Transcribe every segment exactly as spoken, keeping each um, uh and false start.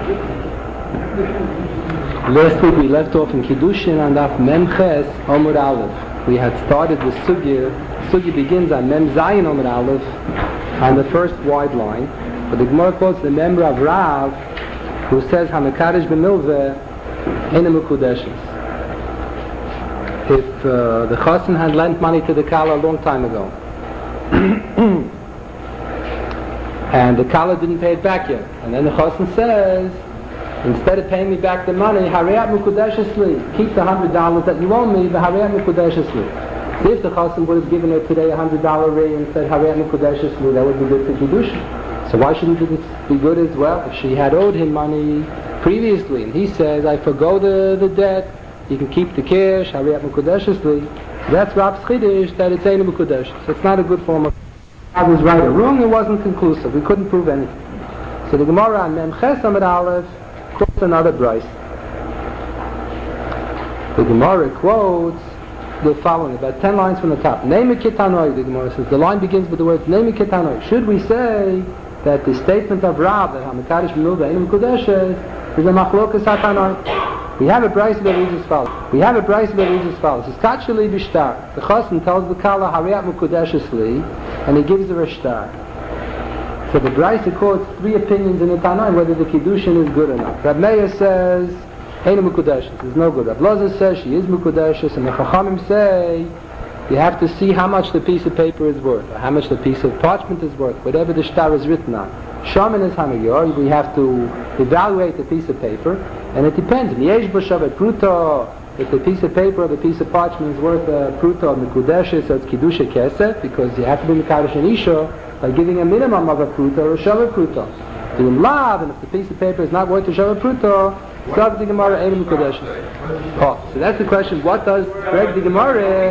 Last week we left off in Kiddushin and Daf Mem Ches Amud Aleph. We had started with Sugya. Sugya begins on Mem Zayin Amud Aleph on the first wide line. But the Gemara quotes the Mem Rav Rav, who says Hamakadosh b'milveh Eina Mekudeshes. If uh, the Chassan had lent money to the Kala a long time ago, and the Kala didn't pay it back yet, and then the Chassan says, instead of paying me back the money, Harayat Mekudeshes li, keep the hundred dollars that you owe me, the Harayat Mekudeshes li. See, if the Chassan would have given her today a hundred dollar ring and said Harayat Mekudeshes li, that would be good for Kiddushin. So why shouldn't it be good as well? If she had owed him money previously, and he says, I forgo the, the debt, you can keep the cash, Harayat Mekudeshes li, that's Rab's Chiddush, that it's Eina Mekudeshes. So it's not a good form of... I was right or wrong, it wasn't conclusive, we couldn't prove anything. So the Gemara on Mem Ches Amud Aleph quotes another Bryce. The Gemara quotes the following, about ten lines from the top. Neime Kitanoi, the Gemara says, the line begins with the words Neime Kitanoi. Should we say that the statement of Rav, that Hamakadosh b'milveh Eina Mekudeshes, is a machlokas hatanoi? We have a Bryce that reads as follows. We have a Bryce that reads as follows. It's Tachali b'shtar. The Chassan tells the Kala Harayat Mekudeshes li, and he gives her a shtar. So the Bryce quotes three opinions in the Tanaim whether the Kiddushin is good or not. Rab Meir says Eina Mekudeshes is no good. Rab Loza says she is Mekudeshes, and the Chachamim say you have to see how much the piece of paper is worth, or how much the piece of parchment is worth, whatever the shtar is written on. Shaman is Hamayor. We have to evaluate the piece of paper, and it depends. If the piece of paper or the piece of parchment is worth a pruta of Mekudeshes, so it's Kiddusha Kesef, because you have to be Mekadosh and Isha by giving a minimum of a pruta or a shava pruta. Do him lav, and if the piece of paper is not worth a shava pruta, Sav the Gemara Eina Mekudeshes. Oh, so that's the question. What does Greg the Gemara?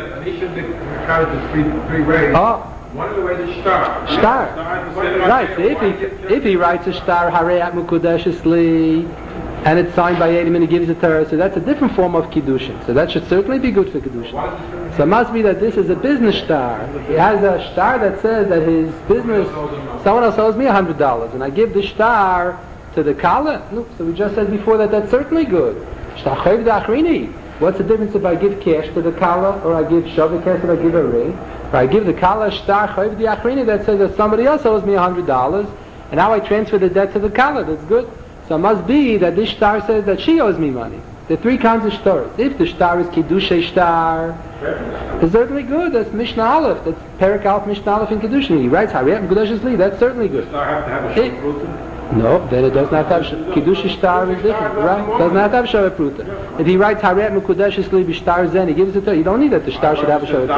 Oh. One of the ways is shtar. Shtar. Right. So if he if he writes a shtar Harayat Mekudeshes li, and it's signed by Edim and he gives it to her, so that's a different form of Kiddushin. So that should certainly be good for Kiddushin. So it must be that this is a business shtar. He has a shtar that says that his business, someone else owes me a hundred dollars, and I give the shtar to the Kala. No, so we just said before that that's certainly good. Shtar chayv da'achrini. What's the difference if I give cash to the Kala, or I give shavah cash, or I give a ring? Or I give the Kala shtar chayv da'achrini that says that somebody else owes me a hundred dollars, and now I transfer the debt to the Kala. That's good. So it must be that this shtar says that she owes me money. There are three kinds of shtars. If the shtar is Kiddushay shtar, it's certainly good. That's Mishnah Aleph. That's Perik Aleph Mishnah Aleph in Kiddushin. He writes Harayat Mekudeshes li. That's certainly good. Does it have to have a shava pruta? No, then it does not have Kiddushay shtar is different, right? It does not have shava pruta. If he writes Harayat Mekudeshes li b'shtar zen, he gives it to her. You don't need that the shtar should have a shava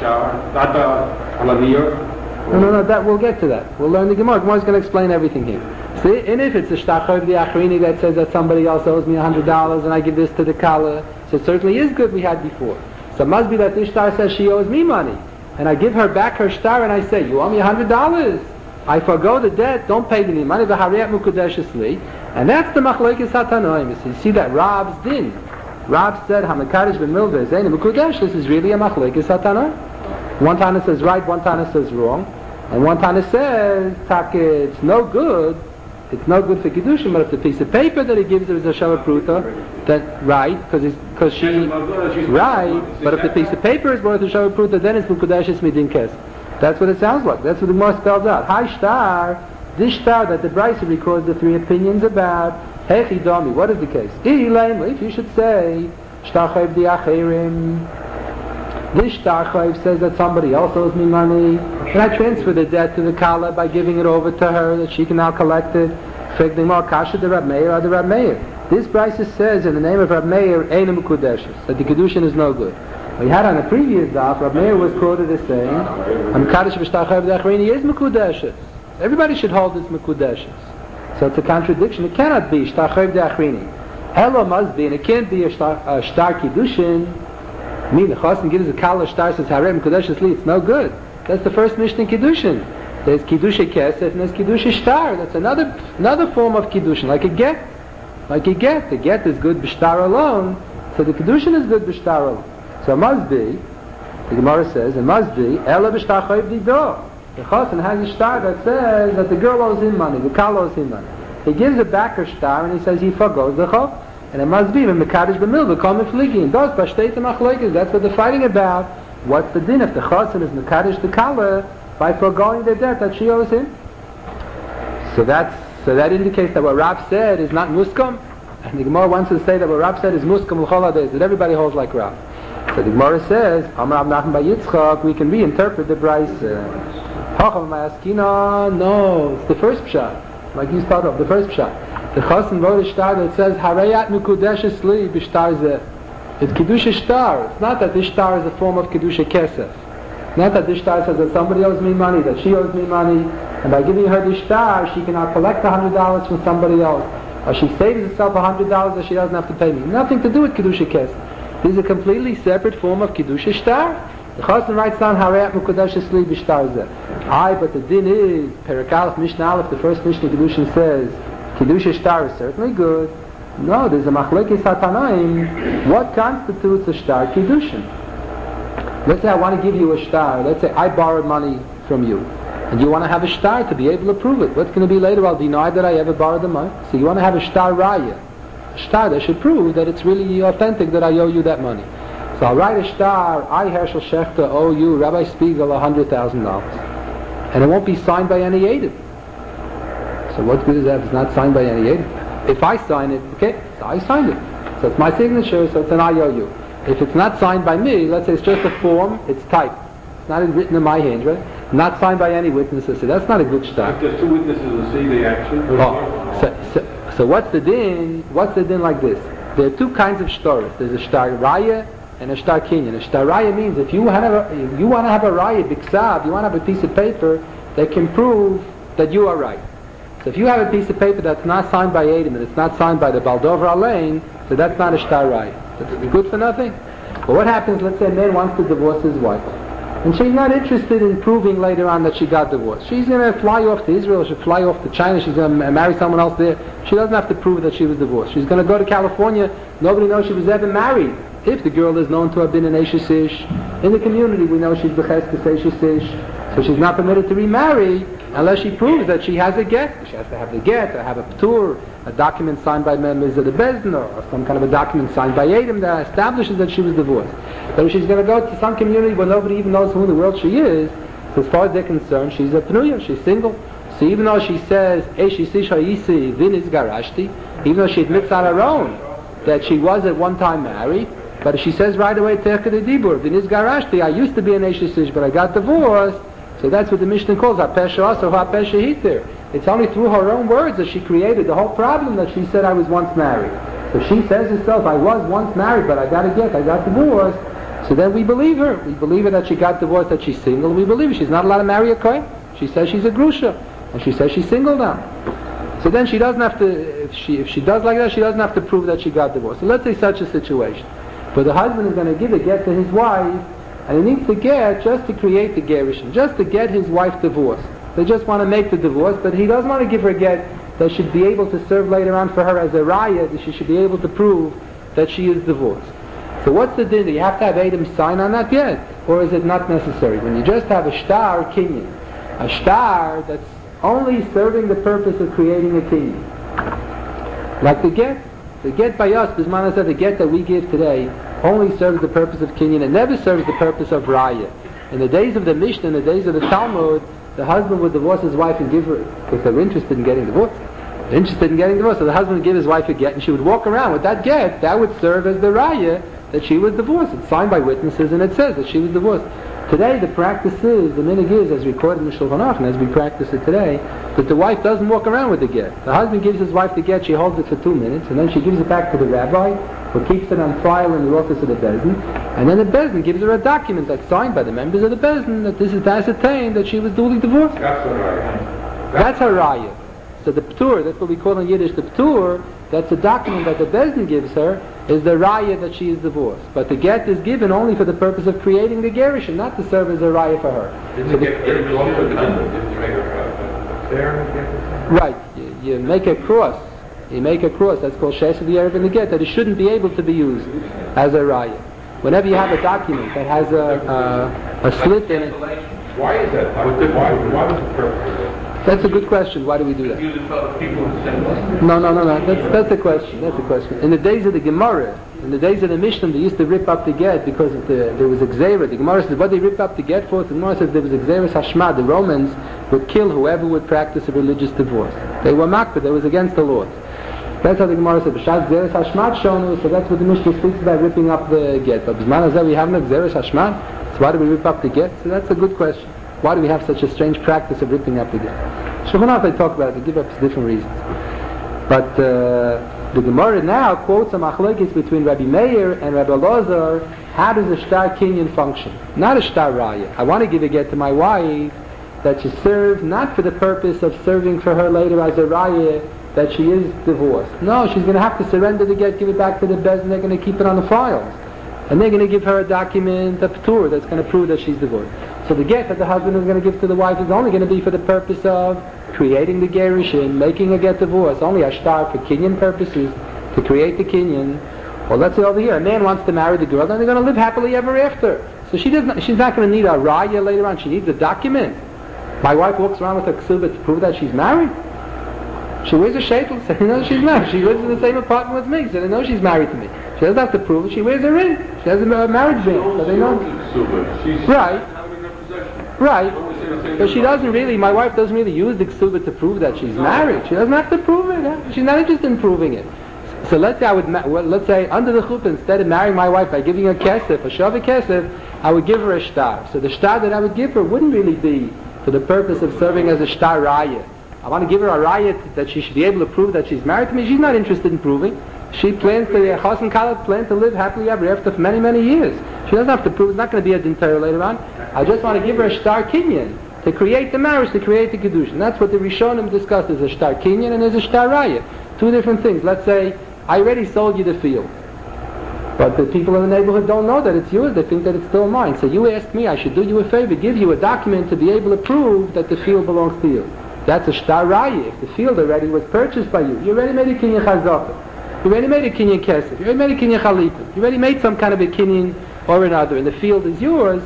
pruta. No, no, no, that, we'll get to that. We'll learn the Gemara. Gemara's going to explain everything here. See, and if it's a shtar chayv da'achrini that says that somebody else owes me a hundred dollars and I give this to the Kala, so it certainly is good we had before. So it must be that this shtar says she owes me money, and I give her back her shtar and I say, you owe me a hundred dollars. I forgo the debt, don't pay me any money, the Harayat Mekudeshes li, and that's the machlokes hatanoim. You see that Rab's din. Rab said, Hamakadosh b'milveh Eina Mekudeshes. This is really a machlokes hatanoim. One Tana says right, one Tana says wrong. And one Tana says, Taka, it's no good, it's no good for Kiddushin, but if the piece of paper that he gives her is a shava pruta, then right, because because she, right, but if the piece of paper is worth a shava pruta, then it's Mekudeshes midin kes. That's what it sounds like. That's what the Gemara spells out. Hi shtar, this shtar that the Bryce records the three opinions about. Hechi dami, what is the case? If you should say, shtar chayv di'achirim, this shtar chayv says that somebody else owes me money, and I transfer the debt to the Kala by giving it over to her, that she can now collect it. Kasha the Rab Meir or the Rab Meir. This Bryce says in the name of Rab Meir, Eina Mekudeshes, that the Kiddushin is no good. We had on the previous daf, Rab Meir was quoted as saying, Hamakadosh b'shtar chayv da'achrini is Mekudeshes. Everybody should hold this Mekudeshes. So it's a contradiction. It cannot be shtar chayv da'achrini. Hello must be, and it can't be a shtar, a shtar Kiddushin. I mean, the Chassan gives a Kala shtar, says Harayat Mekudeshes li, it's no good. That's the first Mishnah in Kiddushin. There's Kiddusha Kesef and there's Kiddusha Shtar. That's another another form of Kiddushin, like a get. Like a get. The get is good b'shtar alone, so the Kiddushin is good b'shtar alone. So it must be, the Gemara says, it must be, Ela b'shtar chayv dido. The Chassan has a shtar that says that the girl owes him money, the Kala owes him money. he gives it back her star and he says he forgoes the chov. And it must be when Mekadosh b'milva kol mifligin. Those b'shteit machlokes. That's what they're fighting about. What's the din if the chosin is Mekadosh the kala by foregoing the debt that she owes him? So that's so that indicates that what Rav said is not muskam. And the Gemara wants to say that what Rav said is muskam l'chol hadays, that everybody holds like Rav. So the Gemara says, Amar Rav Nachman bar Yitzchak, we can reinterpret the brayso. Hacham ma'askina, no, it's the first pshat. Like you start off, the first pshat. The Chosin wrote a shtar that says, Harayat mukudeshes li b'shtar zeh. It's Kedusha shtar. It's not that this shtar is a form of Kedusha kesef. Not that this shtar says that somebody owes me money, that she owes me money, and by giving her this shtar, she can now collect a hundred dollars from somebody else. Or she saves herself a hundred dollars that she doesn't have to pay me. Nothing to do with Kedusha kesef. This is a completely separate form of Kedusha shtar. The Chosin writes down, Harayat mukudeshes li b'shtar zeh. Aye, but the din is, Perek Aleph, Mishnah Aleph, the first Mishnah Kedushin says, Kedusha shtar is certainly good. No, there's a machlekes hatanaim. What constitutes a shtar Kedushin? Let's say I want to give you a shtar. Let's say I borrowed money from you. And you want to have a shtar to be able to prove it. What's going to be later? I'll deny that I ever borrowed the money. So you want to have a shtar raya. A shtar that should prove that it's really authentic that I owe you that money. So I'll write a shtar, I, Herschel Schechter, owe you, Rabbi Spiegel, one hundred thousand dollars. And it won't be signed by any Yidden. So what good is that if it's not signed by any Yidden? If I sign it, okay, so I signed it. So it's my signature, so it's an I O U. If it's not signed by me, let's say it's just a form, it's typed. It's not written in my hand, right? Not signed by any witnesses. So that's not a good shtar. If there's two witnesses to see the action. Oh, so, so, so what's the din? What's the din like this? There are two kinds of shtaros. There's a shtar raya and a shtar kinyan. A shtar raya means if you want to have a, if you want to have a raya biksav, you want to have a piece of paper that can prove that you are right. So if you have a piece of paper that's not signed by Adam and it's not signed by the Baldover Alain, so that's not a shtar raya. It's good for nothing. But what happens, let's say a man wants to divorce his wife. And she's not interested in proving later on that she got divorced. She's going to fly off to Israel, she'll fly off to China, she's going to marry someone else there. She doesn't have to prove that she was divorced. She's going to go to California, nobody knows she was ever married. If the girl is known to have been an Eishes Ish, in the community we know she's B'cheskes Eishes Ish, so she's not permitted to remarry unless she proves that she has a get. She has to have the get, or have a p'tur, a document signed by members of the Bezdin, or some kind of a document signed by Adam that establishes that she was divorced. But if she's going to go to some community where nobody even knows who in the world she is, so as far as they're concerned, she's a pnuya, she's single. So even though she says, Eishes Ish ha'isi vinis garashti, even though she admits on her own that she was at one time married, but she says right away, Terke de Dibur, vinis garashti, I used to be an Eishes Ish, but I got divorced. So that's what the Mishnah calls HaPesha Asa, HaPesha Hitir. It's only through her own words that she created the whole problem that she said I was once married. So she says herself, I was once married, but I got a get, I got divorced. So then we believe her. We believe her that she got divorced, that she's single. We believe her. She's not allowed to marry a kohen. She says she's a grusha. And she says she's single now. So then she doesn't have to, if she if she does like that, she doesn't have to prove that she got divorced. So let's say such a situation. But the husband is going to give a get to his wife, and he needs to get just to create the gerushin, just to get his wife divorced. They just want to make the divorce, but he doesn't want to give her a get that should be able to serve later on for her as a raya, that she should be able to prove that she is divorced. So what's the din? Do you have to have Adam sign on that yet? Or is it not necessary? When you just have a shtar kinyan, a shtar that's only serving the purpose of creating a kinyan. Like the get. The get by us, Bismana said, the get that we give today only serves the purpose of kinyan. It never serves the purpose of raya. In the days of the Mishnah, in the days of the Talmud, the husband would divorce his wife and give her, because they were interested in getting divorced. They're interested in getting divorced, so the husband would give his wife a get, and she would walk around with that get. That would serve as the raya that she was divorced. It's signed by witnesses, and it says that she was divorced. Today, the practice is, the minhag is, as recorded in the Shulchan Aruch, and as we practice it today, that the wife doesn't walk around with the get. The husband gives his wife the get, she holds it for two minutes, and then she gives it back to the rabbi, who keeps it on file in the office of the Bezdin, and then the Bezdin gives her a document that's signed by the members of the Bezdin that this is to ascertain that she was duly divorced. That's her raya. That's her raya. So the p'tur, that's what we call in Yiddish the p'tur, that's a document that the Bezdin gives her, is the raya that she is divorced. But the get is given only for the purpose of creating the gerushin, not to serve as a raya for her. Didn't so get very close to the number? Didn't you make a fair? Right. You, you make a cross. You make a cross. That's called Shesa V'Yerev in the get, that it shouldn't be able to be used as a raya. Whenever you have a document that has a, a, a slit in it. Why is that? Why, why was the purpose of it? That's a good question. Why do we do that? Use it for other people in the same way. No, no, no, no. That's that's a question. That's a question. In the days of the Gemara, in the days of the Mishnah, they used to rip up the get because of the, there was a gzeira. The Gemara says, what they rip up the get for? The Gemara says there was a gzeira hashma. The Romans would kill whoever would practice a religious divorce. They were makbid. That was against the laws. That's how the Gemara said. B'shas gzeira hashmat shonu. So that's what the Mishnah speaks about, ripping up the get. But b'zman hazeh we have no gzeira hashmat. So why do we rip up the get? So that's a good question. Why do we have such a strange practice of ripping up the get? Shulchan Aruch, they talk about it. They give up different reasons. But uh, the Gemara now quotes a machlokes between Rabbi Meir and Rabbi Elazar. How does a shtar kinyan function? Not a shtar raya. I want to give a get to my wife that she serves not for the purpose of serving for her later as a raya that she is divorced. No, she's going to have to surrender the get, give it back to the bez, and they're going to keep it on the files. And they're going to give her a document, a p'tur, that's going to prove that she's divorced. So the get that the husband is going to give to the wife is only going to be for the purpose of creating the gerushin, making a get divorce, only a shtar for kinyan purposes, to create the kinyan. Well, let's say over here, a man wants to marry the girl, then they're going to live happily ever after. So she doesn't, she's not going to need a raya later on, she needs a document. My wife walks around with a ksuba to prove that she's married. She wears a shaitel, so they know she's married. She lives in the same apartment with me, so they know she's married to me. She doesn't have to prove it, she wears a ring. She has a marriage ring, so they know. Right. Right. But she doesn't really, my wife doesn't really use the ksuba to prove that she's married. She doesn't have to prove it. Huh? She's not interested in proving it. So let's say I would, ma- well, let's say under the chuppah, instead of marrying my wife by giving her kesef, a shavah kesef, I would give her a shtar. So the shtar that I would give her wouldn't really be for the purpose of serving as a shtar raya. I want to give her a raya that she should be able to prove that she's married to me. She's not interested in proving. She plans to, Chas and Kala plan to live happily ever after for many, many years. She doesn't have to prove, it's not going to be a din Torah later on. I just want to give her a shtar kinyan, to create the marriage, to create the kedusha. And that's what the Rishonim discussed. There's a shtar kinyan and there's a shtar raya. Two different things. Let's say, I already sold you the field. But the people in the neighborhood don't know that it's yours, they think that it's still mine. So you ask me, I should do you a favor, give you a document to be able to prove that the field belongs to you. That's a shtar raya. If the field already was purchased by you, you already made a kinyan chazakah. You already made a kinyan kesef. You already made a kinyan chalipa. You already made some kind of a kinyan or another, and the field is yours.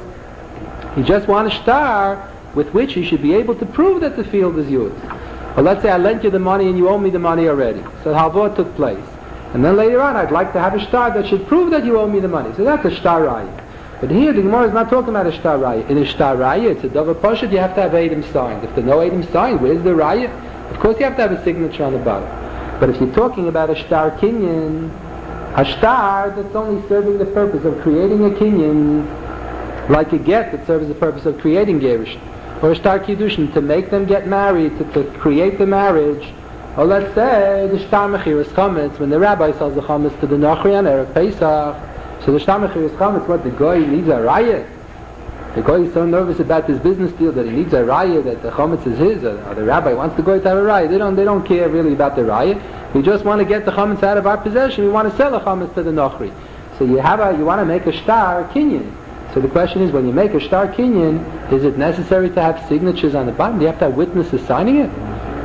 You just want a shtar with which you should be able to prove that the field is yours. Or let's say I lent you the money and you owe me the money already. So halvah took place. And then later on I'd like to have a shtar that should prove that you owe me the money. So that's a shtar raya. But here the Gemara is not talking about a shtar raya. In a shtar raya, it's a davar pashut, you have to have Eidim signed. If there's no Eidim signed, where's the raya? Of course you have to have a signature on the bottom. But if you're talking about a shtar kinyan, a shtar that's only serving the purpose of creating a kinyan, like a get that serves the purpose of creating gerushin, or a shtar kiddushin to make them get married, to, to create the marriage. Or let's say the shtar mechiras chametz, when the rabbi sells the chametz to the nochri on erev Pesach, so the shtar mechiras chametz, what the guy needs a raya. The guy is so nervous about this business deal that he needs a raya, that the chametz is his, or, or the rabbi wants the guy to have a raya. They don't, they don't care really about the raya. We just want to get the chametz out of our possession. We want to sell the chametz to the nochri. So you have a, you want to make a shtar kinyan. So the question is, when you make a shtar kinyan, is it necessary to have signatures on the bottom? Do you have to have witnesses signing it?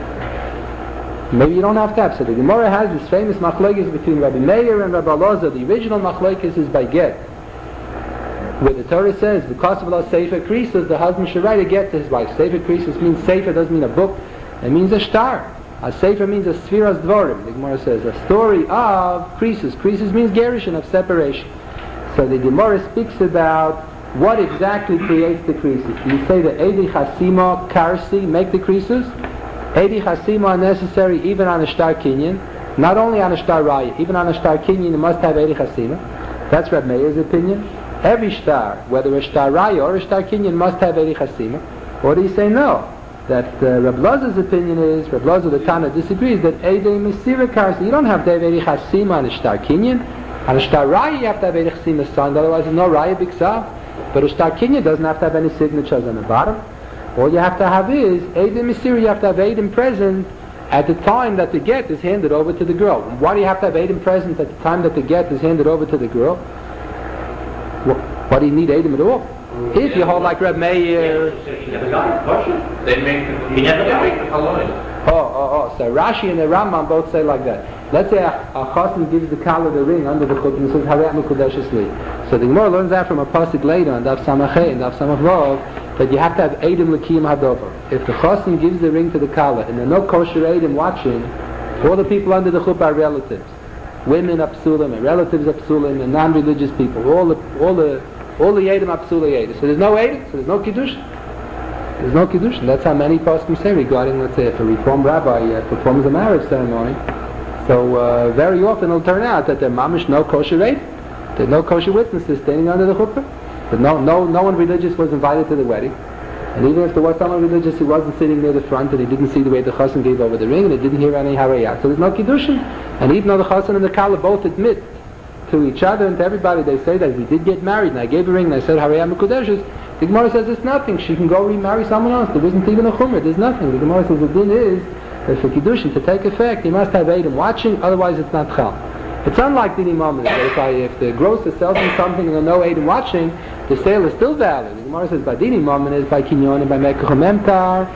Maybe you don't have to have. So the Gemara has this famous machlokes between Rabbi Meir and Rabbi Elazar. The original machlokes is by get, where the Torah says, because of Allah sefer krisus, the husband should write a get to his wife. Sefer krisus means sefer, doesn't mean a book. It means a shtar. A sefer means a sfiras dvorim. The Gemara says a story of krisus. Krisus means gerushin, of separation. So the Gemara speaks about what exactly creates the krisus. You say that edi chasima karsi make the krisus. Edi chasima are necessary even on a shtar kinyan. Not only on a shtar raya, even on a shtar kinyan you must have edi chasima. That's Reb Meir's opinion. Every shtar, whether a shtar raya or a shtar kinyan, must have edi chasima. Or do you say no? That uh, Reb Lazar's opinion is, Reb Lazar the Tana disagrees, that edi mesira karsi, you don't have to have edi chasima on a shtar kinyan. On a shtar raya you have to have edi chasima signed, otherwise there's no raya b'ksav. But a shtar kinyan doesn't have to have any signatures on the bottom. All you have to have is edi mesira, you have to have edim present at the time that the get is handed over to the girl. Why do you have to have edim present at the time that the get is handed over to the girl? Why do you need Eidim at all? Mm-hmm. If you hold like Reb Meir... He never got it. They make the... He never got it. Oh, oh, oh. So Rashi and the Rambam both say like that. Let's say a, a chassan gives the kala the ring under the chuppah and says Harei Mekudeshes Li. So the Gemara learns that from a pasuk later on Daf Samachay and Daf Samach Vav that you have to have Eidim L'kiyim Hadover. If the chassan gives the ring to the kala and there are no kosher Eidim watching, all the people under the chuppah are relatives. Women are psulim and relatives are psulim and non-religious people. All the all the all the Eidim are psulim Eidim. So there's no Eidim, so there's no kiddush. There's no kiddush. And that's how many poskim say regarding, let's say, if a reformed rabbi uh, performs a marriage ceremony. So uh, very often it'll turn out that there mamish no kosher Eidim. There are no kosher witnesses standing under the chuppah. But no no no one religious was invited to the wedding. And even if there was someone religious who wasn't sitting near the front and he didn't see the way the chassan gave over the ring and he didn't hear any harayat, so there's no kiddushin. And even though the chassan and the kala both admit to each other and to everybody, they say that we did get married and I gave a ring and I said harayat mekudeshes, the Gemara says it's nothing. She can go remarry someone else. There isn't even a chumrah. There's nothing. The Gemara says the din is that for kiddushin to take effect, you must have Eidim watching, otherwise it's not chal. It's unlike Dini Mammon. If, I, if the grocer sells me something and there are no Eidim watching, the sale is still valid. The Gemara says by Dini Mammon is by Kinyon and by Mekach Memtar.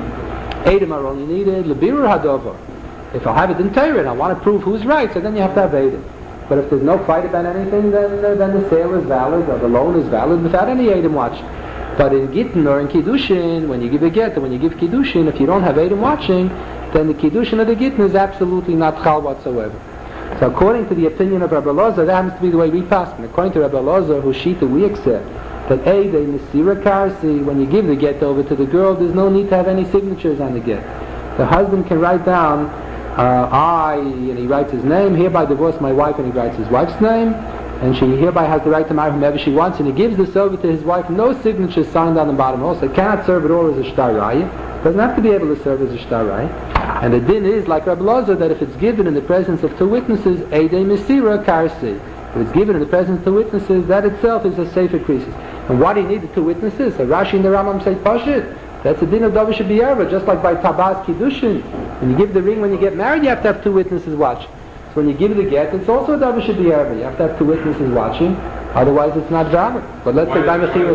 Eidim are only needed. Lebirur Hadover. If I have it in Torah and I want to prove who's right, so then you have to have Eidim. But if there's no fight about anything, then uh, then the sale is valid or the loan is valid without any Eidim watching. But in Gittin or in Kiddushin, when you give a get or when you give Kiddushin, if you don't have Eidim watching, then the Kiddushin of the Gittin is absolutely not chal whatsoever. So according to the opinion of Rabbi Elazar, that happens to be the way we pass. And according to Rabbi Elazar, whose shita we accept, that A, they Nesira Karsi, when you give the get over to the girl, there's no need to have any signatures on the get. The husband can write down, uh, I, and he writes his name, hereby divorce my wife, and he writes his wife's name, and she hereby has the right to marry whomever she wants, and he gives this over to his wife, no signatures signed on the bottom. Also, it cannot serve at all as a shtar raya. Doesn't have to be able to serve as a shtar raya. And the din is, like Rabbi Elazar, that if it's given in the presence of two witnesses, Eidei Mesira Karsi. If it's given in the presence of two witnesses, that itself is a safe increases. And why do you need the two witnesses? So Rashi and the Rambam say Pashit. That's the din of Davish B'Yarva, just like by Tabaz Kiddushin. When you give the ring when you get married, you have to have two witnesses watching. So when you give the get, it's also Davish B'Yarva. You have to have two witnesses watching, otherwise it's not valid. But let's say by Mechiras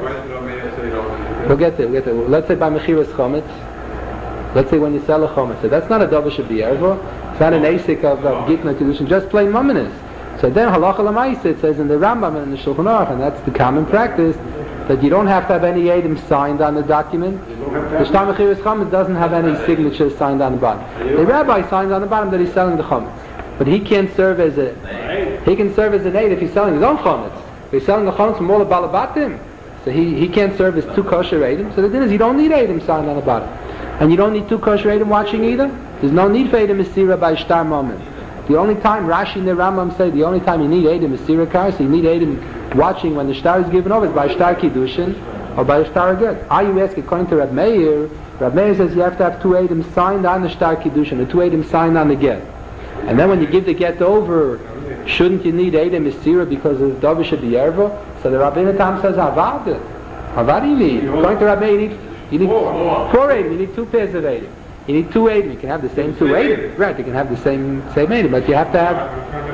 Chometz, we'll get there, we'll get there. Let's say by Mechiras Chometz, let's say when you sell a chometz, so that's not a davar shebiyarva, it's not an asik of, of gitna kiddushin, just plain mumminus. So then halacha l'maisa, it says in the Rambam and in the Shulchan Aruch, and that's the common practice, that you don't have to have any Eidim signed on the document. The Shtar Mechiras Chometz doesn't have any signatures signed on the bottom. The rabbi signs on the bottom that he's selling the chometz, but he can't serve as a he can serve as an aid if he's selling his own chometz. If he's selling the chometz from all the balabatim, so he, he can't serve as two kosher Eidim. So the thing is, you don't need Eidim signed on the bottom. And you don't need two kosher Eidim watching either. There's no need for Eidim Mesira by Shtar moment. The only time Rashi and the Rambam say the only time you need Eidim Mesira Kars, you need Eidim watching when the Shtar is given over is by Shtar Kiddushin or by Shtar Get. Are you ask according to Reb Meir? Reb Meir says you have to have two Eidim signed on the Shtar Kiddushin, the two Eidim signed on the Get. And then when you give the Get over, shouldn't you need Eidim Mesira because of Davish B'Yarva? So the Rabbeinu Tam says Avad. Avad you need. According to Reb Meir, you need You need four, four Eidim, you need two pairs of Eidim. You need two Eidim, you can have the same two Eidim. Right, you can have the same same Eidim, but you have to have...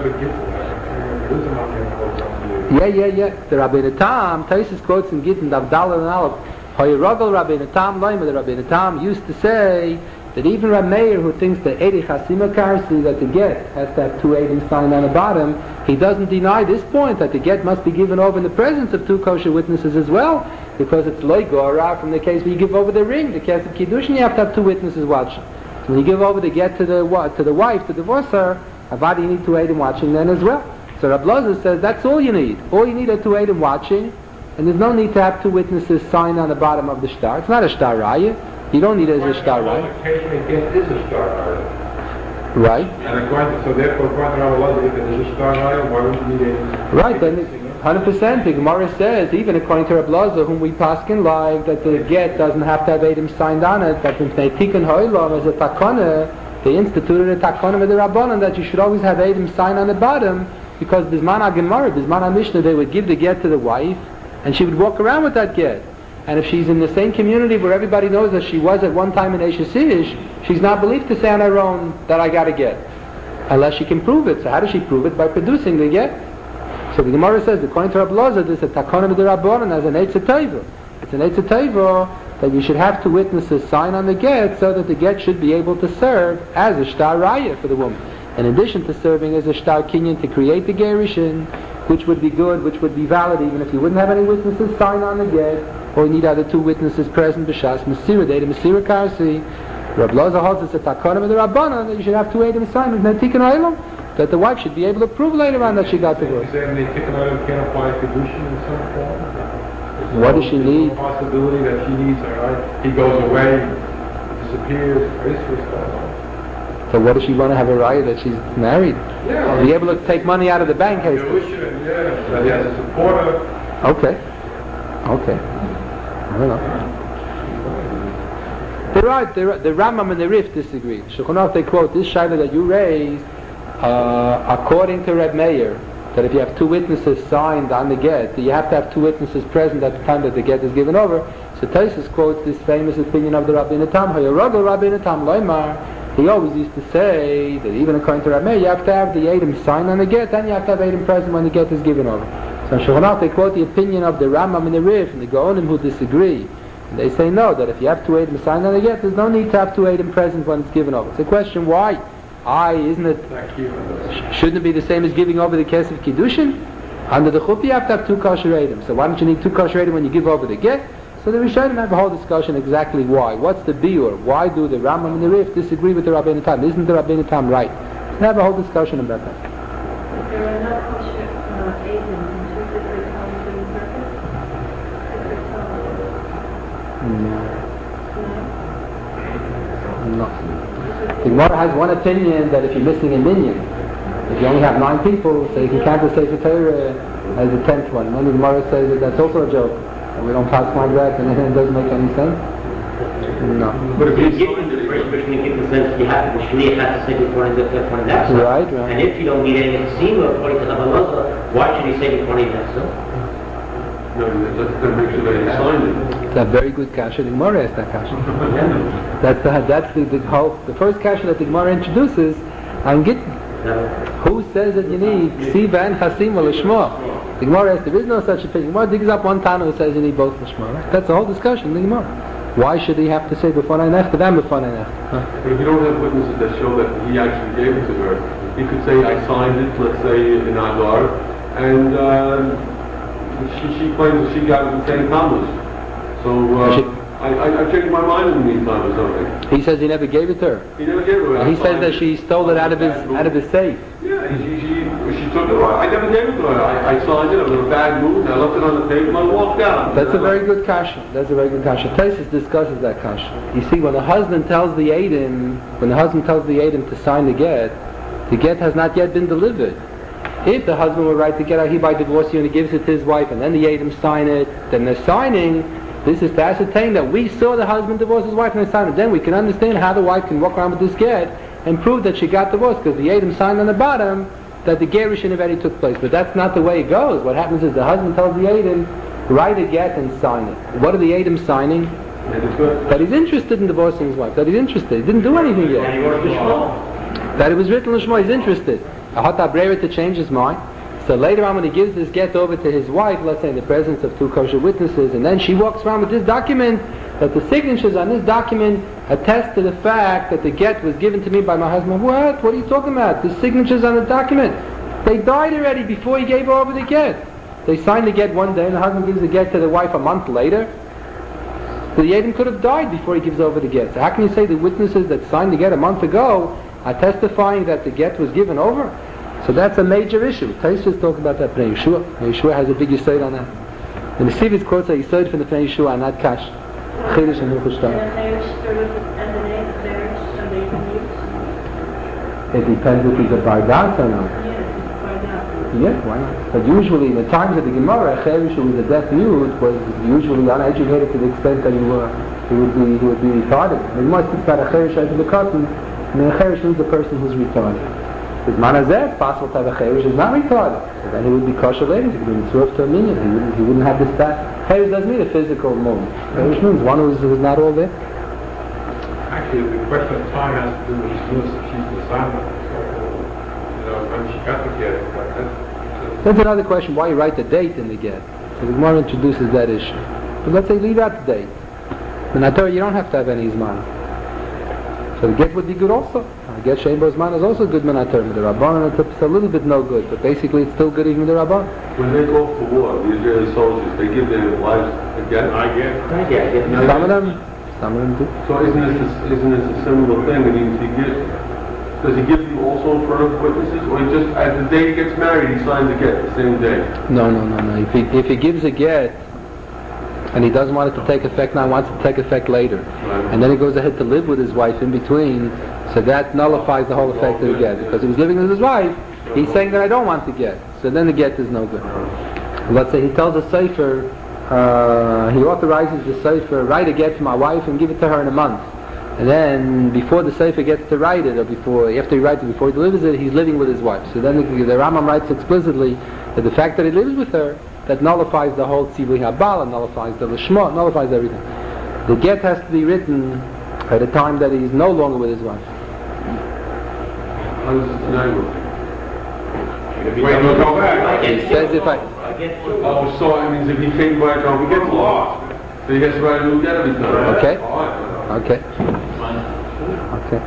Yeah, yeah, yeah. The Rabbeinu Tam, Taisus quotes in Gittin, Davdallah and Aleph, Hoyerogel Rabbeinu Tam, Loima, the Rabbeinu Tam used to say that even Reb Meir, who thinks that Eidi Chasima Karsi, that the get has to have two Eidim signed on the bottom, he doesn't deny this point, that the get must be given over in the presence of two kosher witnesses as well, because it's loy gora from the case where you give over the ring. The case of kiddushin, you have to have two witnesses watching. So when you give over the get to the to the wife, to divorce her, avad you need two Eidim watching then as well. So Rabbi Elazar says that's all you need. All you need are two Eidim watching, and there's no need to have two witnesses signed on the bottom of the shtar. It's not a shtar raya. You don't need it as a shtar raya. Occasionally, get is a shtar raya. Right. And according, so therefore, according to Rabbi Elazar, if it is a shtar raya, why wouldn't you need it? Right. Then one hundred percent. The Gemara says, even according to Rabbi Elazar, whom we paskin like, that the get doesn't have to have Eidim signed on it, that if they tikkun hoilam as a takana, they instituted a takana with the Rabbanan that you should always have Eidim signed on the bottom, because Bisman HaGemara, Bisman HaMishnah, they would give the get to the wife, and she would walk around with that get. And if she's in the same community where everybody knows that she was at one time in Eishes Ish, she's not believed to say on her own that I got a get, unless she can prove it. So how does she prove it? By producing the get. So the Gemara says, according to Rabbi Elazar, this is a takana with the Rabbanan as an Eitz Teva. It's an Eitz Teva that you should have two witnesses sign on the get so that the get should be able to serve as a shtar raya for the woman. in addition to serving as a shtar kinyan to create the gerushin, which would be good, which would be valid, even if you wouldn't have any witnesses sign on the get, or you need other two witnesses present, b'shas mesira data mesira karsi. Rab Loza holds it's a takonim of the Rabbanan that you should have two eidim sign with netikin oilam, that the wife should be able to prove later on that she got divorced. Is there any netikin oilam can't apply kedushin in some form? What does she need? There's no possibility that she needs, all right? He goes away, disappears, Israel stuff. So what does she want to have a right that she's married? Yeah. Be able to take money out of the bank, Hastings. Kedushin, yeah, that he has a supporter. Okay. Okay. I don't know. They're right. They're, the Rambam and the Rif disagree. Shulchan Aruch, they quote this shaila that you raised, uh, according to Reb Meir, that if you have two witnesses signed on the get, you have to have two witnesses present at the time that the get is given over. So Taisus quotes this famous opinion of the Rabbeinu Tam. Hayaragel Rabbeinu Tam Loimar. He always used to say that even according to Reb Meir, you have to have the Eidim signed on the get, and you have to have Eidim present when the get is given over. So in Shulchan Aruch, they quote the opinion of the Rambam and the Rif and the Gaonim who disagree. And they say no, that if you have two Eidim signed on the get, there's no need to have two Eidim present when it's given over. It's a question, why? I, isn't it, sh- shouldn't it be the same as giving over the Kesef Kiddushin? Under the Chuppah you have to have two kosher Eidim. So why don't you need two kosher Eidim when you give over the get? So the Rishonim have a whole discussion exactly why. What's the biur? Why do the Rambam and the Rif disagree with the Rabbeinu Tam? Isn't the Rabbeinu Tam right? They have a whole discussion about that. There are no kosher uh, Eidim in two different times in the No. No. The Gemara has one opinion that if you're missing a minion, if you only have nine people, so you can count the Sefer Torah as the tenth one. And then the Gemara says that that's also a joke. And we don't pass like that, and it doesn't make any sense. No. But if you give them the first person, you give the sense you have the shliach has to say before and that one that side. Right, right. And if you don't need any tzima according to the halacha, why should he say before and that so? No, that's to make sure that he signed it. It's a very good kasha. The Gemara asked that kasha. That's the that's the, the whole the first kasha that the Gemara introduces. I'm getting. Who says that you need ksiva and chasima l'shma? The Gemara says there is no such a thing. The Gemara digs up one Tana who says you need both l'shma. Right? That's the whole discussion in the Gemara. Why should he have to say before neinechta and before neinechta? Huh? But if you don't have witnesses that show that he actually gave it to her, he could say, I signed it, let's say, in Adar, and uh, she, she claims that she got it in Saint Thomas. So uh, I, I, I changed my mind in the meantime or something. He says he never gave it to her. He never gave it to her. He says that she stole it out of his out of his safe. Yeah, she, she, she took it. I never gave it to her. I, I signed it. I was in a bad mood. I left it on the table and I walked out. That's a very good kasha. That's a very good kasha. Taisus discusses that kasha. You see, when the husband tells the Eidim, when the husband tells the Eidim to sign the get, the get has not yet been delivered. If the husband were right to get out, he by divorce you and he gives it to his wife, and then the Eidim sign it, then they're signing. This is to ascertain that we saw the husband divorce his wife and they signed it. Then we can understand how the wife can walk around with this get and prove that she got divorced, because the Eidim signed on the bottom that the gerushin already took place. But that's not the way it goes. What happens is the husband tells the Eidim, write a get and sign it. What are the Eidim signing? That he's interested in divorcing his wife. That he's interested. He didn't do anything yet. And he wrote the shema. That it was written L'shma, he's interested. Ahata Brera to change his mind. So later on when he gives this get over to his wife, let's say in the presence of two kosher witnesses, and then she walks around with this document, that the signatures on this document attest to the fact that the get was given to me by my husband. What? What are you talking about? The signatures on the document. They died already before he gave her over the get. They signed the get one day and the husband gives the get to the wife a month later. So the Eidim could have died before he gives over the get. So how can you say the witnesses that signed the get a month ago are testifying that the get was given over? So that's a major issue. Taisus talks about that Pnei Yeshua. Yeshua has a big yisod on that. And the Sivis quotes a yisod from the Pnei Yeshua and not Kash. Chiddush and Hilchos Shtar. It depends if he's a bardas or not. Yeah, why not? But usually, in the times of the Gemara, a Cherish who was a deaf mute was usually uneducated to the extent that he, were, he would be he would be retarded. The Gemara speaks about a Cherish as the cotton, and a Cherish means a person who's retarded. His manazeh, it's possible to have a Cherish who's not retarded. So then he would be kosher later, he could be mitzvah to a minion, he wouldn't, he wouldn't have this that. Cherish doesn't mean a physical moment. Cherish means one who's, who's not all there. Actually, the question of time has to do with Shluss, if she's the silent. You know, when she got the get. That's another question, why you write the date in the get. So the Gemara introduces that issue. But let's say leave out the date. In Torah you don't have to have any Zman. So the get would be good also. The get shein bozman is also good minaterm. The Rabbanan it's a little bit no good, but basically it's still good even the Rabban. When they go for war, the Israeli soldiers, they give their lives again. I get. I get. I get. Some of them, some of them do. So isn't this a, isn't this a similar thing? I mean, if he gives, does he give them also in front of witnesses, or he just at the day he gets married, he signs a get the same day? No, no, no, no. If he if he gives a get, and he doesn't want it to take effect now, wants it to take effect later, Right. and then he goes ahead to live with his wife in between, so that nullifies the whole effect of the get. Because he was living with his wife, he's saying that I don't want to get, so then the get is no good. Let's say he tells a sefer, uh, he authorizes the sefer, write a get to my wife and give it to her in a month. And then before the sefer gets to write it, or before after he writes it, before he delivers it, he's living with his wife. So then the, the Rambam writes explicitly that the fact that he lives with her, that nullifies the whole tzivui habala, nullifies the lishma, nullifies everything. The get has to be written at a time that he's no longer with his wife. How does this tonight work? Wait, we'll go back. It says if I, Oh, so it means if he came back home, he gets lost. So he has to write a new get every time. Okay. All right. okay, okay.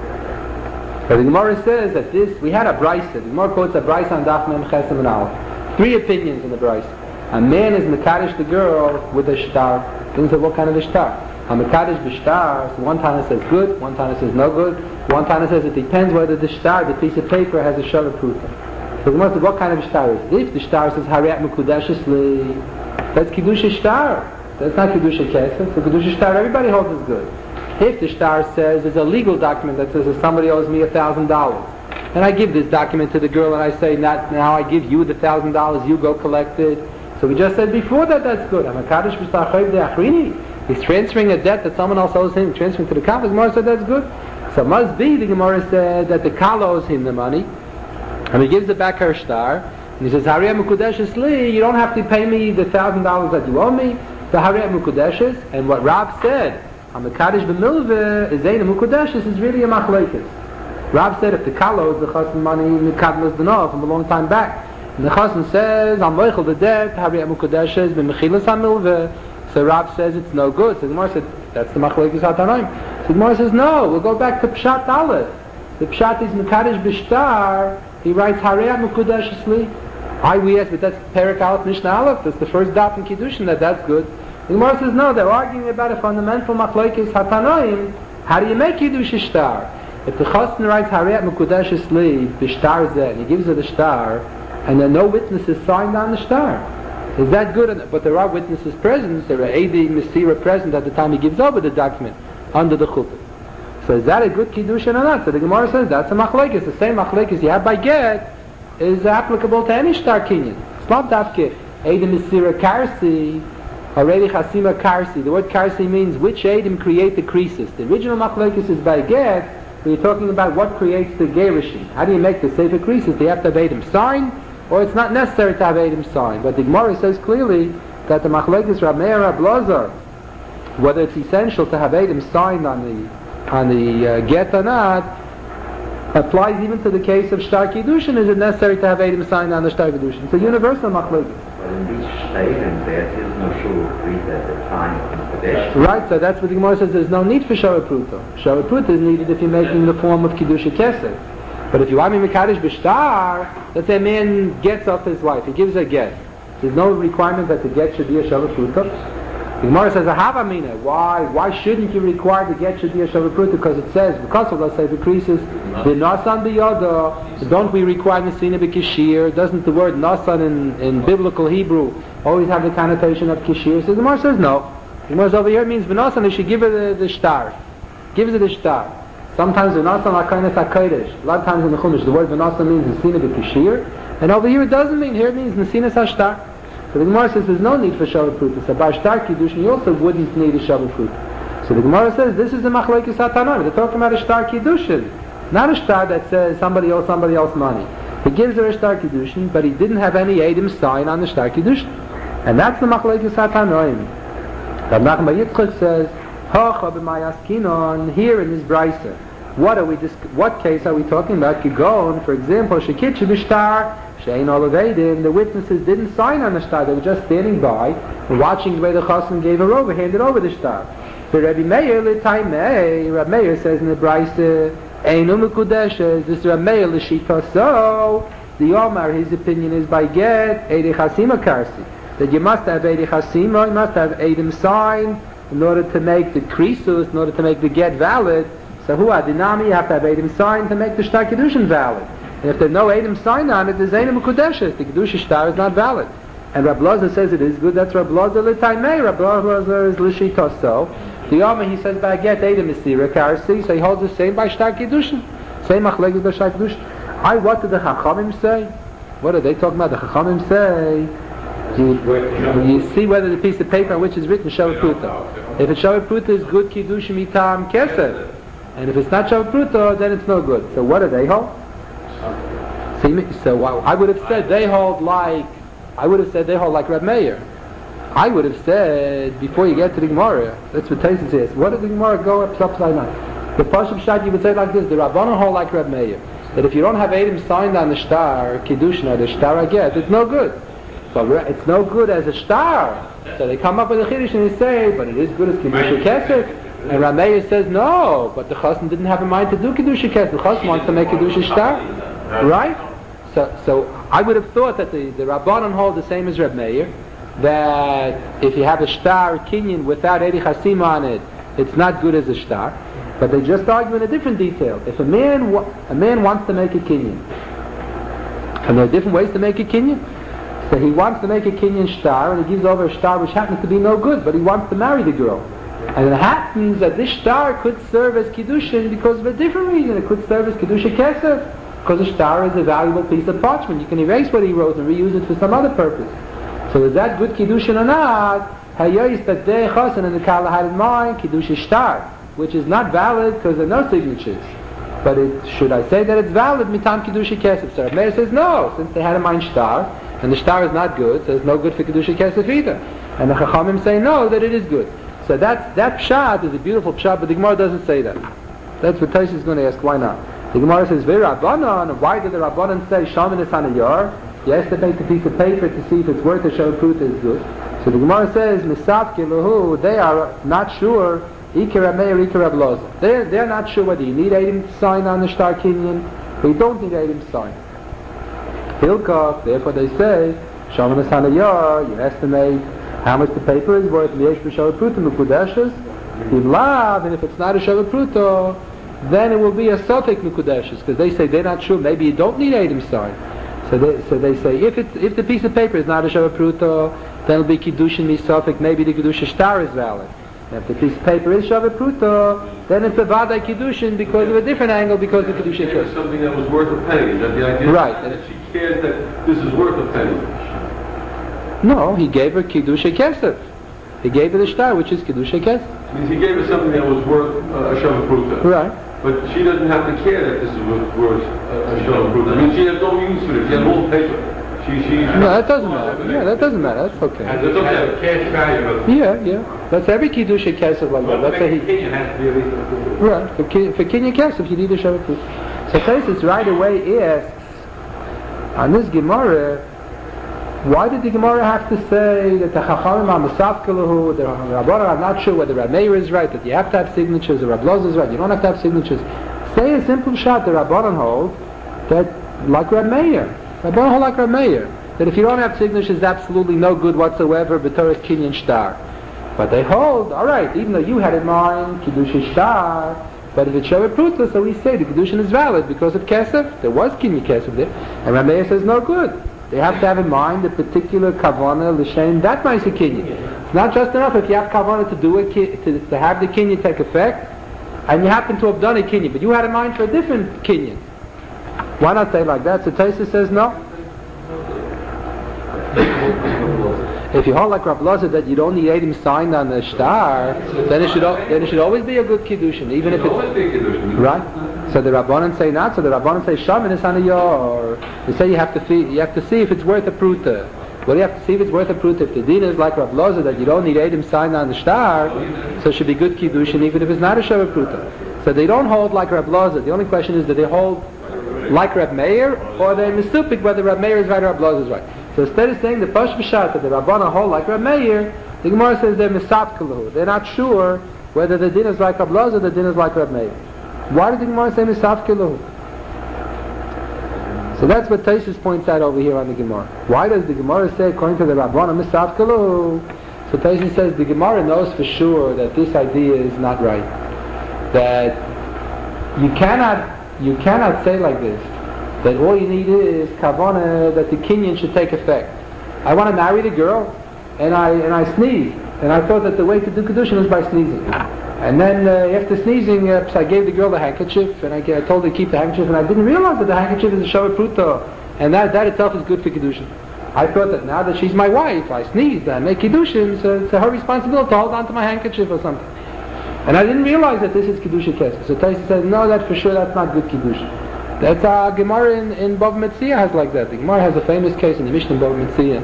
But the Gemara says that this, we had a brisa. The Gemara quotes a brisa on Daf Mem Chesem and Aleph. Three opinions in the brisa. A man is mekadosh the girl with a shtar. Then said, what kind of a shtar? A mekadosh b'shtar. So one time it says good, one time it says no good. One time it says it depends whether the shtar, the piece of paper, has a shavah pruta. So the Gemara says, what kind of shtar is it? If the shtar says hariat mekudeshes li, that's kiddush shtar. That's not kiddush kesef. So kiddush shtar, everybody holds is good. If the shtar says there's a legal document that says if somebody owes me a thousand dollars, and I give this document to the girl and I say, not now I give you the thousand dollars, you go collect it. So we just said before that that's good. I'm a kaddish b'stachayv de'achrini. He's transferring a debt that someone else owes him, transferring to the Kal. The Gemara said that's good. So must be the Gemara said that the Kal owes him the money, and he gives it back her shtar, and he says, Hariyah Mukudeshes li, you don't have to pay me the thousand dollars that you owe me, the Hariyah Mukudeshes. And what Rav said, I'm a kaddish b'milveh, is Eina Mukudeshes, is really a machlekes. Rav said if the Kal owes the chassan money, Mikadmas Danov, from a long time back, and the chassan says, I'm moichel the debt, Hariyah Mukudeshes, b'mechilas hamilveh. So Rav says it's no good. So the Gemara said, that's the machlekes hatanoim. So the Gemara says, no, we'll go back to Pshat Aleph. The Pshat is Mekadesh Bishtar, he writes Hariyah Mukudeshes li. I we ask, but that's Perek Aleph Mishnah Aleph, that's the first daf in Kiddushin, that that's good. The Gemara says, no, they're arguing about a fundamental machlekes hatanoim. How do you make Kiddush Shtar? If the chassan writes Hariyah Mukudeshes li, Bishtar zeh, and he gives her the shtar, and there are no witnesses signed on the shtar, is that good enough? But there are witnesses present, there are Eidi Mesira present at the time he gives over the document, under the chuppah. So is that a good Kiddushin or not? So the Gemara says that's a machlekes. The same machlekes you have by get is applicable to any shtar kinyan. It's not dafke Eidi Mesira Karsi, already Chasima Karsi. The word Karsi means which Eidim create the creases. The original machlekes is by get, where you're talking about what creates the gerushin. How do you make the sefer creases? Do you have to have Eidim sign? Or it's not necessary to have Eidim sign. But the Gemara says clearly that the machlekes Rav Meir Rav Lazar, whether it's essential to have Eidim signed on the on the uh, get or not, applies even to the case of Shtar Kiddushin. Is it necessary to have Eidim signed on the Shtar Kiddushin? It's a universal machlekes. But in these Eidim there is no shul creed at the time of the Right, so that's what the Gemara says. There's no need for Shara Pruta. Shara Pruta is needed if you're making the form of Kiddush Kesef. But if you want me Mekadosh B'shtar, let's say a man gets off his wife, he gives a get. There's no requirement that the get should be a Shava Pruta. The Gemara says, Ahava Mina, why? Why shouldn't you require the get should be a Shava Pruta? Because it says, because of, let's say, the creases, the Nasan B'yoda, don't we require Nesina B'kishir? Doesn't the word Nasan in, in biblical Hebrew always have the connotation of Kishir? So the Gemara says, no. The Gemara over here means V'nasan, they should give her the, the shtar. Gives it a shtar. Sometimes v'nasan ha'kainas ha'kodesh. A lot of times in the Chumash, the word v'nasan means nesina b'kishir, and over here it doesn't mean. Here it means nesinas ha'shtar. So the Gemara says there's no need for shavah pruta. So by shtar kiddushin you also wouldn't need a shavah pruta. So the Gemara says this is the machlekes hatanoim. They're talking about a shtar kiddushin, not a shtar that says somebody owes somebody else money. He gives her a shtar kiddushin, but he didn't have any eidim sign on the shtar kiddushin, and that's the machlekes hatanoim. Rav Nachman bar Yitzchak says, here in this brisa, what are we? Dis- what case are we talking about? Kigon, for example, shekitche b'shtar, shein olavedim. The witnesses didn't sign on the shtar; they were just standing by and watching the way the chassan gave her over, handed over the shtar. So Rabbi Meir l'taimei, Rabbi Meir says in the brisa, Einu Mekudeshes, this Rab Meir L'shita. So, the Omar, his opinion is by get, Eidei Chasima Karsi. That you must have Eidei Chasima, you must have Eidim sign in order to make the Krisus, in order to make the get valid. So, who Adinami, you have to have Eidim sign to make the Shtar Kiddushin valid. And if there's no Eidim sign on it, there's Einu Mekudeshes. The Kiddush Shtar is not valid. And Rab Loza says it is good. That's Rab Loza L'taimei. Rab Loza is L'shita. So, the Omer, he says by get Eidim Misira Karsi, so he holds the same by Shtar Kiddushin. Same Achlegis by Shtar Kiddushin. I, what did the Chachamim say? What are they talking about? The Chachamim say, you, you see whether the piece of paper on which is written Shavah Pruta. If it's Shavah Pruta is good Kiddushim Mitam Kesef. And if it's not Shavah Pruta, then it's no good. So what do they hold? See, so I would have said they hold like, I would have said they hold like Reb Meir. I would have said, before you get to the Gemara, that's what Taisus says, what did the Gemara go up upside down? The Pashup Shad, you would say like this, the Rabbanon hold like Reb Meir. That if you don't have Eidim signed on the Shtar, Kiddushin or the Shtar Aget, it's no good. So it's no good as a Shtar. So they come up with a Chiddush and they say, but it is good as Kiddush Kesef. And Reb Meir says, no, but the Chassan didn't have in mind to do Kiddush Kesef. The Chassan wants to make Kiddush Shtar. Right? So so I would have thought that the, the Rabbanon hold the same as Reb Meir, that if you have a Shtar Kinyan without Eidei Chasima on it, it's not good as a Shtar. But they just argue in a different detail. If a man wa- a man wants to make a kinyan, and there are different ways to make a kinyan. So he wants to make a kinyan shtar, and he gives over a shtar which happens to be no good, but he wants to marry the girl. And it happens that this shtar could serve as kiddushin because of a different reason. It could serve as kiddushin kesef, because a shtar is a valuable piece of parchment. You can erase what he wrote and reuse it for some other purpose. So is that good kiddushin or not? Hayoyis that day chasen and the kala had in mind kiddushin shtar, which is not valid because there are no signatures. But it, should I say that it's valid, mitam Kiddushi Kesef? So Meir says no, since they had in mind shtar, and the shtar is not good, so it's no good for Kiddushi Kesef either. And the Chachamim say no, that it is good. So that's, that pshat is a beautiful pshat, but the Gemara doesn't say that. That's what Taisus is going to ask, why not? The Gemara says, Ve Rabbanon, why did the Rabbanon say Shaman is on a yar? You estimate the piece of paper to see if it's worth a show proof is good. So the Gemara says, Misaf Kilahu, they are not sure. Ikar Meir, Ikar Abloza. They're, they're not sure whether you need Eidim sign on the Shtar Kinyan, but you don't need Eidim sign. Hilkach, therefore they say, Shaman Asanayar, you estimate how much the paper is worth, Liesh B'Shavah Pruta Mekudeshes, Iblav, and if it's not a Shavah Pruta, then it will be a Sofek Mekudeshes, because they say they're not sure, maybe you don't need Eidim sign. So they, so they say, if, it's, if the piece of paper is not a Shavah Pruta, then it'll be Kiddushin Misofek, maybe the Kiddush Shtar is valid. If the piece of paper is Shavah Pruta, then it's a Vadai Kiddushin because of a different angle, because of Kiddushin Kesef. It's something that was worth a penny. Is that the idea? Right. That she cared that this is worth a penny. No, he gave her Kiddushin Kesef. He gave her the Shtar, which is Kiddushin Kesef. Means he gave her something that was worth uh, a Shavah Pruta. Right. But she doesn't have to care that this is worth, worth a, a Shavah Pruta. I mean, she has no use for it. She has all the paper. She, she, no, that doesn't matter. Yeah, that doesn't matter. That's okay. Has a cash value of it. Yeah, yeah. That's every Kiddushin Kesef like that. That's a he. Has to be at least a Right. For, for Kinyan Kesef, you need a Shavah Pruta. So Taisus right away asks, on this Gemara, why did the Gemara have to say that the Chachamim are Mesafkalahu, the Rabbanon are not sure whether Reb Meir is right, that you have to have signatures, or Reb Loza is right, you don't have to have signatures. Say a simple shot, the Rabbanon hold, that like Reb Meir, Rabbanon hold like Reb Meir, that if you don't have signatures, it's absolutely no good whatsoever, B'Torah Kinyan Shtar. But they hold, alright, even though you had in mind Kiddush Shtar, but if it's Shavah Pruta, so we say the Kiddushin is valid because of Kesef, there was Kinyan Kesef there, and Reb Meir says no good. They have to have in mind a particular kavanah l'shem that makes a kinyan. It's not just enough if you have kavanah to do it to, to have the kinyan take effect, and you happen to have done a kinyan, but you had in mind for a different kinyan. Why not say like that? So Taisus says no. If you hold like Rav Loza that you don't need Eidim signed on the shtar, then it should then it should always be a good kiddushin, even if it's right. So the Rabbanan say not. So the Rabbanan say Shaman is on a yor. They say you have to see, you have to see if it's worth a pruta. Well, you have to see if it's worth a pruta. If the din is like Rav Loza that you don't need Eidim signed on the shtar, so it should be good kiddushin even if it's not a Shavah pruta. So they don't hold like Rav Loza. The only question is, do they hold like Reb Meir, or they misupik whether Reb Meir is right or Reb Loza is right. So instead of saying the Pash B'Shat that the Rabbanan hold like Reb Meir, the Gemara says they're misapkalahu. They're not sure whether the din is like Reb Loza or the din is like Reb Meir. Why did the Gemara say Misafke Lahu? So that's what Taisus points out over here on the Gemara. Why does the Gemara say, according to the Rabbana, Misafke Lahu? So Taisus says the Gemara knows for sure that this idea is not right. That you cannot, you cannot say like this, that all you need is kavanah, that the kinyan should take effect. I want to marry the girl, and I and I sneeze, and I thought that the way to do kedushin was by sneezing. And then uh, after sneezing, uh, I gave the girl the handkerchief, and I, I told her to keep the handkerchief, and I didn't realize that the handkerchief is a shavar pruta, and that that itself is good for kedushin. I thought that now that she's my wife, I sneezed, I make kedushin, so it's her responsibility to hold on to my handkerchief or something. And I didn't realize that this is kedusha kesef. So Taisa says, no, that for sure that's not good kedusha. That's uh, Gemara in, in Bava Metzia has like that. The Gemara has a famous case in the Mishnah in Bava Metzia.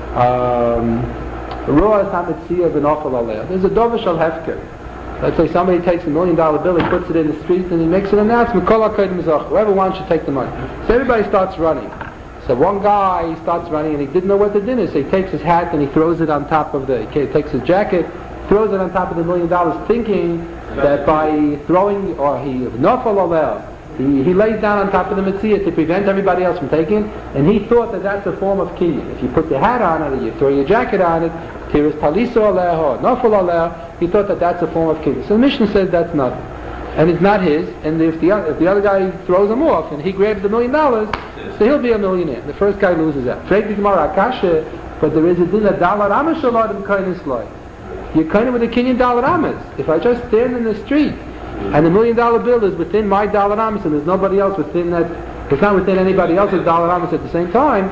Um, Roas HaMetzia v'nochel aleh. There's a dovish al hefker. Let's say somebody takes a million dollar bill, he puts it in the street, and he makes an announcement, Kol HaKodim Mizrach, whoever wants should take the money. So everybody starts running. So one guy, he starts running, and he didn't know what the din is, so he takes his hat and he throws it on top of the, he takes his jacket, throws it on top of the million dollars, thinking that by throwing, or he, nofal aleh, He, he lays down on top of the Metzia to prevent everybody else from taking, and he thought that that's a form of kinyan. If you put your hat on it, or you throw your jacket on it, tiris taliso aleh, or nofal aleh, he thought that that's a form of kinyan. So the Mishnah says that's nothing. And it's not his, and if the, if the other guy throws him off, and he grabs the million dollars, so he'll be a millionaire. The first guy loses out. Frag the Gemara Akasha, but there is a din of dalar amash aladim kainis loy. You're kind of with a kinyan dalar amas. If I just stand in the street, and the million dollar bill is within my dollar amas, and there's nobody else within that, it's not within anybody else's dollar amas at the same time.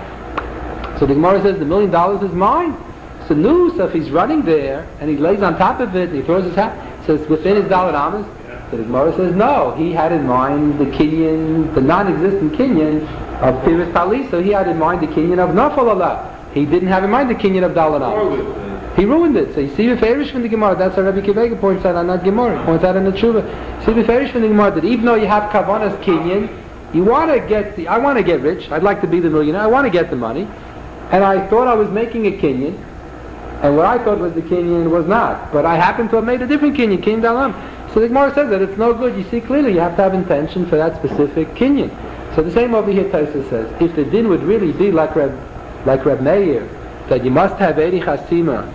So the Gemara says the million dollars is mine. So no, so if he's running there and he lays on top of it and he throws his hat, so it's within his dollar amas. So the Gemara says no, he had in mind the kinyan, the non-existent kinyan of Piris Tali, so he had in mind the kinyan of Nafal Allah. He didn't have in mind the kinyan of dollar amas. He ruined it. So you see the Ferish from the Gemara. That's what Rabbi Kivega points out on that Gemara. He points out in the Tshuva. See the Ferish from the Gemara that even though you have Kavanas Kinyan, you want to get the, I want to get rich. I'd like to be the millionaire. I want to get the money. And I thought I was making a Kinyan. And what I thought was the Kinyan was not. But I happened to have made a different Kinyan, Kinyan Dalam. So the Gemara says that it's no good. You see clearly you have to have intention for that specific Kinyan. So the same over here Taisa says, if the din would really be like Reb, like Reb Meir, that you must have Eri Chasima,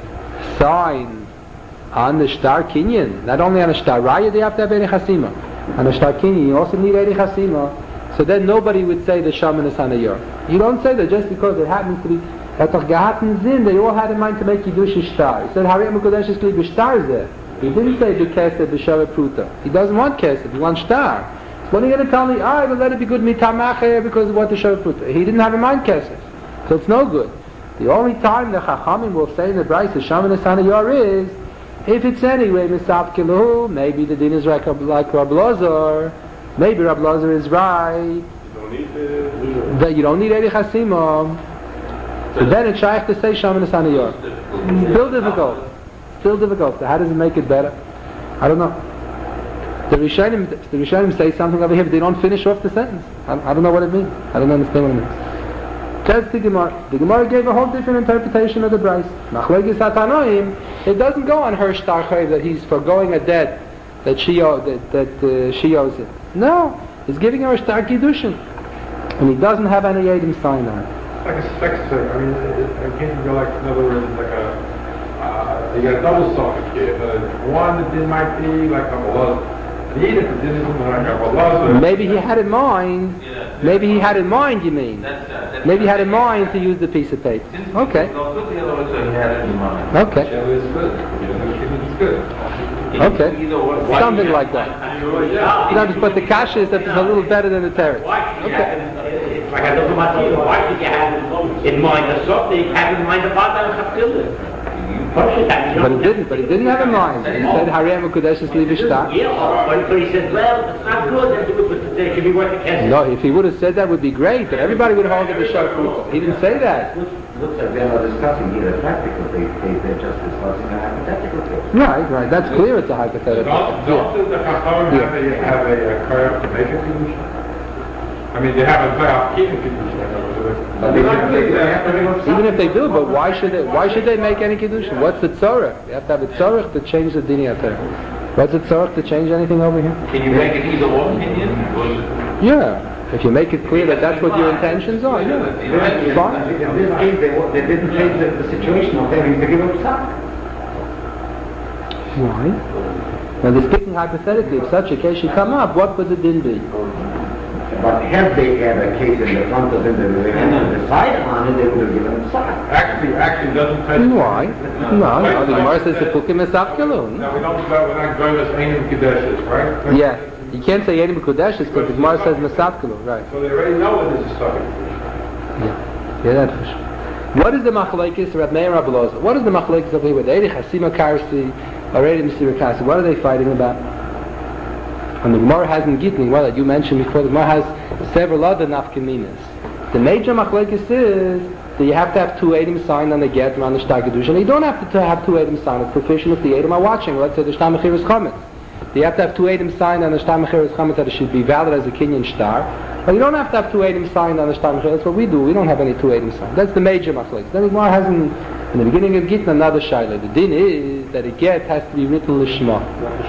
sign on the Shtar Kinyan, not only on a Shtar Raya they have to have Eri Chasima, on a Shtar Kinyan you also need Eri Chasima, so then nobody would say the Shaman is on a Yor. You don't say that just because it happens to be, that doch gehaten Sinn, they all had in mind to make Yiddush Shtar. He said, Harei Mukodesh is Kli B'Shtar Zeh. He didn't say B'Kesed B'Shaveh Pruta. He doesn't want Kesed, he wants Shtar. So when are you going to tell me, ah, oh, let it be good Mitamacher because of what the Shaveh Pruta? He didn't have in mind Kesed. So it's no good. The only time the Chachamim will say in the Bryce the Shaman Asana Yor is if it's anyway Misaf Kilu, maybe the din is like, like Rab Lazar, maybe Rab Lazar is right, You don't need to... that you don't need Eri Chasima. So then it's shaykh to say Shaman Asana Yor. Still difficult. Still difficult. So how does it make it better? I don't know. The Rishonim, the Rishonim say something over here, but they don't finish off the sentence. I, I don't know what it means. I don't understand what it means. That's the Gemara. The Gemara gave a whole different interpretation of the Bryce. Machlokes HaTanoim, it doesn't go on her Shtar Chayv that he's foregoing a debt that she owes, that, that uh, she owes it. No, he's giving her a Shtar Kiddushin, and he doesn't have any Yedim sign on it. Like a sex thing. I mean, it, it can't go like, in other words, like a, uh, you got a double socket here. Uh, one that didn't might be like a balaz. The other that didn't like a balaz. Maybe he had in mind, maybe he had in mind, you mean? Maybe he had in mind to use the piece of paper. Okay. Okay. Okay. Something like that. No, but the kasha is that it's a little better than the terrace. Okay. Like I don't know why did you have in mind the soft, you have in mind the father of Chaptil? But he didn't, but he didn't have in mind. He said, Hariyam Kudesh is Livishta. Yeah, but he said, well, it's not good, it should be worth the cash. No, if he would have said that would be great, but everybody would hold it a shot. He didn't say that. Looks like they're not discussing here a practical case, they're just discussing a hypothetical case. Right, right, that's clear it's a hypothetical. Don't, don't the Chachamim have a, have a, a curve to make a Kedusha? I mean, they have a playoff keeping Kedusha. Even if they do, but why should they? Why should they make any kedusha? What's the tzorech? You have to have a tzorech to change the dini ater. What's it tzarich to change anything over here? Can you make it either or opinion? Or is it- Yeah. If you make it clear that that's what your intentions are, yeah. Fine. In this case, they, wa- they didn't change the, the situation of having to give up stock. Why? Now they're speaking hypothetically. If such a case should come up, what would the din be? But had they had a case in the front of them that they had to decide on it, they would have given them stock. Actually, actually doesn't touch. Why? No, no. The Gemara says the pukim is afkalun. Now, we don't, we're not going to Einim Kedeshes, right? Yeah. You can't say Yedim Kodeshes because the Gemara says Masavkalu, right? So they already know what this is stuff. Yeah. Yeah, that's for sure. What is the machlekes Reb Meir Rabbi Elazar? What is the machlekes over here with Eidi Chasima Karsi, or Eidi Mesira Karsi? What are they fighting about? And the Gemara hasn't given, well, that you mentioned before, the Gemara has several other nafkaminas. The major machlekes is that you have to have two Eidim signed on the get and on the Shtagadush, and you don't have to have two Eidim signed. It's sufficient if the Eidim are watching. Let's say the Shtam Mechir is Chometz. You have to have two Eidim signed on the Shtam Mechir is Chometz that it should be valid as a Kinyan Shtar. But you don't have to have two Eidim signed on the Shtam Mechir. That's what we do. We don't have any two Eidim signed. That's the major machlekes. Then the Gemara hasn't, in the beginning of Gittin, another shaila. The din is that a get has to be written Lishma.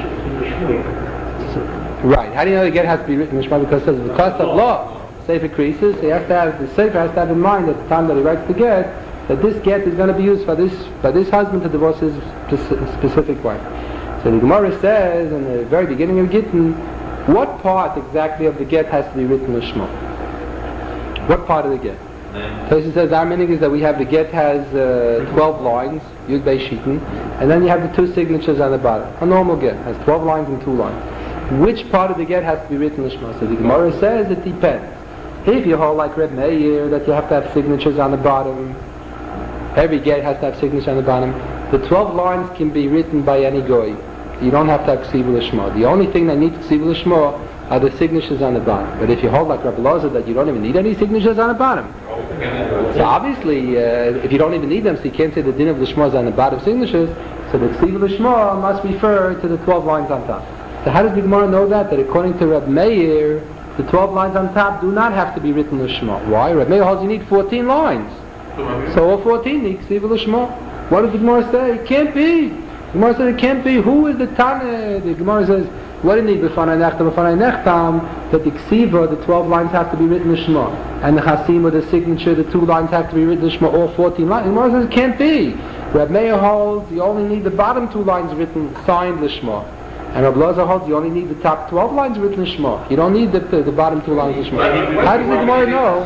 Right. How do you know the get has to be written Lishma? Because it says the cost of law. Sefer creases. So you have to have, the Sefer has to have in mind at the time that he writes the get, that this get is going to be used for this, by this husband to divorce his specific wife. So the Gemara says in the very beginning of Gittin, what part exactly of the get has to be written Lishma? What part of the get? So he says our meaning is that we have the get has uh, twelve lines, Yud Bei Shitin, and then you have the two signatures on the bottom. A normal get has twelve lines and two lines. Which part of the get has to be written Lishma? So the Gemara says it depends. If you hold like Reb Meir that you have to have signatures on the bottom, every get has to have signatures on the bottom. The twelve lines can be written by any goy. You don't have to have Ksiva Lishma. The only thing that needs Ksiva Lishma are the signatures on the bottom. But if you hold like Rabbi Elazar that you don't even need any signatures on the bottom, so obviously uh, if you don't even need them, so you can't say the din of Lishma is on the bottom signatures, so the Ksiva Lishma must refer to the twelve lines on top. So how does the Gemara know that? That according to Reb Meir, the twelve lines on top do not have to be written Lishma. Why? Reb Meir holds you need fourteen lines. So all fourteen need Ksiva Lishma. What does the Gemara say? It can't be. The Gemara says it can't be. Who is the Tana? The Gemara says, what do you need? B'fanai nechtam, b'fanai nechtam, that the Ksiva, the twelve lines have to be written Lishma. And the Chasima, the signature, the two lines have to be written Lishma, all fourteen lines. The Gemara says it can't be. Reb Meir holds you only need the bottom two lines written, signed Lishma. And Rabbi Elazar holds you only need the top twelve lines written Lishma. You don't need the, the, the bottom two lines Lishma. How does the Gemara know?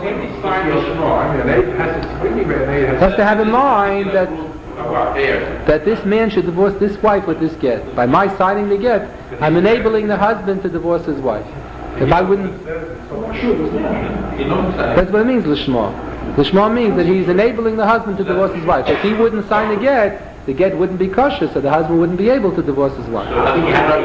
It has to have in mind that that this man should divorce this wife with this get. By my signing the get, I'm enabling the husband to divorce his wife. If I wouldn't... That's what it means, Lishma. Lishma means that he's enabling the husband to divorce his wife. If he wouldn't sign the get, the get wouldn't be kosher, so the husband wouldn't be able to divorce his wife. How can you have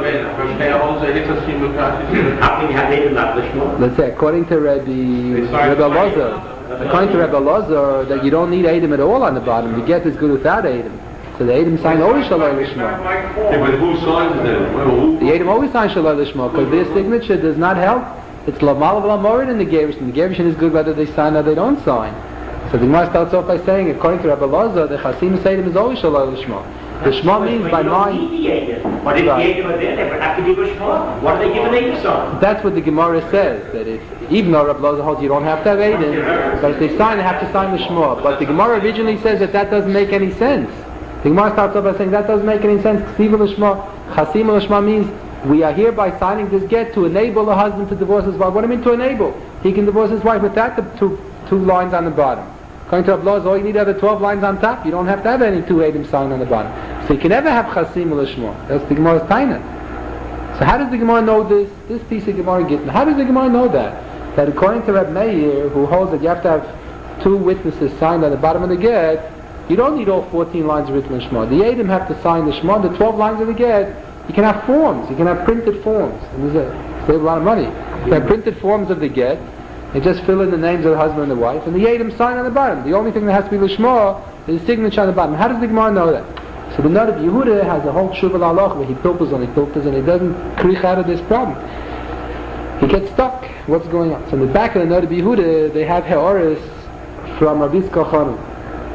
Eidim not Lishma? Let's say, according to Rabbi Rabbi Elazar, according to Rabbi Elazar, that you don't need Eidim at all on the bottom. The get is good without Eidim. So the Eidim sign always Shalai Lishma. Yeah, but who signs it? Well, The Eidim always sign Shalai Lishma because their signature does not help. It's Lamal Lamorid in the Gerushin. The Gerushin is good whether they sign or they don't sign. So the Gemara starts off by saying, according to Rabbi Elazar, the Chasim Eidim is always Shalai Lishma. The Shema means by mind. But if the Eidim are there, they would have to give a Shema. What are they giving Eidim on? That's what the Gemara says, that if, even though Rabbi Elazar holds you don't have to have Eidim, but if they sign, they have to sign the Shema. But the Gemara originally says that that doesn't make any sense. The Gemara starts off by saying that doesn't make any sense. Ksiva Lishma, Chasim Lishma means we are here by signing this get to enable the husband to divorce his wife. What do you mean to enable? He can divorce his wife without the two, two lines on the bottom. According to Rabbi Elazar, all you need are the twelve lines on top. You don't have to have any two Eidim signed on the bottom. So you can never have Chasim Lishma. That's the Gemara's Taina. So how does the Gemara know this? This piece of Gemara Gittin. How does the Gemara know that? That according to Reb Meir, who holds that you have to have two witnesses signed on the bottom of the get, you don't need all fourteen lines written in Shema. The Eidim have to sign the Shema. The twelve lines of the get, you can have forms. You can have printed forms. And there's a, save a lot of money. You have printed forms of the get. You just fill in the names of the husband and the wife, and the Eidim sign on the bottom. The only thing that has to be Lishma is the signature on the bottom. How does the Gemara know that? So the Nod of Yehuda has a whole Shuvah L'Halach where he pilpers and he pilpers and he doesn't krich out of this problem. He gets stuck. What's going on? So in the back of the Nod of Yehuda, they have Heoris from Rabbi Yitzchak Chanun.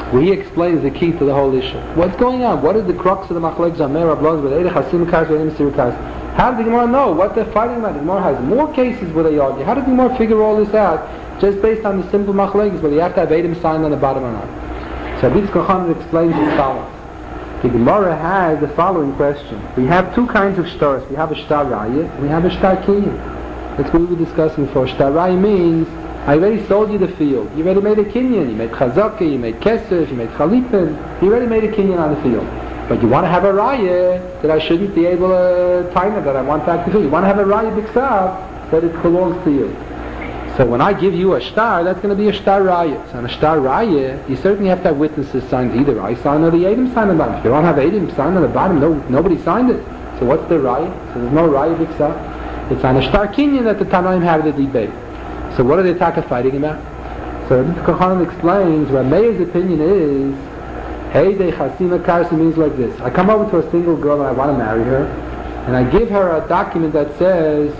where he explains the key to the whole issue. What's going on? What is the crux of the machlekes Amei Rablos with Eidei Chasim Kars with Eidei Mesiru Kars? How does the Gemara know what they're fighting about? The Gemara has more cases where they argue. How does the Gemara figure all this out just based on the simple machlekes whether you have to have Eidim signed on the bottom or not? So Rabbi Kochan explains as follows. The Gemara has the following question. We have two kinds of stars. We have a star raya and we have a star kinyan. That's what we were discussing before. Star raya means I already sold you the field. You already made a kinyan. You made chazaka, you made kesef, you made chalipin. You already made a kinyan on the field. But you want to have a raya that I shouldn't be able to time it, that I want back the field. You want to have a raya b'ksav that it belongs to you. So when I give you a star, that's going to be a star raya. So on a star raya, you certainly have to have witnesses signed. Either I signed or the Eidim signed on the bottom. If you don't have Eidim signed on the bottom, no, nobody signed it. So what's the raya? So there's no raya b'ksav. It's on a star kinyan that the Tanaim have the debate. So what are the Taka fighting about? So this Kohanim explains, Rameir's opinion is, Hey, de Chasima Karsi means like this. I come over to a single girl and I want to marry her, and I give her a document that says,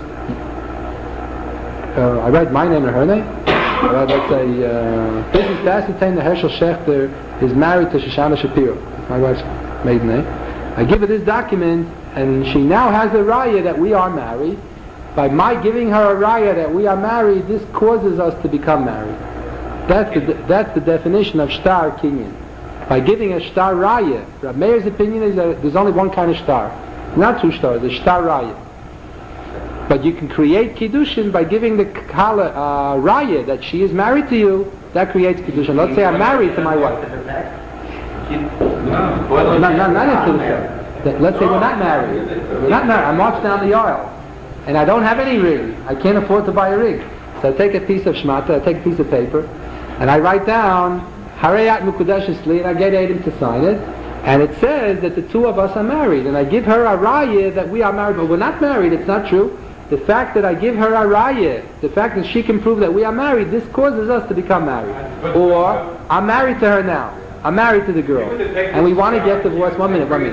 uh, I write my name and her name. I let's say, uh, this is to ascertain that Herschel Schechter is married to Shoshana Shapiro. That's my wife's maiden name. I give her this document, and she now has a raya that we are married. By my giving her a raya that we are married, this causes us to become married. That's the, that's the definition of star kinyan. By giving a star raya, Rav Meir's opinion is that there's only one kind of star. Not two stars, there's star raya. But you can create kiddushin by giving the kala uh, raya that she is married to you. That creates kiddushin. Let's say I'm married to my wife. No, not, not into the fact. Let's say we're not married. We're not married. I march down the aisle. And I don't have any rig. I can't afford to buy a rig. So I take a piece of shmata, I take a piece of paper, and I write down, Harayat Mukudashis Li, and I get Adam to sign it. And it says that the two of us are married. And I give her a raya that we are married, but we're not married, it's not true. The fact that I give her a raya, the fact that she can prove that we are married, this causes us to become married. Or, I'm married to her now. I'm married to the girl. And we want to get divorced. One minute, one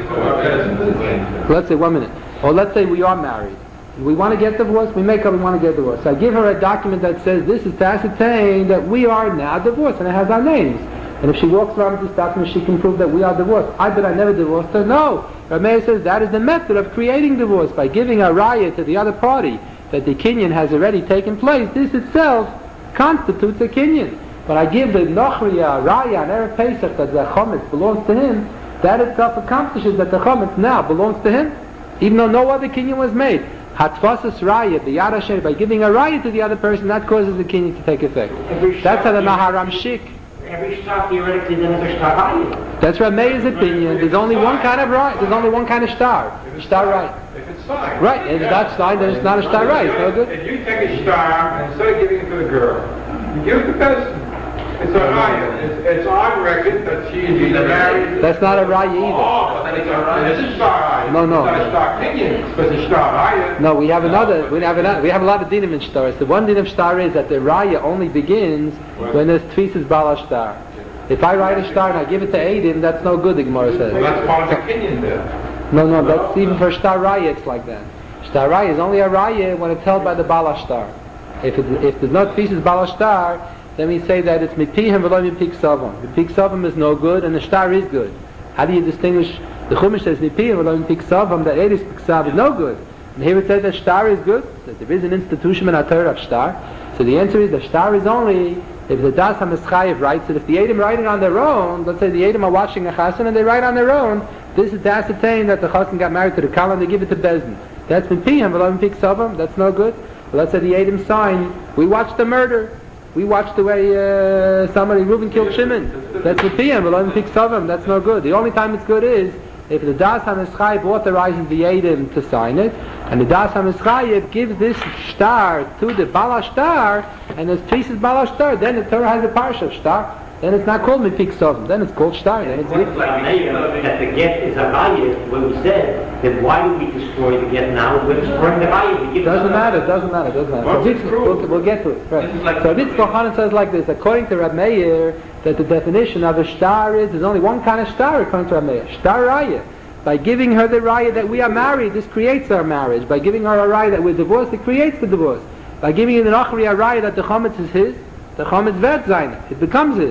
minute. Let's say one minute. Or let's say we are married. We want to get divorced, we make up, we want to get divorced. So I give her a document that says this is to ascertain that we are now divorced, and it has our names. And if she walks around with this document, she can prove that we are divorced. I bet I never divorced her. No. Rav Meir says that is the method of creating divorce, by giving a raya to the other party that the kinyan has already taken place. This itself constitutes a kinyan. But I give the nochriya, raya, and Erev Pesach that the chometz belongs to him, that itself accomplishes that the chometz now belongs to him, even though no other kinyan was made. Hatfasas raya, the Yad Hashem, by giving a raya to the other person, that causes the kinyan to take effect. That's how the Maharam Shik. Every star theoretically then is a star raya. That's Rav Meir's opinion. There's only one kind of raya. There's only one kind of star. Star raya. If it's signed. Right. If it's not signed, then it's not a star raya. It's no good. If you take a star and instead of giving it to the girl, you give it to the person. It's a raya. It's, it's on record that she is either married. That's not a raya either. Oh, but it's a raya. It's a star raya. No, no. It's not a star kinyan, but it's a star raya. No, we have another. We have another. We have a lot of dinim in stars. The one din of star is that the raya only begins when there's tfisis bala star. If I write a star and I give it to Eidim, that's no good. The Gemara says. Well, that's part of the kinyan then. No, no, that's even for star raya. It's like that. Star raya is only a raya when it's held by the bala star. If it, if there's no tfisis bala star, then we say that it's mipihem v'lo mipik savam. The pik savam is no good, and the star is good. How do you distinguish? The Chumash says mipihem v'lo mipik savam, that Eidis pik sav is no good. And here it says that star is good, that there is an institution in our Torah of star. So the answer is the star is only if the Das HaMeschayev writes it. If the Eidim write it on their own, let's say the Eidim are watching a Chassan and they write on their own, this is to ascertain that the Chassan got married to the Kala and they give it to Bezdin. That's mipihem v'lo mipik savam, that's no good. Well, let's say the Eidim sign, we watched the murder. We watched the way uh, somebody, Reuben killed Shimon. That's the P M, Elohim Pik Savim, that's no good. The only time it's good is if the Das HaMeschayev authorizes the Eidim to sign it, and the Das HaMeschayev gives this star to the Bala star, and there's pieces Bala star, then the Torah has a parsha of star. Then it's not called Mipik Savim, then it's called star. Then it's good. Like that the get is a raya, when we said, then why do we destroy the get now? We're destroying the raya. We give doesn't matter, doesn't matter, doesn't matter. Well, So this, we'll, we'll get to it. Right. Like so this Kohanan says like this, according to Rab Meir, that the definition of a star is, there's only one kind of star according to Rab Meir, star raya. By giving her the raya that we are married, this creates our marriage. By giving her a raya that we're divorced, it creates the divorce. By giving the Nachri a raya that the chometz is his, the chometz wird sein, it becomes his.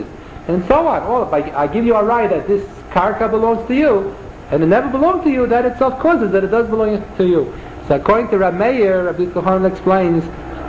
and so on. All, if I, I give you a right that this karka belongs to you, and it never belonged to you, that itself causes that it does belong to you. So according to Rab Meir, Rabbi Yochanan explains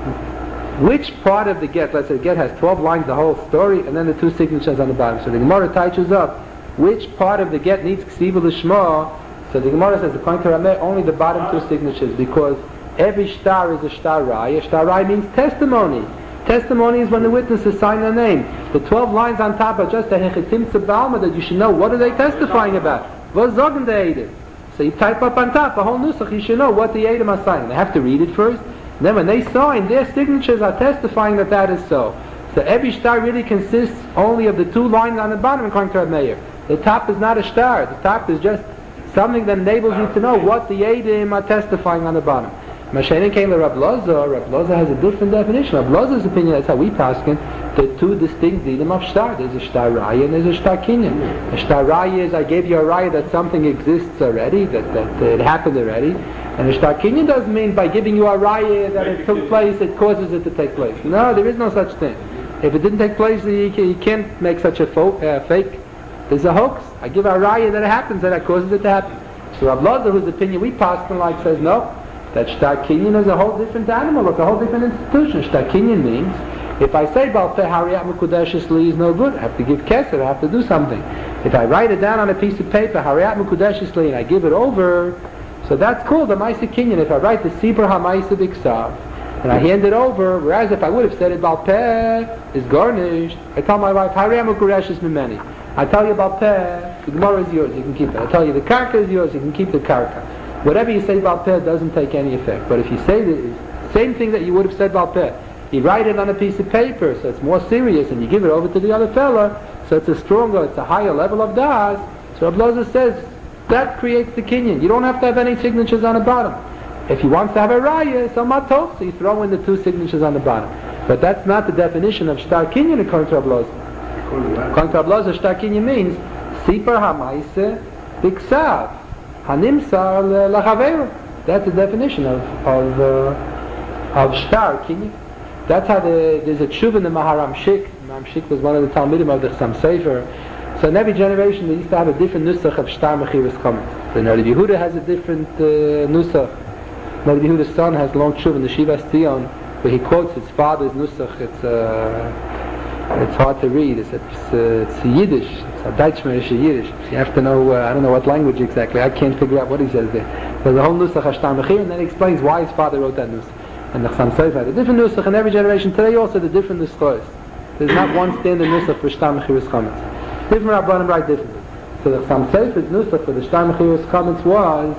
which part of the get, let's say the get has twelve lines, the whole story, and then the two signatures on the bottom. So the Gemara touches up which part of the get needs ksiva l'shma. So the Gemara says, according to Rab Meir, only the bottom two signatures, because every shtar is a shtar raya. Shtar raya means testimony. Testimony is when the witnesses sign their name. The twelve lines on top are just a hechetim tzebalma that you should know what are they testifying about. Was sagen the Eidim? So you type up on top a whole nusach, you should know what the Eidim are signing. They have to read it first. Then when they sign, their signatures are testifying that that is so. So every shtar really consists only of the two lines on the bottom according to Rab Meir. The top is not a shtar. The top is just something that enables you to know what the Eidim are testifying on the bottom. Mashayin came to Rab Loza. Rab Loza has a different definition. Rab Loza's opinion, that's how we paskin, the two distinct dinim of shtar. There's a shtar raya and there's a shtar kinyan. A shtar raya is I gave you a raya that something exists already, that, that uh, it happened already. And a shtar kinyan doesn't mean by giving you a raya that it took place, it causes it to take place. No, there is no such thing. If it didn't take place, you, can, you can't make such a fo- uh, fake. There's a hoax. I give a raya that it happens, and that causes it to happen. So Rab Loza, whose opinion we paskin like, says no. That shtar kinyan is a whole different animal, it's a whole different institution. Shtar kinyan means, if I say Baal Peh Hariyat Mekudeshes Li is no good, I have to give keser, I have to do something. If I write it down on a piece of paper, Hariyat Mekudeshes Li, and I give it over, so that's called a Maisa Kinyan. If I write the Sibur HaMaisa B'Ksav, and I hand it over, whereas if I would have said it Baal Peh is garnished, I tell my wife, Hariyat Mekudeshes Mimeni. I tell you Baal Peh, the Gemara is yours, you can keep it. I tell you the Karka is yours, you can keep the Karka. Whatever you say Baal Peh doesn't take any effect. But if you say the same thing that you would have said Baal Peh, you write it on a piece of paper, so it's more serious, and you give it over to the other fella, so it's a stronger, it's a higher level of das. So Rab Loza says, that creates the kinyan. You don't have to have any signatures on the bottom. If he wants to have a raya, so matov, so you throw in the two signatures on the bottom. But that's not the definition of shtar kinyan according to Rab Loza. According to Rab Loza, shtar kinyan means, sipar hamaise biksav. Hanimsar lachaveru. That's the definition of of uh, of shtar kinyan. That's how the, there's a tshuva in the Maharam Shik. Maharam Shik was one of the Talmidim of the Chassam Sofer. So in every generation they used to have a different nusach of shtar mechiras chametz. So Rabbi Yehuda has a different uh, nusach. Rabbi Yehuda's son has long tshuva in the Shivas Tzion, where he quotes his father's nusach. It's uh, it's hard to read. It's it's, uh, it's Yiddish. It's a Deutschmanish Yiddish. You have to know. Uh, I don't know what language exactly. I can't figure out what he says there. There's a whole nusach of shtar mechir, and then he explains why his father wrote that nusach. And the Chassam Sofer had a different nusach in every generation. Today also the different nuschos. There's not one standard nusach for shtar mechiras chametz. Different Rabbanim write differently. So the Chassam Sofer's nusach for the shtar mechiras chametz was,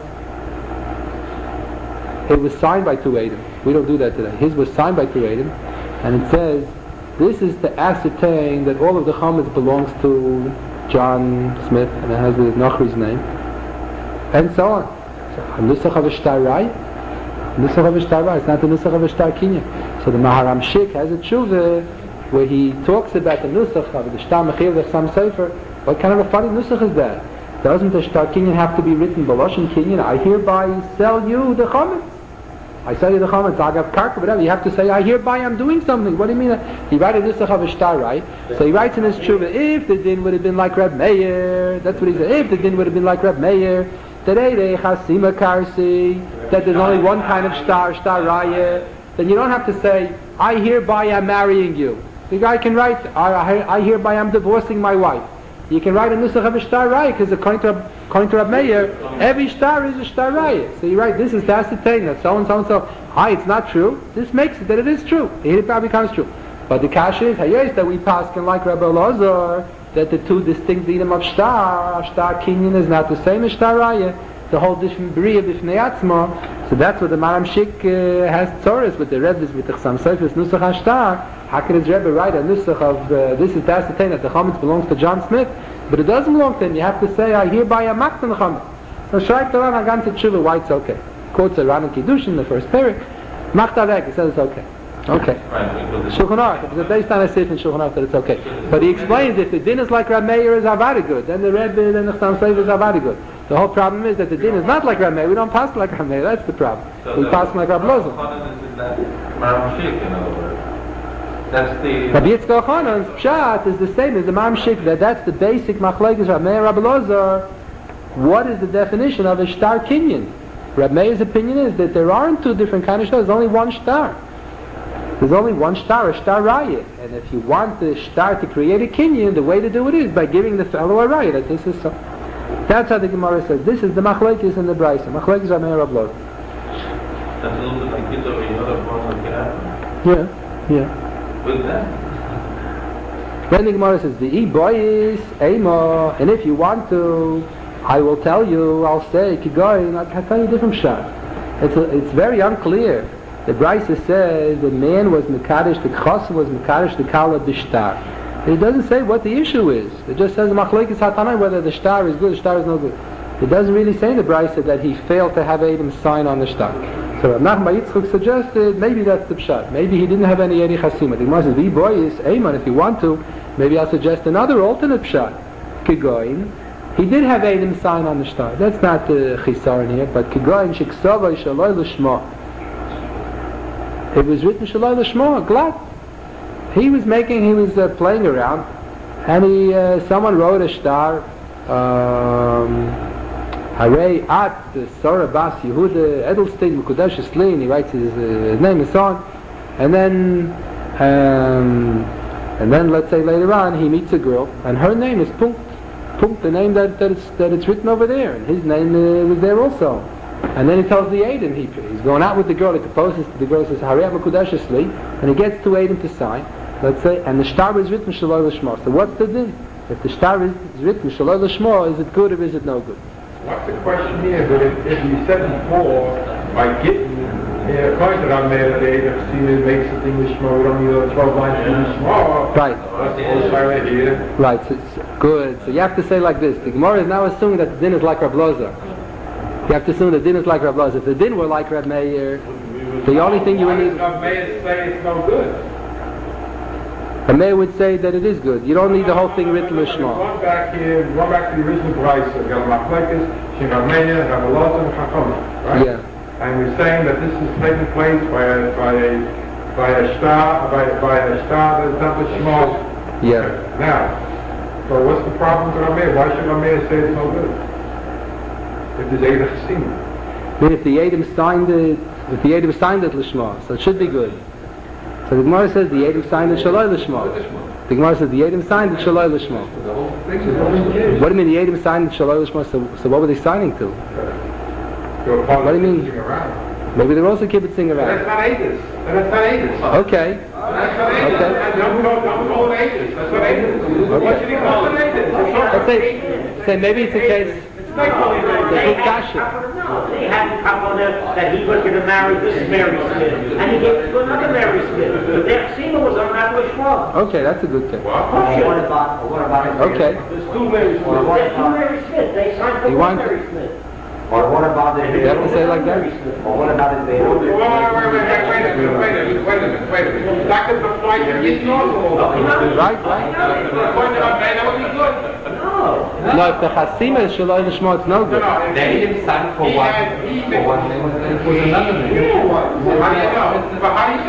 it was signed by two Eidim. We don't do that today. His was signed by two Eidim, and it says, this is to ascertain that all of the chametz belongs to John Smith, and it has the Nochri's name, and so on. So a nusach of a shtar raya. Nusach of a shtar raya, it's not the nusach of a shtar kinyan. So the Maharam Shik has a tshuva where he talks about the nusach of the shtar mechir, the Chassam Sofer. What kind of a funny nusach is that? Doesn't the shtar kinyan have to be written b'loshen kinyan? I hereby sell you the chametz. I sell you the chametz. I got karka, whatever. You have to say, I hereby am doing something. What do you mean? He writes a nusach of a shtar, right? So he writes in his tshuva, if the din would have been like Reb Meir, that's what he said. If the din would have been like Reb Meir, today they chasima karsi, that there's only one kind of shtar, shtar raya, then you don't have to say, I hereby am marrying you. The guy can write, I, I, I hereby am divorcing my wife. You can write a nusach of a shtar raya, because according to according to Reb Meir, every shtar is a shtar raya. So you write, this is the thing that so and so and so. Ah, it's not true. This makes it that it is true. It probably becomes true. But the kasha is, hayes that we pass can like Rabbi Elazar, that the two distinct dinim of shtar, shtar kinyan is not the same as shtar raya. The whole different bria b'fnei atzma. So that's what the Maharam Shik uh, has tzoros with the Rebbe's, with the Chassam Sofer's nusach hashtar. How can his Rebbe write a nusach of uh, this is that's the thing that the chametz belongs to John Smith, but it doesn't belong to him. You have to say, I hereby am maktan the chametz. So Shraik Torah Hagan Tshuva, why it's okay. Quotes a Ran Kiddushin in the first period. Machtavek, he says it's okay. Okay. Shulchan Aruch, it's based on a sif in Shulchan Aruch that it's okay. But he explains if the din is like Reb Meir is very good, then the Rebbe, then the Chassam Sofer is very good. The whole problem is that the din is not like Reb Meir. We don't pass like Reb Meir. That's the problem. So we pass like Reb Loza. That's the... Rabbi Yitzchak Hanan's pshat is the same as the Mamshik, that that's the basic machlekes Rabbi Meir Rabbi Elazar. What is the definition of a shtar kinyan? Rabbi Meir's opinion is that there aren't two different kind of stars, there's only one star. There's only one star, a star raya. And if you want the star to create a kinyan, the way to do it is by giving the fellow a raya, that this is so. That's how the Gemara says. This is the machlekes and the brayso. Machlekes Rabbi Meir Rabbi Elazar. That's a little bit like Gita or another form of Kirah. Yeah, yeah. With that? Then the Gemara says, the boys, emo, and if you want to, I will tell you, I'll say, Kigoyin, I can tell you a different shot. It's, a, it's very unclear. The Brisa says the man was Mekadesh, the Chos was Mekadesh, the Kala Bishtar. And it doesn't say what the issue is. It just says, Machlekes Hatanai, whether the star is good, the star is no good. It doesn't really say in the Brisa that he failed to have Adam sign on the star. So Rav Nachman bar Yitzchak suggested maybe that's the pshat. Maybe he didn't have any Eri Chasima. The Gemara says, the boy is Eiman, if you want to, maybe I'll suggest another alternate pshat. Kigoyin. He did have Adam sign on the star. That's not the Chisaron here, but Kigoyin Shiksava Shaloi L'Shma. It was written Shaloi L'Shma, glad. He was making, he was uh, playing around, and he, uh, someone wrote a star, um, Harei At Sora Bas Yehuda Edelstein Mekudesh Slin. He writes his, uh, his name and so on, and then, um, and then let's say later on he meets a girl, and her name is Punkt, Punkt, the name that, that it's that it's written over there, and his name uh, was there also. And then he tells the Aiden, he, he's going out with the girl, he proposes to the girl, says Harei Mekudesh Slin, and he gets to Aiden to sign. Let's say, and the star is written Shaloi L'Shma. So what's the din? If the star is written Shaloi L'Shma, is it good or is it no good? What's the question here? But if, if you said before, by getting, uh, according to Rav Meir, they have seen it makes it English Shema, we don't need a twelve lines in Shema. Right. That's the whole side right here. Right, so it's good. So you have to say like this. The Gemara is now assuming that the din is like Rav Elazar. You have to assume the din is like Rav Elazar. If the din were like Rav Meir, the only thing you would need... Rav Meir say it's no good. The Meir would say that it is good. You don't need the whole thing written Lishma. Going back here, going back to the original price of Gal Machlekes, Shem Rav Meir, Rav Elazar, and Chachamim, right? Yeah. And we're saying that this is taking place by a by a by a star by by a star that is not the Shema. Yeah. Now, so what's the problem with Rav Meir? Why should Rav Meir say it's no good? If there's Eidah Chasim. Then if the Adam signed it, if the Adam signed it Lishma, so it should be good. So the Gemara says the Adam signed it Shaloi L'Shma. The Gemara says the Adam signed it Shaloi L'Shma. What do you mean the Adam signed it Shaloi L'Shma? So, so what were they signing to? What do you mean? Maybe they're also kibbutzing around. That's not Eidah. That's not Eidah. Okay. That's not Eidah. Don't call don't call it Eidah. That's not Eidah. What should he call it Eidah? Let's say, say maybe it's a case. No, they had, no, they had a couple that he was going to marry this Mary Smith, and he gave it to another Mary Smith. But their Sima was on that Lishma. Okay, that's a good thing. What about, what about... Okay. There's two Mary Smith. There's two Mary Smith. They signed for You one want- Mary Smith. Or what about the... You have to say like that? Or what about the... Wait, wait, wait, wait, wait a minute, wait a minute, wait a minute, wait a minute. Doctor Beflight, you're getting awful. Right, right. According to Rav Meir, that would be good. No. No, if the Chasima is Shaloi L'Shma, it's no good. They didn't sign for one, for one name, and for another name. How do you know? But how do you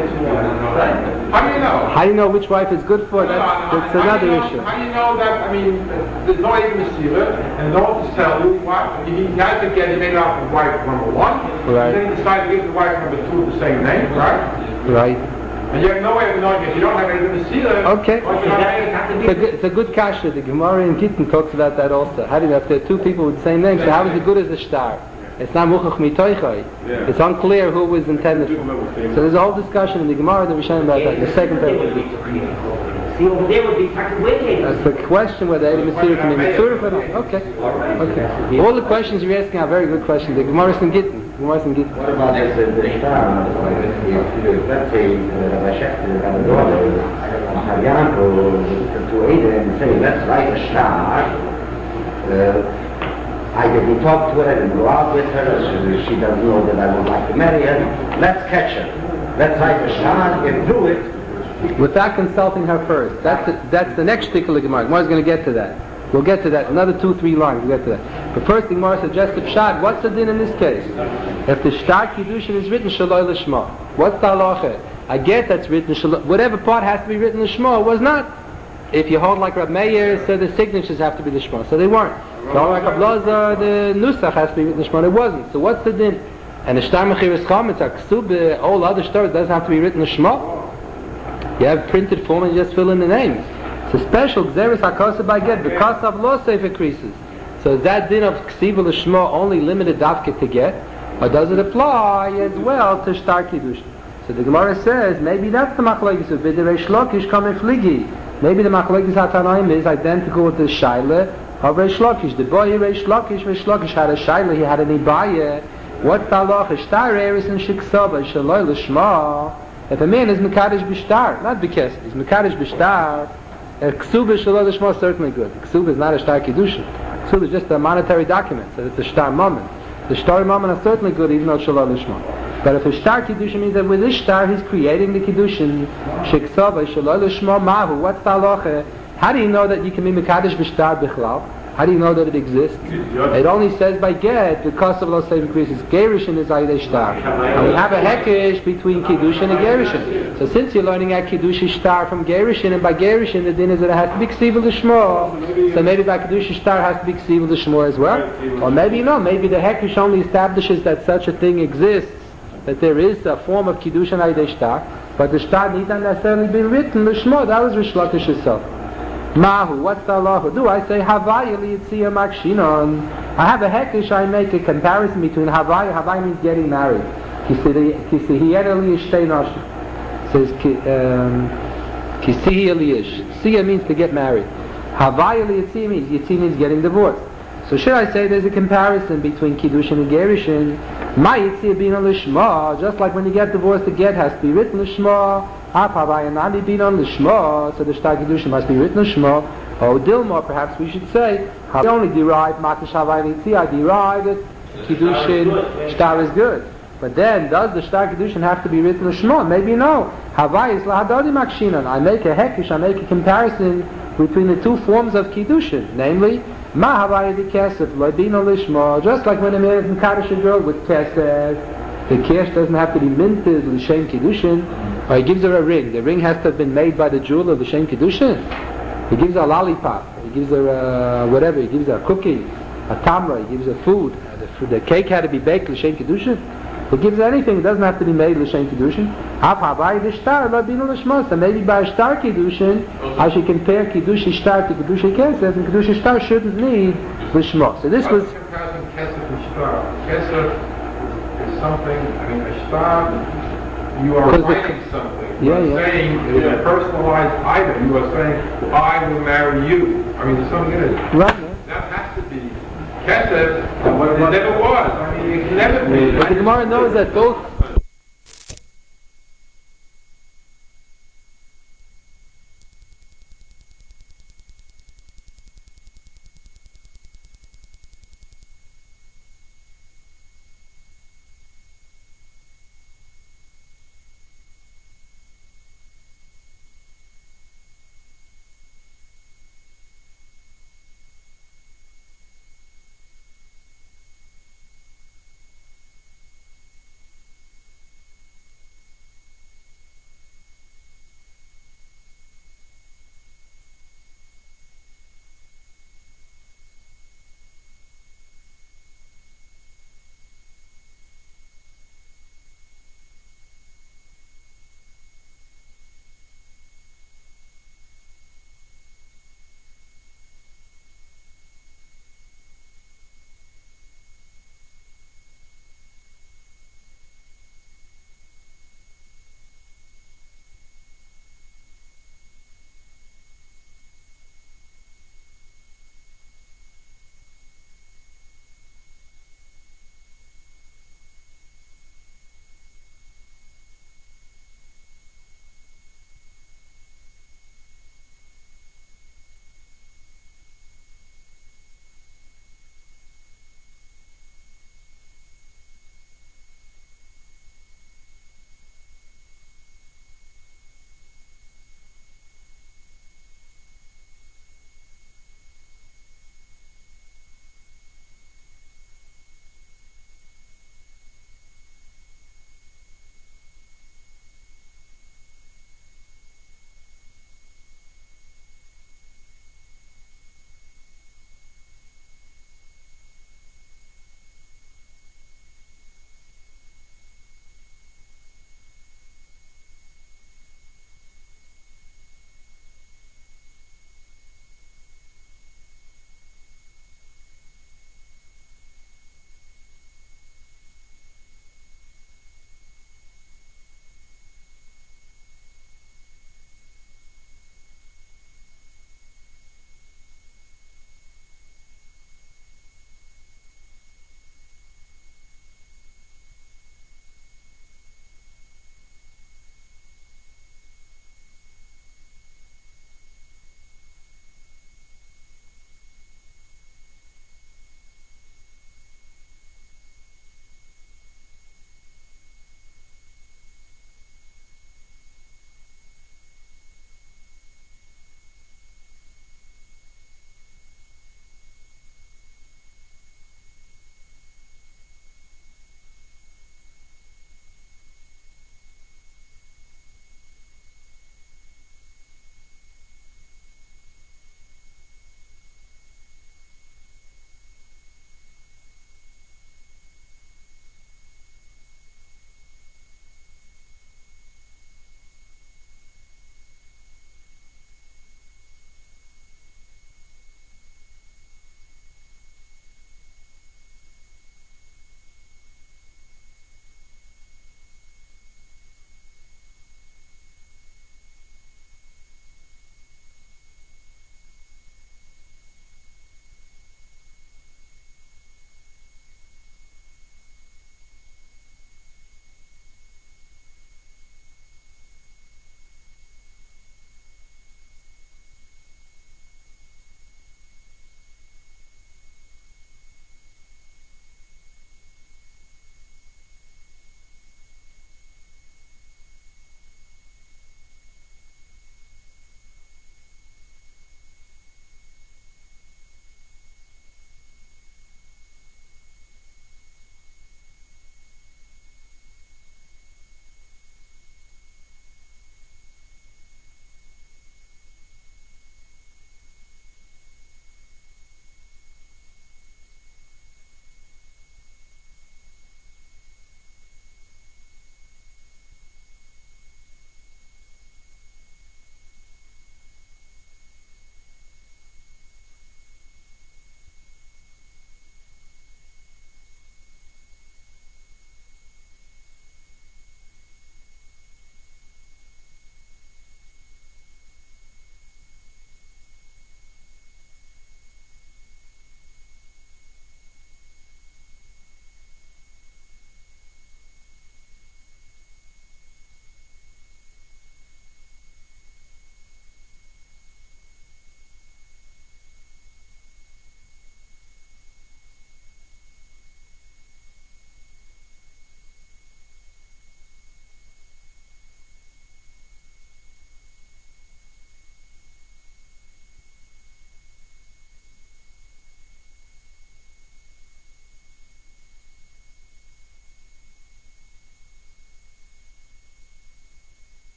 know? How do you know? How do you know which wife is good for? That's, that's another issue. How do you know that, I mean, there's no even receiver, and no one to tell you what, he has to get, he made it out for wife number one, Right. and then he decided to give the wife number two the same name, right? Right. And you have no way of knowing if you don't have anything to see there. Okay. What you have It's a good, it's a good kasha. The Gemara in Gittin talks about that also. How do you know if there are two people with the same name? So how is it good as a star? It's not muchach mitoichai. It's unclear who was intended for. So there's a whole discussion in the Gemara that we're showing about that. In the second paragraph. See, over there would be fucking wicked. That's the question whether Edim Mitzurah can be Mitzurah or not. Okay. Okay. All the questions you're asking are very good questions. The Gemara is in Gittin. The Gemara is in Gittin. What about this, uh, the star? If, let's say, Rabbi Shechter had a daughter, Maharyan, to Eidah and say, let's write a star. Uh, Either we talk to her and go out with her, so she doesn't know that I would like to marry her. Let's catch her. Let's write a star and do it. Without consulting her first. That's the, that's the next shtickle of the Gemara. Gemara's going to get to that. We'll get to that. Another two, three lines. We'll get to that. But first, the Gemara suggests the pshat. What's the din in this case? If the shtar kiddushin is written Shaloi L'Shma, what's the halacha? I get that's written Shelo, whatever part has to be written Lishma was not. If you hold like Rab Meir, so the signatures have to be Lishma, so they weren't. If you hold like Rab Lazar, the Nusach has to be written Lishma, it wasn't. So what's the din? And the Shtar Mechiras Chametz, Aksub, all other stars doesn't have to be written Lishma. You have printed form and you just fill in the names. It's a special Gzeres HaKosa by get, because of law sefer creases. So is that din of Ksiva Lishma only limited Davke to get, or does it apply as well to Shtar Kiddush? So the Gemara says, maybe that's the Machlokes of Bidei Reish Lakish coming Fligi. Maybe the Machlokes HaTanaim is identical with the Shaila of Reish Lakish. The boy Reish Lakish, Reish Lakish had a Shaila, he had an Ibaya. What's the halacha? Shtar Eris and Shiksava, Shaloi Lishma. If a man is Mekadesh B'Shtar, not B'Kesed, he's Mekadesh B'Shtar, Ksuba Shaloi Lishma is certainly good. Ksuba is not a Shtar Kiddushin. Ksuba is just a monetary document, so it's a Shtar Mammon. The Shtar Mammon are certainly good, even though Shaloi Lishma. But if a Shtar Kiddushin means that with this Shtar he's creating the Kiddushin, Shiksava Shaloi Lishma Mahu, what's the halacha? How do you know that you can be Mekadesh B'Shtar B'Chlal? How do you know that it exists? It only says by get, because of those same increases. Gerushin is Aydei Shtar. And we have a hekesh between Kiddushin and Gerushin. So since you're learning at Kiddush Shtar from Gerushin, and by Gerushin the din is that it has to be Ksiva L'Shmo. So maybe by Kiddush Shtar it has to be Ksiva L'Shmo as well. Or maybe no, maybe the hekesh only establishes that such a thing exists, that there is a form of Kiddushin Aydei Shtar, but the Shtar need not necessarily be written L'Shmo. That was Rish Lakish itself. Mahu, what's the halacha? Do I say Havaya liyitzia makshinon? I have a hekesh, I make a comparison between Havaya, Havaya means getting married. Kisihiyena liyishtei nashim. Says Kisihiya liyish. Siya means to get married. Havaya liyitzia means, yitzia means getting divorced. So should I say there's a comparison between Kiddushin and Gerushin? My yitzia being a lishma, just like when you get divorced, the get has to be written lishma. So the Shtar Kiddushin must be written Shmo. Or Dilma, perhaps we should say, I only derive Matash Havai Nitzi, I derive that Kiddushin Shtar is good. But then, does the Shtar Kiddushin have to be written Shmo? Maybe no. Havai is Lahadodi Makshinan. I make a hekish, I make a comparison between the two forms of Kiddushin, namely, Ma Havai di Kesef, Ladino Lishmo, just like when a man is Mekadosh a girl with Kesef. The kesh doesn't have to be minted l'shem kiddushin, or he gives her a ring. The ring has to have been made by the jeweler l'shem kiddushin. He gives her a lollipop. He gives her a whatever. He gives her a cookie, a tamra. He gives her food. The, the cake had to be baked l'shem kiddushin. He gives her anything. It doesn't have to be made l'shem kiddushin. Af havai d'shtar lo binu l'shmos. So maybe by a shtar kiddushin, I should compare kiddush shtar to kiddush kesef, and kiddush shtar shouldn't need l'shmos. So this was. Something, I mean, a shtar, you are writing something. You yeah, are yeah. saying it's a personalized item. You are saying, I will marry you. I mean, there's something in it. Right. Yeah. That has to be kesef, but it never was. I mean, it can never be. But the Gemara knows that both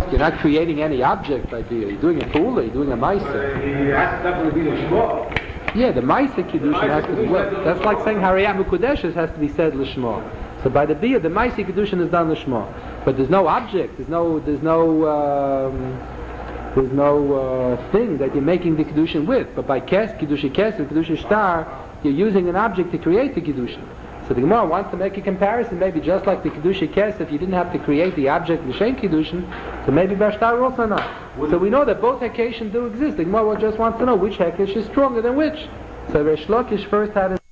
object. You're not creating any object idea. You're doing a pula. You're doing a ma'isa. He has to definitely be l'shmo. Yeah, the ma'isa kiddushin has to be well. That's like saying hariyat mukudeshes has to be said l'shmo. So by the bia, the ma'isa kiddushin is done l'shmo. But there's no object. There's no. There's no. Um, there's no uh, thing that you're making the kiddushin with. But by kes kiddushin kes and kiddushin shtar, you're using an object to create the kiddushin. So the Gemara wants to make a comparison, maybe just like the Kedusha Kes, if you didn't have to create the object L'Shem Kiddushin, so maybe Bashtar also not. So we know that both Hekeshim do exist. The Gemara just wants to know which Hekesh is stronger than which. So Resh Lakish first had a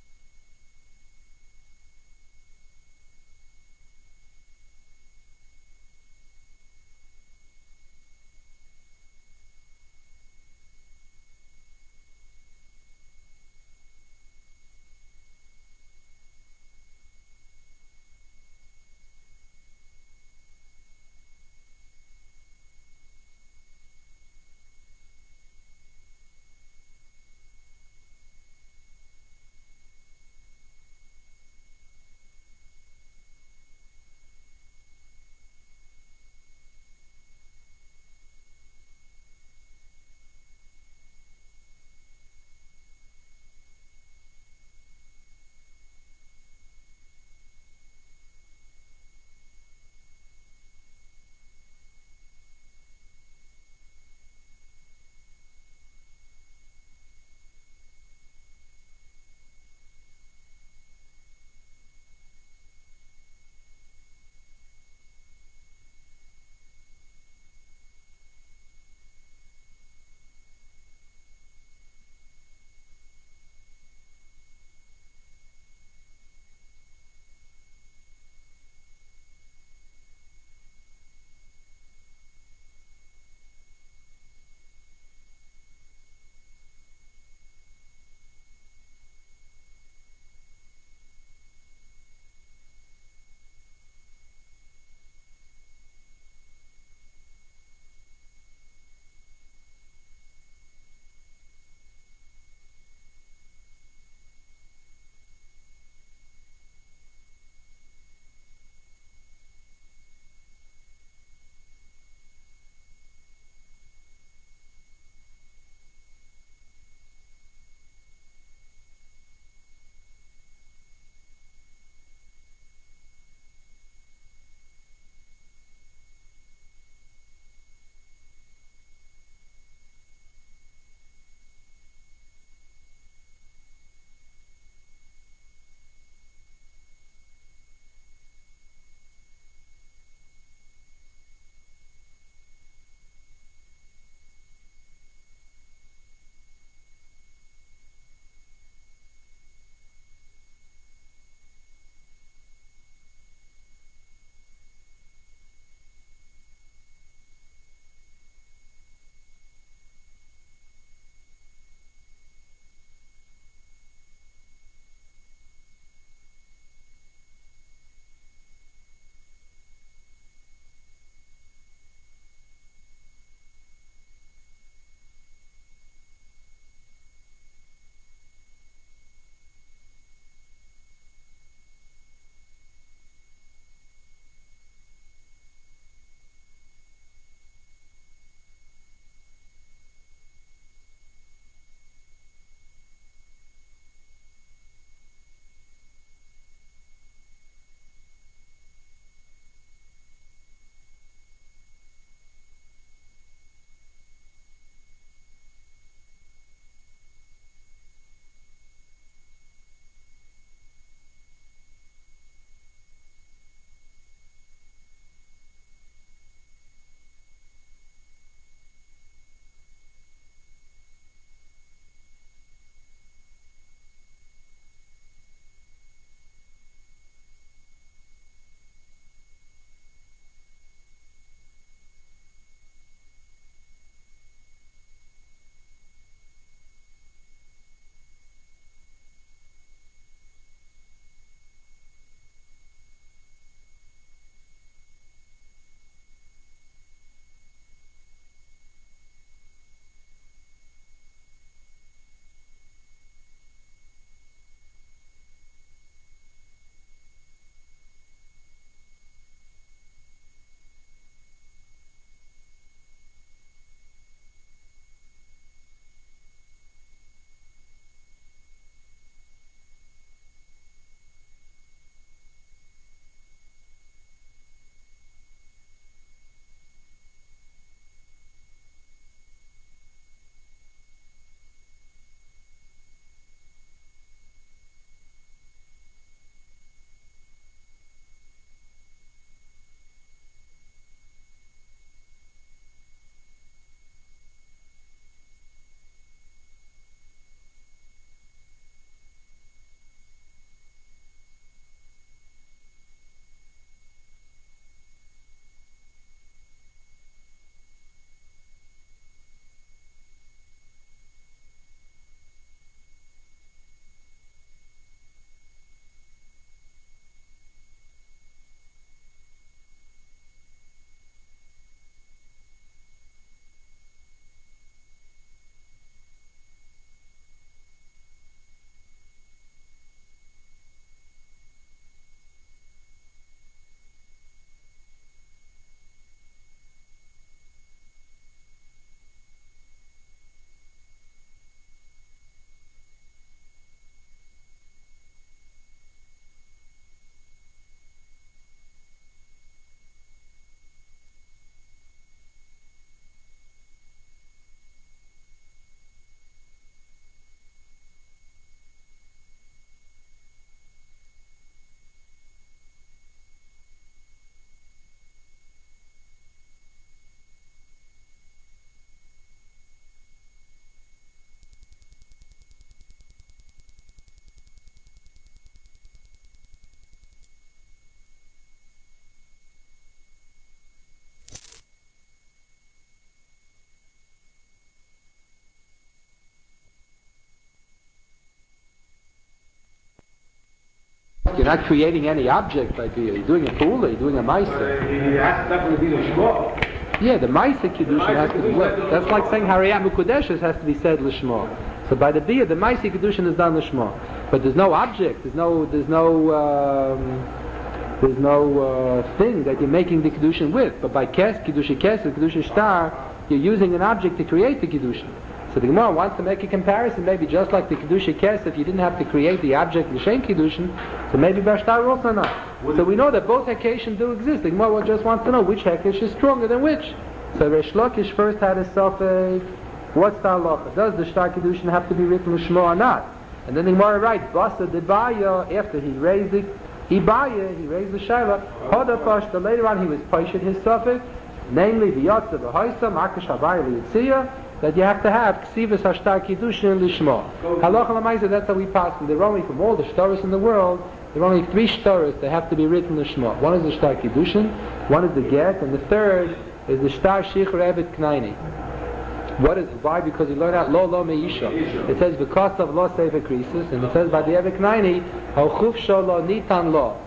you're not creating any object, like you're doing a pool, you're doing a ma'aser. He has to definitely be the Shmo. Yeah, the ma'aser Kiddushin has to be lit. That's like saying Hariyat Mukudeshes has to be said Lishma. So by the Biyah, the ma'aser Kiddushin is done Lishma. But there's no object, there's no, there's no, um, there's no uh, thing that you're making the Kiddushin with. But by Kes, Kiddushin Kes, Kiddushin Shtar, you're using an object to create the Kiddushin. So the Gemara wants to make a comparison, maybe just like the Kiddushin Kes, if you didn't have to create the object, the Shem Kiddushin, so maybe Bashtar also not. So we know that both Hekesh do exist. The Gemara just wants to know which Hekesh is stronger than which. So Resh Lakish first had a Safek, what's the halacha? Does the Shtar Kiddushin have to be written L'Shmo or not? And then the Gemara writes, Basa de Baya, after he raised it, he Baya, he raised the Shaila, Hoda Pashta, later on he was Paishet his Safek, namely the Yotza, the Hoysa, Makash Habayah, Yitziyah, that you have to have Ksivas Hashtar Kiddushin Lishma. Halacha L'maisa, that's how we pass. There are only, from all the shtaros in the world, there are only three shtaros that have to be written Lishma. One is the Shtar Kiddushin, one is the Get, and the third is the Shtar Shichur Evet Knaini. What is, why? Because you learn out Lo Lo Meisha. It says, because of Lo Sefer Krisis, and it says by the Evet Knaini, Ho Chuf Sholo Nitan Lo.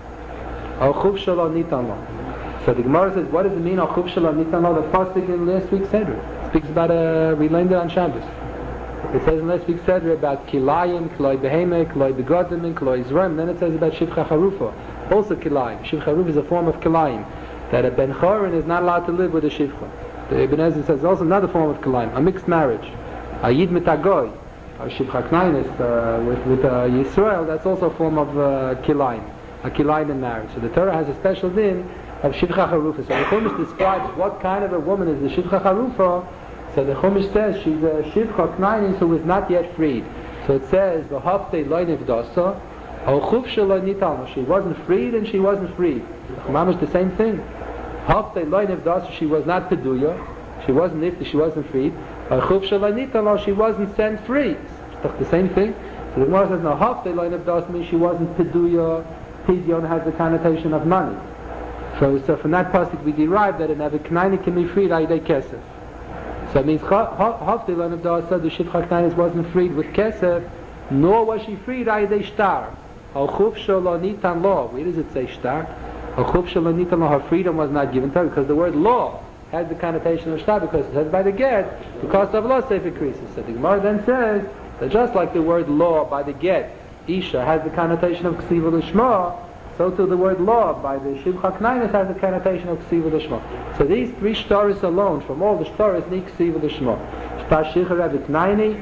Ho Chuf Sholo Nitan Lo. So the Gemara says, what does it mean, Ho Chuf Sholo Nitan Lo? The pasuk in last week's Seder speaks about, uh, we learned it on Shabbos. It says in last week's Seder about Kilayim, Kiloi Behemek, Kiloi Begodim, Kiloi Zrim. Then it says about Shivcha Charufa. Also Kilayim. Shivcha Charufa is a form of Kilayim. That a Ben Chorin is not allowed to live with a Shivcha. The Ibn Ezra says also another form of Kilayim, a mixed marriage. A Yid Mitagoy, or Shivcha Knainis, uh, with, with uh, Yisrael, that's also a form of uh, Kilayim. A Kilayim in marriage. So the Torah has a special din of Shivcha Charufa. So the Chumash describes what kind of a woman is the Shivcha Charufa. So the Chumash says she's a Shivcha Knainis who is not yet freed. So it says, V'haftei lo nivdasa, o chufsha lo nitalma. She wasn't freed and she wasn't freed. Mamash the same thing. Haftei lo nivdasa, she was not peduya. She wasn't nifta, she wasn't freed. O chufsha lo nitalma, she wasn't set free. It's the same thing. So the Gemara says, no, haftei lo nivdasa means she wasn't peduya. Pidyon has the connotation of money. So, so from that pasuk we derive that an Aviknaini can be freed ayidei kesef. So it means Haftei lo nivdasa, the Shivcha Knainis wasn't freed with kesef, nor was she freed ayidei shtar. Al chufsha lo nitan lo. Where does it say shtar? Al chufsha lo nitan lo. Her freedom was not given to her because the word law has the connotation of shtar because it says by the get, because of law safe increases. So the Gemara then says that just like the word law by the get, Isha has the connotation of ksiva l'shma, so too the word law by the Shivcha Knainis has the connotation of ksiva l'shma. So these three shtaris alone, from all the shtaris, need ksiva l'shma. Shtar Shichur Evet Knaini,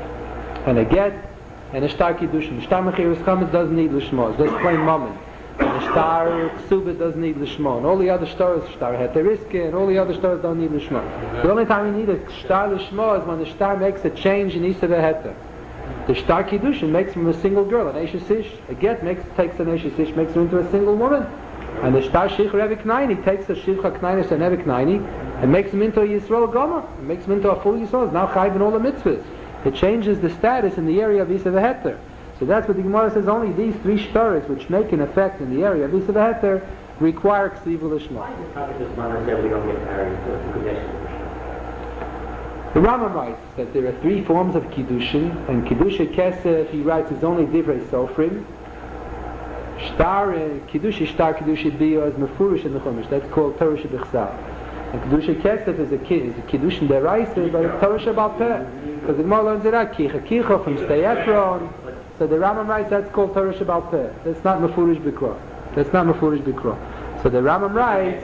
and a get, and a Shtar Kiddushin. Shtar Mechiras Chametz doesn't need l'shma, it's just plain moment. And a Shtar Ksubah doesn't need l'shma, and all the other shtaris, Shtar Heteriske, and all the other shtaris don't need l'shma. The only time you need a Shtar l'shma is when the Shtar makes a change in Isa v'Heter. The Shtar Kiddushin makes from a single girl an Eshes Ish. A get makes, takes an Eshes Ish, makes her into a single woman. And the Shtar Shichur Evet Knaini takes a Shivcha Knainis and Evet Knaini and makes him into a Yisrael Gomer. It makes him into a full Yisrael. It's now Chayv in all the mitzvahs. It changes the status in the area of Isa v'Heter. So that's what the Gemara says, only these three shtaris which make an effect in the area of Isa v'Heter require Ksiva l'Shma. Why is the Prophet just want to say we don't get married to the Kodesh? The Rambam writes that there are three forms of Kiddushin, and Kiddushin Kesef, he writes, is only Divrei Sofrim. Shtar, Kiddushin Shtar, Kiddushin Biyah is Mefurish in the Chumash. That's called Torah Shebechsav. And Kiddushin Kesef is a kid, is a Kiddushin Deraisa, but it's Torah Shebal Peh. Because the Gemara learns it out, Kicha Kicha from Steyetron. So the Rambam writes that's called Torah Shebal Peh. That's not Mefurish Bikra. That's not Mefurish Bikra. So the Rambam writes,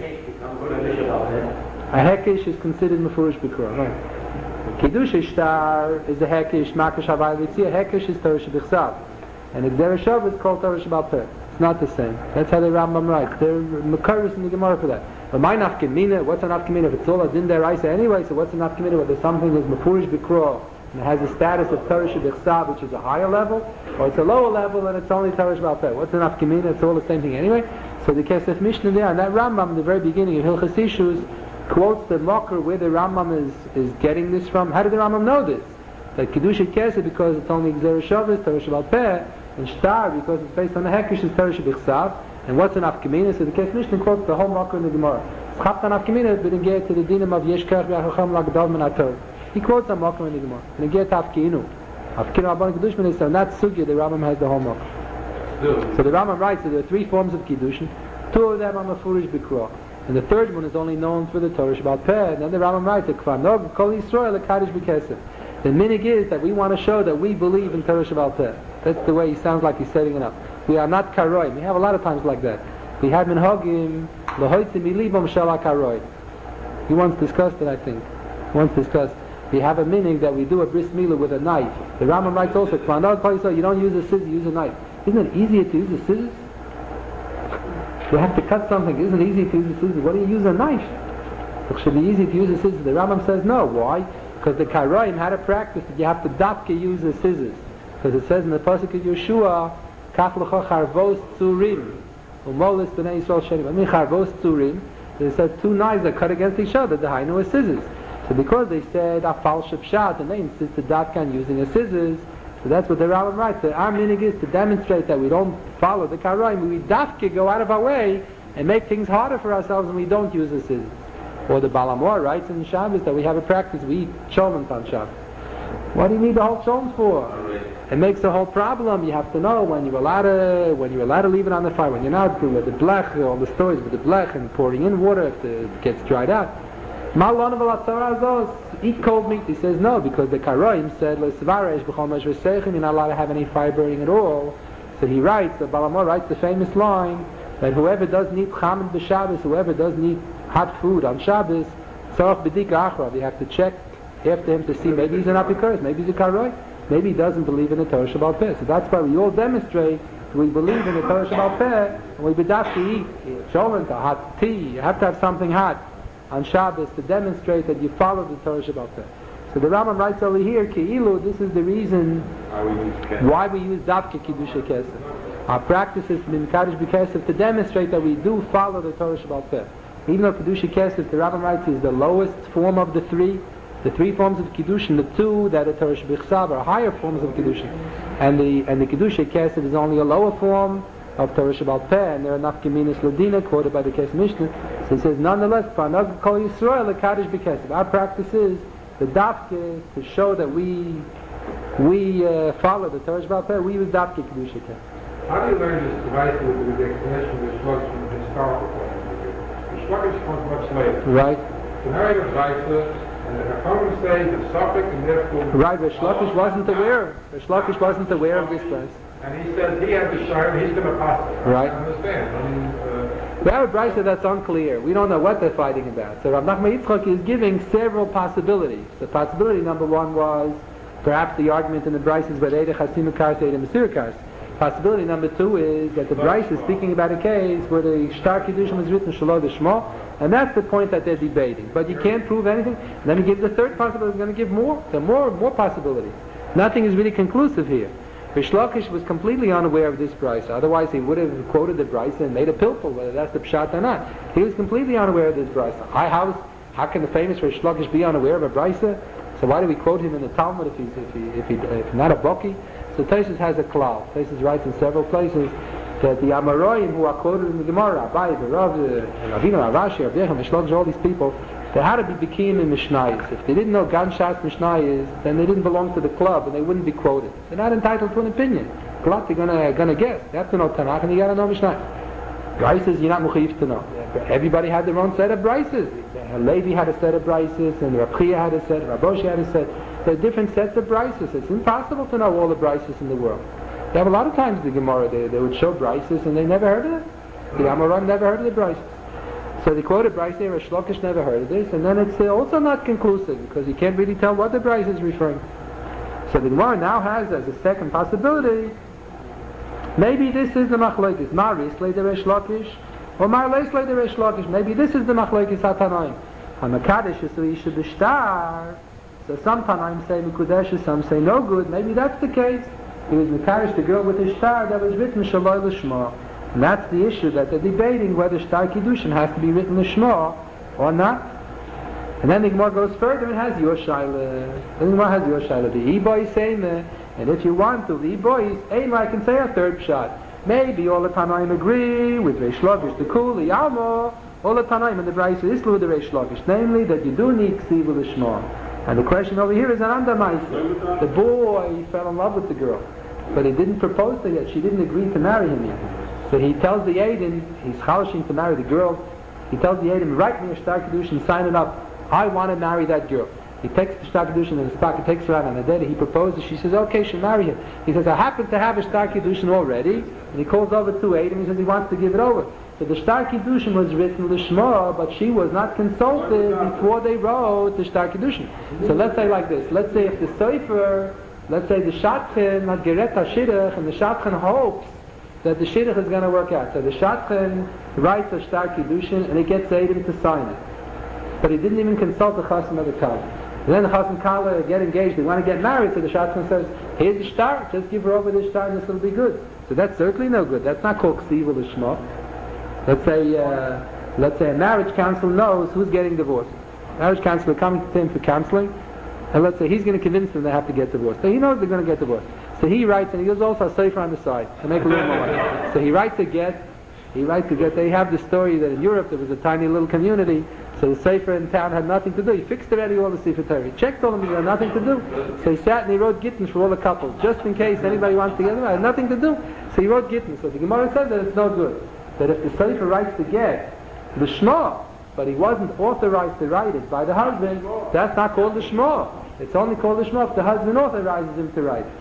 a Hekesh is considered Mefurish Bikra. Right. Kiddush Shtar is a Hekesh, Makash Havai Litzia. Hekesh is Torah Shebechsav. And Gzera Shav is called Torah Shebal Peh. It's not the same. That's how the Rambam writes. They're Makaris in the Gemara for that. But my Nafkemina, what's a Nafkemina? If it's all a Din Deraisa anyway, so what's a Nafkemina? Whether something is Mefurish Bikra and it has the status of Torah Shebechsav, which is a higher level, or it's a lower level and it's only Torah Shebal Peh. What's a Nafkemina? It's all the same thing anyway. So the Kesef Mishnah there, and that Rambam in the very beginning of Hilchas Ishus, quotes the Mocker where the Rambam is, is getting this from. How did the Rambam know this? That Kiddush Kesef because it's only Gzera Shavis, Torah Shebal Peh, and Shtar because it's based on the Hekesh is Torah Shebechsav. And what's an Afkamina? So the Kesef Mishnah quotes the whole Mocker in the Gemara. Schaptan Afkamina but get to the dinim of Yeshkach V'Achacham Lagdav Menator. He quotes a Mocker in the Gemara. And get Afkinu. Afkinu Abban Kiddush Minister, and that Sugya the Rambam has the whole Mocker. Still. So the Rambam writes that there are three forms of Kiddushin. Two of them are Mefurish B'Kro. And the third one is only known through the Torah Shabbat Peh. And then the Rambam writes that Kvar Nog Kol Yisrael Kaddish B'Kesef. The minig is that we want to show that we believe in Torah Shabbat Peh. That's the way he sounds like he's setting it up. We are not Karoim. We have a lot of times like that. We had Minhagim L'Hoitzim Milibam Shala Karoim. He once discussed it, I think. He once discussed. We have a minig that we do a bris milah with a knife. The Rambam writes also, Kvar Nog Kol Yisrael, you don't use a scissors, you use a knife. Isn't it easier to use a scissors? You have to cut something. Isn't it easy to use a scissors? What do you use a knife? It should be easy to use a scissors. The Rambam says no. Why? Because the Karoim had a practice that you have to dafke use the scissors. Because it says in the pasuk of Yeshua, Kach lecha charvos tzurim, umolis b'nei Yisrael shenim. I mean charvos tzurim. They said two knives that cut against each other. The hainu is scissors. So because they said a false pshat, and they insisted dafke on using a scissors. So that's what the Rambam writes. So our minig is to demonstrate that we don't follow the Karoim. We dafke go out of our way and make things harder for ourselves, and we don't use the scissors. Or the Balamor writes in Shabbos that we have a practice, we eat cholent on Shabbos. What do you need the whole cholent for? It makes the whole problem. You have to know when you're allowed to, when you're allowed to leave it on the fire, when you're not, with the blech, all the stories with the blech and pouring in water if the, it gets dried out. Eat cold meat. He says no, because the Karoim said, you're not allowed to have any fire burning at all. So he writes, the Balamor writes the famous line, that whoever does need chametz b'Shabbos, whoever does need hot food on Shabbos, tzarich b'dika achrav. You have to check after him to see maybe he's an apikoros, maybe he's a Karoim, maybe he doesn't believe in the Torah Shabbat Peh. So that's why we all demonstrate that we believe in the Torah Shabbat Peh, and we bedaf to eat cholent, hot tea. You have to have something hot on Shabbos to demonstrate that you follow the Torah Shabbat Peh. So the Rambam writes over here, Ki'ilu, this is the reason why we use Dafke Kiddushay Kesef. Our practice is min Kaddish B'Kesef to demonstrate that we do follow the Torah Shabbat Peh. Even though Kiddushay Kesef, the Rambam writes, is the lowest form of the three, the three forms of Kiddushin, the two that are Torah Shabbat are higher forms of Kiddushin. And the, and the Kiddushay Kesef is only a lower form of Torah Shabbat Peh, and there are enough Geminis Ladina quoted by the Kes Mishnah. So he says, nonetheless, Kvar Kol Yisrael Kaddish B'Kesef. Our practice is the dafke to show that we we uh, follow the Torah Shabbat Peh. We use dafke Kiddushay Kesef. How do you learn this device with the explanation of the Shlokish from the historical point of view? The Shlokish comes much later. Right. The narrative Raisa, and the Chachamim say the suffix and therefore. Right, but Shlokish wasn't aware. The Shlokish wasn't aware of this place. And he says he had the shire, he's going to pass it. Right. I understand. I mean, uh, we have a brisa that's unclear. We don't know what they're fighting about. So Rav Nachman Yitzchak is giving several possibilities. The possibility number one was perhaps the argument in the brisa is Eideh Chasim Kars, Eideh Mesir Kars. Possibility number two is that the brisa is speaking about a case where the Shtar Kiddushin was written Shelo D'Shmo, and that's the point that they're debating. But you can't prove anything. And then he gives the third possibility. He's going to give more. So more, more possibilities. Nothing is really conclusive here. Rish Lakish was completely unaware of this brisa. Otherwise, he would have quoted the brisa and made a pilpul, whether that's the pshat or not. He was completely unaware of this brisa. I how, how can the famous Rish Lakish be unaware of a brisa? So why do we quote him in the Talmud if he's if he if he if not a baki? So Tosfos has a klal. Tosfos writes in several places that the Amoraim who are quoted in the Gemara, Abai, the Rav, Ravina, Rashi, Rav Yechon, Rish Lakish, all these people, they had to be Bikiyim in Mishnayos. If they didn't know Gan Shas Mishnayos, then they didn't belong to the club and they wouldn't be quoted. They're not entitled to an opinion. Glut, they're gonna gonna guess. They have to know Tanakh and you gotta know Mishnah. Brises, you're not Mukhayif to know. Everybody had their own set of Brises. Levi had a set of Brises, and Rav Chia had a set, Rav Oshi had a set. There are different sets of Brises. It's impossible to know all the Brises in the world. They have a lot of times the Gemara, they, they would show Brises and they never heard of them. The Amoram never heard of the Brises. So they quoted Brisa, Rish Lakish never heard of this, and then it's uh, also not conclusive because you can't really tell what the Brisa is referring to. So the Gemara now has as a second possibility, maybe this is the Machlokes, Maris le the Rish Lakish, or Marles le the Rish Lakish. Maybe this is the Machlokes HaTanaim. HaMakadesh is Isha B'Shtar. So some Tanaim say Mekudesh, some say no good. Maybe that's the case. He was Mekadesh, the girl with the Shtar that was written Shaloi L'Shma. And that's the issue that they're debating whether Shtar Kiddushin has to be written L'Shma or not. And then the Gemara goes further and has your Shaila. The Gemara has your Shaila. The E-boy is saying that, and if you want to, the E-boy is, hey, I can say a third shot. Maybe all the Tanaim agree with Reish Lakish, the Kul, the Yalmo, all the Tanaim and the Brisa Islu with the Reish Lakish, namely that you do need Ksiv L'Shma. And the question over here is an Andamaisa. The boy fell in love with the girl. but he didn't propose to her yet. She didn't agree to marry him yet. So he tells the Aiden, he's chalashing to marry the girl. He tells the Aiden, write me a shtar kedushin, sign it up. I want to marry that girl. He takes the shtar kedushin and the stock, he takes her out on the day. He proposes. She says, okay, she'll marry him. He says, I happen to have a shtar kedushin already. And he calls over to Aiden. He says he wants to give it over. So the shtar kedushin was written l'shma, but she was not consulted before they wrote the shtar kedushin. So let's say like this. Let's say if the sefer, let's say the shadchan had geret hashidduch, and the shadchan hopes that the shidduch is going to work out. So the shadchan writes a shtar kedushin and he gets Aiden to sign it. But he didn't even consult the chassan of the kala. And then the chassan kala get engaged, they want to get married, so the shadchan says, here's the shtar, just give her over the shtar and this will be good. So that's certainly no good. That's not called ksiva l'shma. Let's say, uh, let's say a marriage counsel knows who's getting divorced. Marriage counsel are coming to him for counseling, and let's say he's going to convince them they have to get divorced. So he knows they're going to get divorced. So he writes, and he goes also a sefer on the side to make a little more money. So he writes a get. He writes a get. They have the story that in Europe there was a tiny little community. So the sefer in town had nothing to do. He fixed already all the sefer Torah. He checked all of them. He had nothing to do. So he sat and he wrote gittins for all the couples, just in case anybody wants to get married. Had nothing to do. So he wrote gittins. So the Gemara says that it's no good. That if the sefer writes the get, the shma, but he wasn't authorized to write it by the husband, that's not called the shma. It's only called the shma if the husband authorizes him to write it.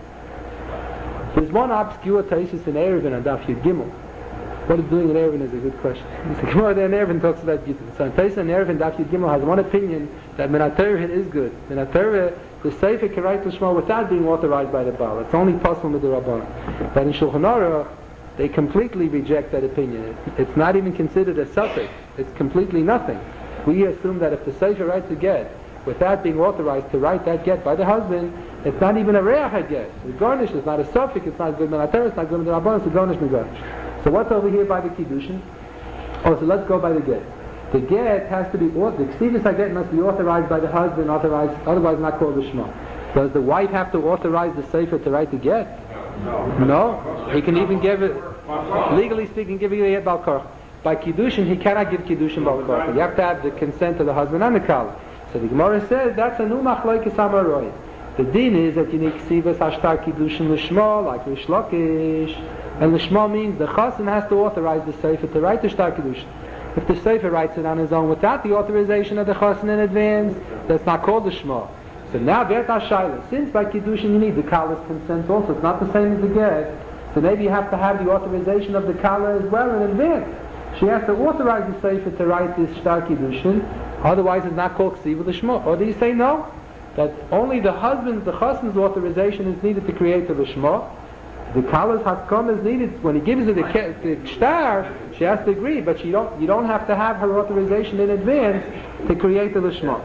There's one obscure Taisus in Erevin on Daf Yud Gimel. What is doing in Erevin is a good question. The Gemara there in Erevin talks about Gittin. So in Taisus in Erevin, Daf Yud Gimel has one opinion that Minat Torah is good. Minat Torah, the sefer can write the shma without being authorized by the Baal. It's only possible with the Rabbanah. But in Shulchan Aruch, they completely reject that opinion. It's not even considered a suffix. It's completely nothing. We assume that if the sefer writes a get without being authorized to write that get by the husband, it's not even a reach get. The garnish is not a suffix. It's not good Minat, it's not good Rabbanan. It's a garnish garnish. So what's over here by the kiddushin? Oh, so let's go by the get. The get has to be the ksivus get must be authorized by the husband, authorized, otherwise not called the shma. Does the wife have to authorize the sefer to write the get? No. No, he can even give it, legally speaking, give it a bal korach. By kiddushin, he cannot give kiddushin bal korach. You have to have the consent of the husband and the kala. So the Gemara says that's a nu machlokes amaroy. The din is that you need ksivas hashtar kiddushin l'shma, like Rish Lakish, and l'shma means the chassan has to authorize the sefer to write the shtar kiddushin. If the sefer writes it on his own without the authorization of the chassan in advance, that's not called the shma. So now, Bert HaShaila, since by Kiddushin you need the Kala's consent also, it's not the same as the get, so maybe you have to have the authorization of the Kala as well in advance. She has to authorize the Sefer to write this Shtar Kiddushin, otherwise it's not called Ksiva L'Shma. Or do you say no? That only the husband's, the chassan's authorization is needed to create the L'Shma. The Kala's Haskom is needed, when he gives her the, the Shtar, she has to agree, but she don't, you don't have to have her authorization in advance to create the L'Shma.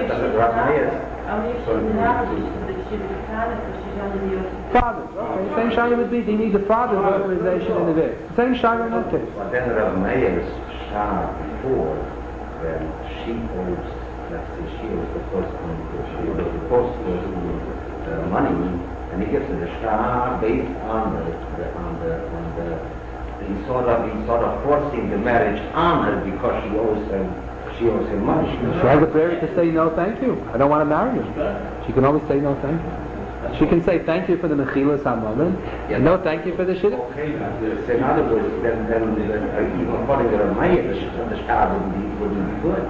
Fathers, okay. Same shayla would be, they need the father's authorization in advance. Same shayla in that case. But then Rav Meir's shah before, when she owes, let's say she owes the first one, she owes the first person the money, and he gives her the shah based on the, the on the on the he sort of he sort of forcing the marriage on her because she owes him she owes him money. She has a prayer to say no thank you. I don't want to marry you. She can always say no thank you. She can say thank you for the mechilas hamomen, yeah, and no thank you for the shidduch. Okay, so in other words, then then uh, even according to the Rambam, the shah wouldn't be wouldn't be good.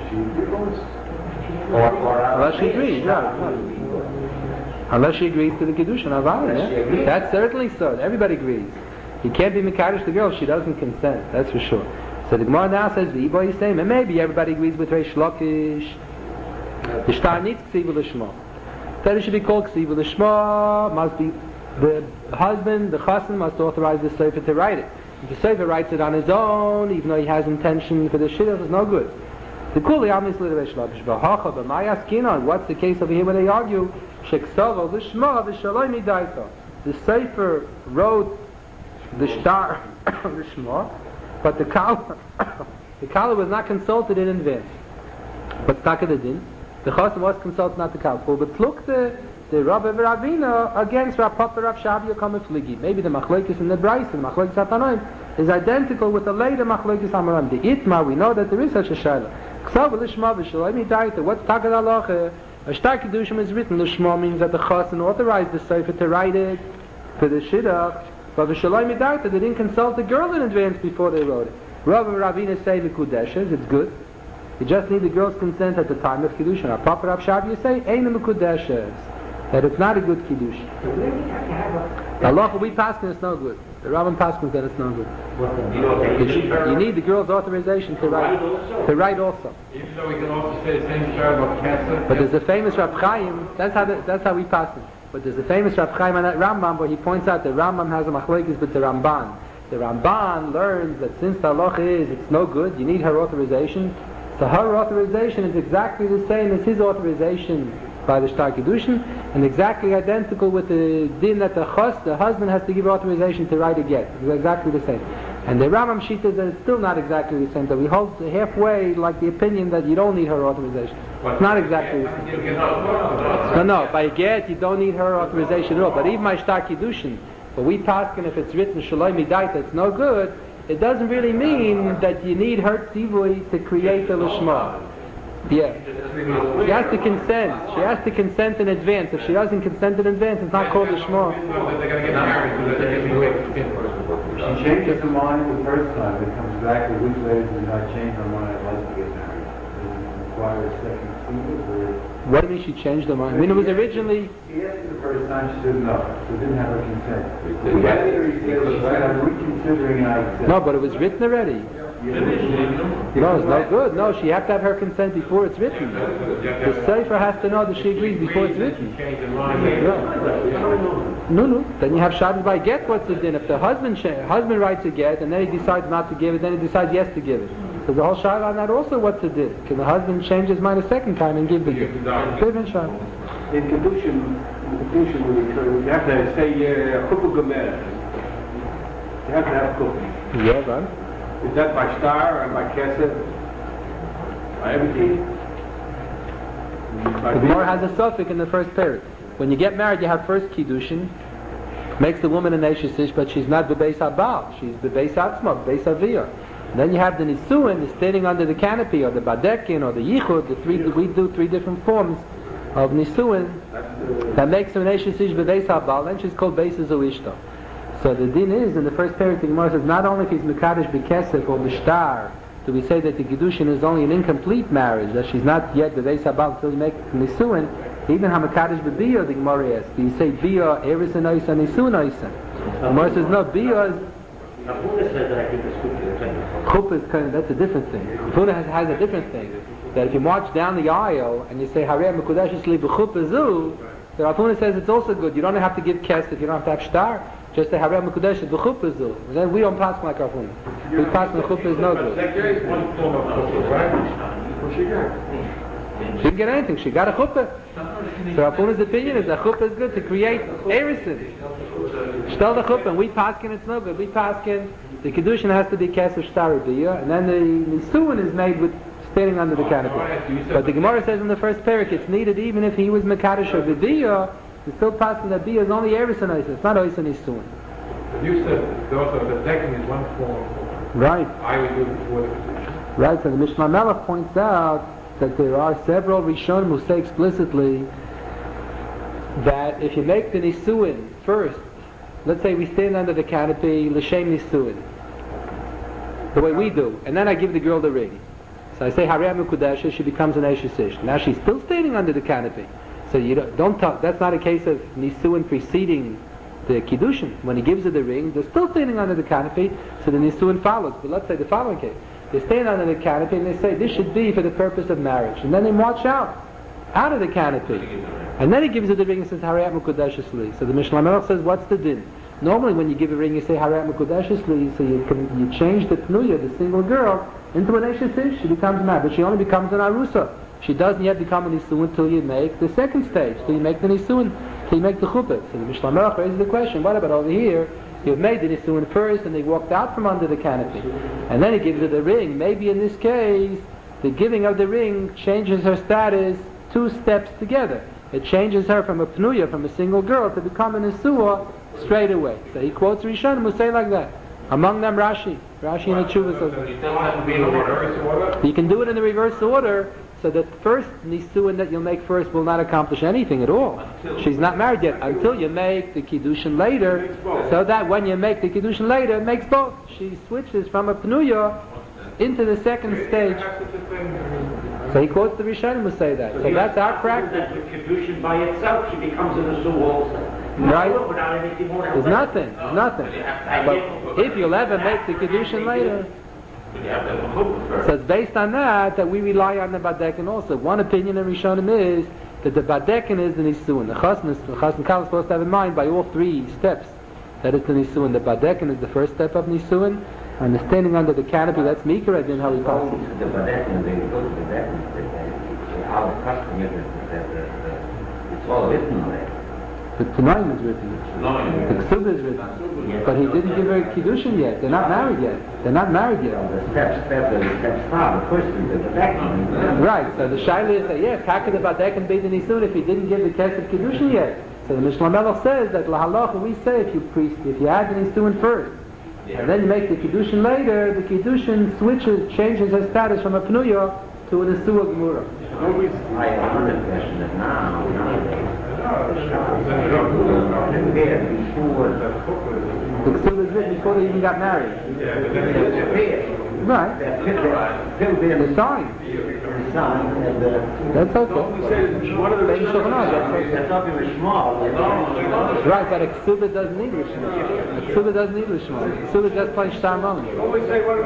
Or, or unless she agrees, yeah. Unless she agrees to the kiddushin avaya, yeah. That's certainly so. Everybody agrees. You can't be mekadosh the girl if she doesn't consent. That's for sure. So the Gemara now says the Ibo is saying, and maybe everybody agrees with Reish Lakish. The shtar needs ksiva l'shma. That it should be called ksiva l'shma. Must be the husband, the chassan must authorize the sefer to write it. If the sefer writes it on his own, even though he has intention for the shidduch, it's no good. The kuli obviously the Reish Lakish. V'hacha b'mayaskinon. What's the case over here where they argue? Sheksava l'shma v'shaloi midaita. The sefer wrote the shtar l'shma, but the kala, the kala was not consulted in advance. But takadadin, the chassan was consulted, not the kala. But look, the the Rabbi Ravina against Rav Papa Rav Shabbi Yokameh Fligi. Maybe the machlokes in the Brayso, the machlokes Atanoim, is identical with the later machlokes Amaram. The Itmar, we know that there is such a shayla. Ksav l'shma v'shaloi midaita. What's takad halacha? A shtar kiddushin is written. L'shma means that the chassan authorized the sefer to write it. for the shidduch, but for Shalom Midarta, they didn't consult the girl in advance before they wrote it. Rav and Ravina say the Kudeshes, it's good. You just need the girl's consent at the time of Kiddushin. Our proper Rav Shavia say, Ein Kudeshes, that it's not a good Kiddush. The halacha we pass it's no good. The Rabbin passes that it's no good. You, you need the girl's authorization to write, to write also. Even though we can also say the same share about cancer. But there's a famous Rav Chaim, that's how, the, that's how we pass it. But there's a famous Rav Chaim on that Rambam where he points out that Rambam has a machlokes with the Ramban. The Ramban learns that since the halacha is it's no good, you need her authorization. So her authorization is exactly the same as his authorization by the Shtar Kiddushin, and exactly identical with the din that the chos, the husband has to give authorization to write a get. It's exactly the same. And the Rambam Shita is that it's still not exactly the same, that we hold halfway like the opinion that you don't need her authorization. It's not exactly the same. No, no, by a get you don't need her authorization at all. But even by Shtar Kiddushin, but we paskin if it's written Shalom Midaita, it's no good, it doesn't really mean that you need her tzivui to create the lishma. Yeah. She has to consent. She has to consent in advance. If she doesn't consent in advance, it's not called a shema. She changes her mind the first time. It comes back a week later and not change her mind. I'd like to get married. Does it require a second sequence? What do you mean she changed her mind? I mean, it was originally... He asked her the first time, she said no. She didn't have her consent. So later he said, I'm reconsidering and I accept. No, but it was written already. No, it's no good. No, she has to have her consent before it's written. The Sefer has to know that she agrees before it's written. Yeah. No, no. Then you have Shabbos by get. What's the din? If the husband husband writes a get and then he decides not to give it, then he decides yes to give it. So the whole Shabbos on that also what's the din? Can the husband change his mind a second time and give the get? Different Shabbos. In Kedushin, Kedushin when you turn, you have to say Chupah Gomer. You have to have Chupah. Yeah, right. Is that by star and by kesed? By everything? The Gemara has a suffix in the first pair. When you get married, you have first kiddushin, makes the woman an eishes, but she's not bebeis habal. She's bebeis atzma, bebeis aviyah. Then you have the nisuin, the standing under the canopy, or the badekin, or the yichud. The three we do three different forms of nisuin that makes her an eishes bebeis habal. Then she's called beis zuishto. So the din is, in the first parak, the Gemara says, not only if he's mekadosh b'kesef or b'shtar, do we say that the Kiddushin is only an incomplete marriage, that she's not yet b'veis habal until you make nisuin, even ha-mekadosh b'biyah, the Gemara asks, do you say biyah, eris and oisa, nisuin oisa? The Gemara says, no, biyah is... Chuppah is kind of, that's a different thing. Chupah has, has a different thing. That if you march down the aisle, and you say, harei mekudeshes li b'chuppah zu, the Rav Huna says it's also good. You don't have to give kesef, you don't have to have shtar. Just to have Harei Mekudeshes b'chuppah zu. Then we don't pass like our Huna. We pass when chuppah is no good. There is one form of chuppah, right? What she got? She didn't get anything. She got a chuppah. So Rav Huna's opinion is that chuppah is good to create erisin. Shtel the chuppah. And we paskin it's no good. We paskin the kedushin has to be kesef shtar biyah, and then the nisuin is made with standing under the canopy. But the Gemara says in the first parak it's needed even if he was mekadosh or b'biyah. It's still passing that biyah is only eris and oisa. It's not oisa and nisuin. You said also the decking is one form. Right. I would do before the kedushin. Right. So the Mishnah Melech points out that there are several Rishonim who say explicitly that if you make the nisuin first, let's say we stand under the canopy l'shem nisuin, the way we do, and then I give the girl the ring. So I say Harei Mekudeshes, she becomes an eishes ish. Now she's still standing under the canopy. So you don't, don't talk. That's not a case of nisuin preceding the kiddushin. When he gives her the ring, they're still standing under the canopy, so the nisuin follows. But let's say the following case: they stand under the canopy and they say this should be for the purpose of marriage, and then they march out, out of the canopy, and then he gives her the ring and says Harei Mekudeshes li. So the Mishnah Melech says, what's the din? Normally, when you give a ring, you say Harei Mekudeshes li, so you can, you change the pnuya, the single girl, into an eishes ish. She becomes married, but she only becomes an arusa. She doesn't yet become a nisuin until you make the second stage, till you make the nisuin, till you make the chuppah. So the Mishnah Melech raises the question, what about over here? You've made the nisuin first and they walked out from under the canopy. And then he gives her the ring. Maybe in this case, the giving of the ring changes her status two steps together. It changes her from a pnuya, from a single girl, to become a nisua straight away. So he quotes Rishonim who say like that. Among them Rashi. Rashi and the Tshuva says It doesn't have to be in the reverse order? you can do it in the reverse order, so that the first nisuin that you'll make first will not accomplish anything at all. Until- She's not married yet until you make the kiddushin later, so that when you make the kiddushin later, it makes both. She switches from a pnuya into the second stage. So he quotes the Rishonim who say that. So that's our practice. That the Kedushin by itself, she becomes an Asu also. Right. Without anything more. There's nothing. There's nothing. But if you'll ever make the kiddushin later, But you have to have a chupah first. so it's based on that that we rely on the badekin also. One opinion in Rishonim is that the badekin is the nisuin. The chassan is the chassan kal is supposed to have in mind by all three steps that it's the nisuin. The badekin is the first step of nisuin, and the standing under the canopy, that's mikra din how we pass it. The Badekin, they go to the Badekin, our custom is that it's all written there. The Tanaim is written. Nine. The Ksuba is written. But he didn't give her kiddushin yet. They're not married yet. They're not married yet. The steps, steps, the steps start, the first is the Badekin. Right, so the Shaila is that, yes, how could the Badekin be the Nisun if he didn't give the Kesef Kiddushin yet? So the Mishnah Melech says that Lahalacha, we say if you priest, if you add the Nisun first, and then you make the Kiddushin later, the Kiddushin switches, changes her status from a Pnuya to a Nesua Gemura. I have another question that now, nowadays, the Shah is prepared before The Ksuba is written before they even got married. they're prepared. Right, They're still there, the sign. the son, and the... That's okay. One of the Same Shulchan Aruch, That's not very small. right, but a Ksuba doesn't need Lishma. A Ksuba doesn't need Lishma. A Ksuba just plain Shtar Moment. always say one of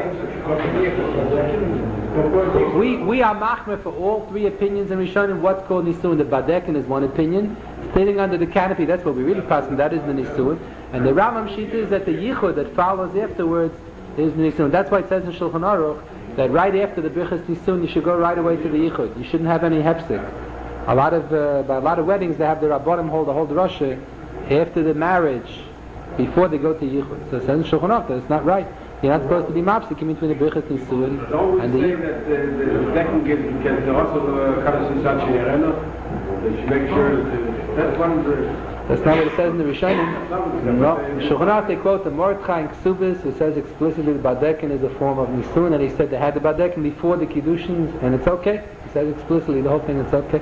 the We we are machmer for all three opinions in Rishonim. What's called Nisuin? The Badekin is one opinion. Standing under the canopy, that's what we really pass, and that is the Nisuin. And the Rambam sheet is that the Yichud that follows afterwards is the Nisuin. That's why it says in Shulchan Aruch that right after the Birchas Nisuin you should go right away to the Yichud. You shouldn't have any hefsek. A lot of uh, by a lot of weddings they have the Rabbanim hold the whole drasha after the marriage before they go to Yichud. So it says in Shulchan Aruch that it's not right. You're not supposed to be mapsikim between the Birchas Nisuin Don't and we say the that the, the second gives gets the also Kaddish Sachi Yerena? They should make sure that the, that's one of the... That's not what it says in the Rishonim. No. Shulchan Aruch they quote the Mordechai and Ksubis who says explicitly the Badekin is a form of Nisun, and he said they had the Badekin before the Kiddushins, and it's okay. He says explicitly the whole thing, it's okay.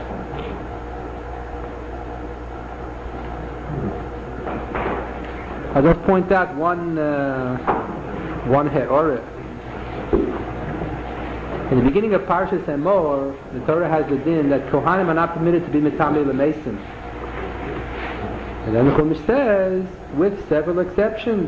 I'll just point out one uh, one he'orah. In the beginning of Parshas Emor, the Torah has the din that Kohanim are not permitted to be mitamei l'meisim. And then the Chumash says, with several exceptions,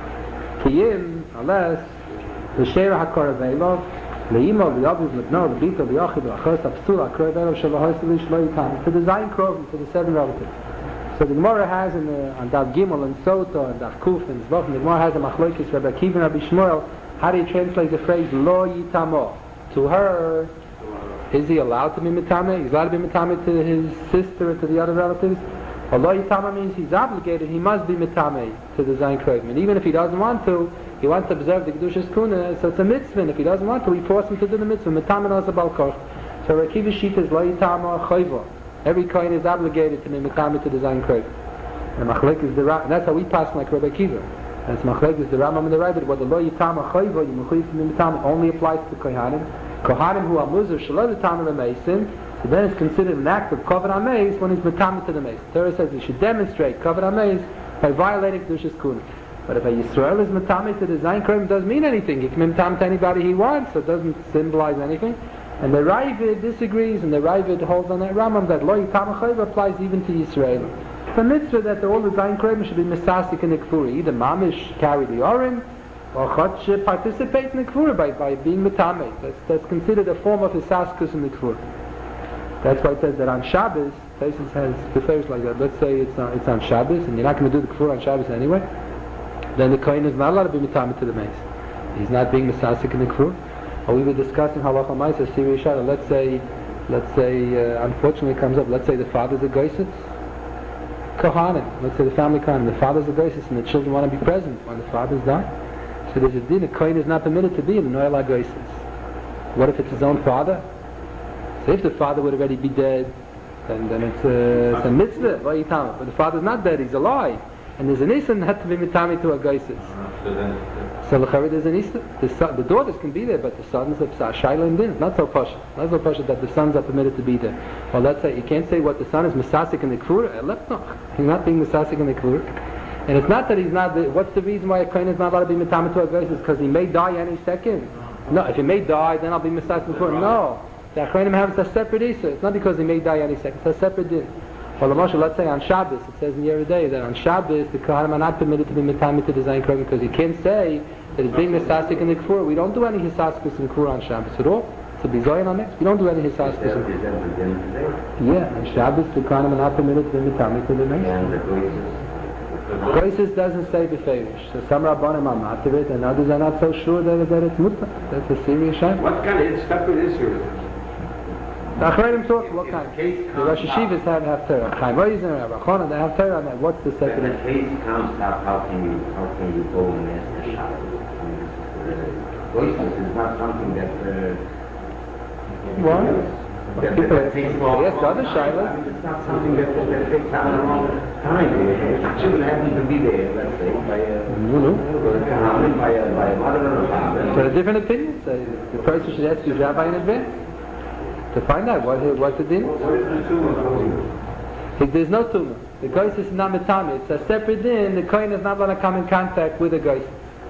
Kiyim, unless, L'sheira ha'kor ve'ilov, Le'imo, Le'aviv, Le'bno, Le'bito, Le'achid, Le'achos, Apsula, ha'kor ve'ilov, Shalahoy, Selish, Lo Yitam, to the Zayin Krovim, to the seven relatives. So the Gemara has in the, on Dav Gimel and Soto and Dav Kuf and Zvach, the Gemara has a Machlokes, Rabbi Akiva and Rabbi Shmuel, how do you translate the phrase, Lo Yitamo? To her, is he allowed to be mitame? He's allowed to be mitame to his sister or to the other relatives? Although Yitama means he's obligated, he must be mitame to the Zayin Krovim. And even if he doesn't want to, he wants to observe the Kedushas Kuna, so it's a mitzvah. And if he doesn't want to, we force him to do the mitzvah. Mitame knows about koch. So Rakiva Shita is lo Yitama chayva. Every kohen is obligated to be mitame to the Zayin Krovim. And Machlek is the Ra- that's how we pass like Rabbi Akiva. And it's Machlek is the Rambam and the Rebbe. What the lo Yitama chayva, you mechuyev to be mitame, only applies to kohanim. Kohanim who are muzar shalom mitame l'meisim. So then it's considered an act of kavod hameis when he's mitame to the meis. The Torah says he should demonstrate kavod hameis by violating Kedushas Kuna. But if a Yisrael is mitame to the Zayin Krovim, it doesn't mean anything. He can be mitame to anybody he wants, so it doesn't symbolize anything. And the Ravid disagrees, and the Ravid holds on that Rambam that lo yitama chayv applies even to Yisrael. It's a mitzvah that all the Zayin Krovim should be misasik in the Kfura. Either mamish carry the orim, or chot should participate in the Kfura by, by being mitame. That's, that's considered a form of hisaskus in the Kfura. That's why it says that on Shabbos, Taisus has prefers like that. Let's say it's on, it's on Shabbos, and you're not going to do the Kfur on Shabbos anyway. Then the kohen is not allowed to be mitame to the meis. He's not being misasik in the Kfur. Or we were discussing halacha ma'aser serious shada. Let's say, let's say, uh, unfortunately, it comes up. Let's say the father's a goyset, kohanim. Let's say the family kohanim. The father's a goyset, and the children want to be present when the father's died. So there's a din. A kohen is not permitted to be in the noel goyset. What if it's his own father? So if the father would already be dead, then, then it's, a, it's a mitzvah, but the father's not dead, he's alive. and there's an Issa not to be mitami to a Geisis. So then, So l'chari there's an Issa. The, son, the daughters can be there, but the sons of Shaila and Din. It's not so pasha. Not so pasha that the sons are permitted to be there. Well, let's say you can't say what the son is misasik in the Kvura. Lepnoch. He's not being misasik in the Kvura. And it's not that he's not. The, what's the reason why a kohen is not allowed to be mitami to a Geisis? Because he may die any second. No, if he may die, then I'll be misasik before. No. The Achronim have a separate Issa. It's not because he may die any second. It's a separate Din. Well, Moshe, let's say on Shabbos, it says in the other day that on Shabbos the Kohanim are not permitted to be mitami to the Zayin Krogan because you can't say that it's being misasik in the Kfur. We don't do any hisaskus in Kfur on Shabbos at all. So be Zoyin on next. We don't do any hisaskus in Kfur. Yeah, on Shabbos the Kohanim are not permitted to be mitami to the next. Goises doesn't say beferish. So some Rabbanim are not of it, and others are not so sure that, that it's mutter. That's a serious shame. What kind of separate issue is it? The Achronim talk, what kind? The Rosh Hashivas have, have Torah. Chaim Oizer, Rabbi Chana, they have Torah on that. What's the When second? the case comes up, how can you, how can you go and ask the Shabbos? I mean, uh, voices is not something that, uh, Why? that, People that takes long. yes, the other Shilas. It's not something that, that takes out a long time. It shouldn't happen to be there, let's say, by a, No, no. by a, by a mother or a father. There are different opinions. Uh, the person should ask his rabbi in advance to find out what what's the din. What is the tumor? If there's no tumor, the goyis is not mitami. It's a separate din. The kohen is not going to come in contact with the goyis.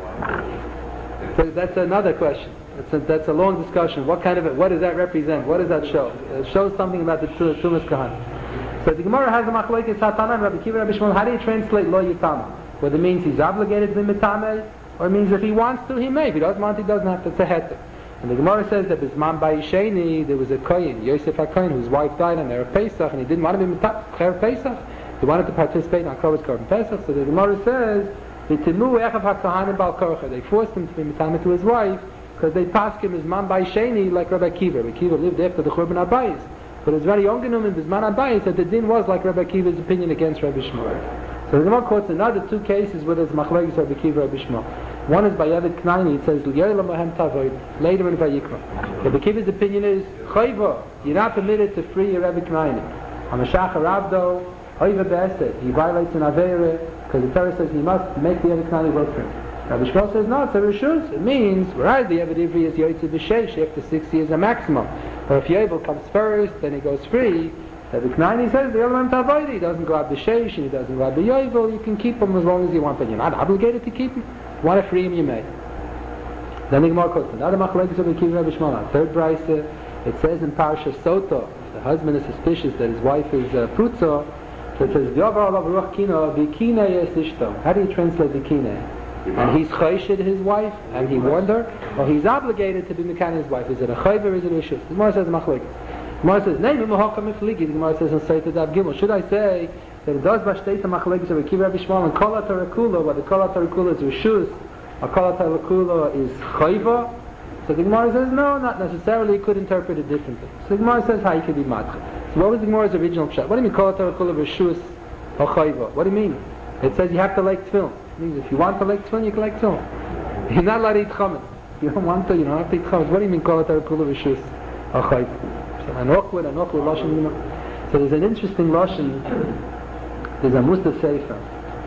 So that's another question. That's a, that's a long discussion. What kind of it? What does that represent? What does that show? It shows something about the tumas kahan. So the Gemara has a machlokes Hatanan, Rabbi Kiva, Rabbi Shmuel. How do you translate lo yitama? Whether it means he's obligated to be mitame, or it means if he wants to, he may. If he doesn't want to, he doesn't have to. It's a heter. And the Gemara says that Bisman Bayisheni, there was a kohen, Yosef HaKohen, whose wife died on Erev Pesach, and he didn't want to be mitame Erev Pesach. He wanted to participate on Krovos Korban Pesach. So the Gemara says, "V'timu echav hakahanim bal korcha." They forced him to be mitame to his wife because they passed him as man Bayisheni like Rabbi Kiva. Rabbi Kiva lived after the Churban Abayis, but it's very young in him in Bisman Abayis that the din was like Rabbi Kiva's opinion against Rabbi Shmuel. So the Gemara quotes another two cases where there's machlokes Rabbi Kiva, Rabbi Shmuel. One is by Yavid Knaini. It says L'yoyla Mohem Tavoid later in Vayikra. Rabbi Kiva's opinion is Chayva. You're not permitted to free your Yavid Knaini. Hamashach Rabdo Oyva Be'esed. He violates an Aveira because the Torah says he must make the Yavid Knaini work for him. Rabbi Shmuel says no. It's a reshus. It means right the Yavid Ivri is Yoytze B'Sheish after six years a maximum. But if Yovel comes first, then he goes free. Rabbi Knaini says the Yoyla Mohem Tavoid. He doesn't go out B'Sheish and he doesn't go out B'Yovel. You can keep him as long as you want, but you're not obligated to keep him. Want to free him, you may. Then the Gemara quotes another machlokes of Akiva Rabbi Shmuel. Third brayso, it says in Parasha Soto, if the husband is suspicious that his wife is uh, prutza, so it says V'yovar alav ruach kina v'kina yes ishto. How do you translate v'kina? And he's chayshid his wife, and he warned her, or he's obligated to be mekan his wife. Is it a chayv or is it a rishus? The Gemara says machlokes. The Gemara says name mehakam mifligi. The Gemara says in Sotah Daf Gimel. Should I say that it does bashtei the machlokes of Akiva Rabbi Shmuel and Kol HaTorah but the Kol HaTorah is rishus, or Kol HaTorah is chayva? So the Gemara says no, not necessarily. You could interpret it differently. So the Gemara says how you could be madcha. So what was the Gemara's original pshat? What do you mean Kol HaTorah rishus or chayva? What do you mean? It says you have to like tefillin. It means if you want to like tefillin, you can like tefillin. You're not allowed to eat chametz. If you don't want to, you don't have to eat chametz. What do you mean Kol HaTorah rishus or chayva? So an awkward, an awkward lashon. So there's an interesting lashon. There's a Musa Sefer.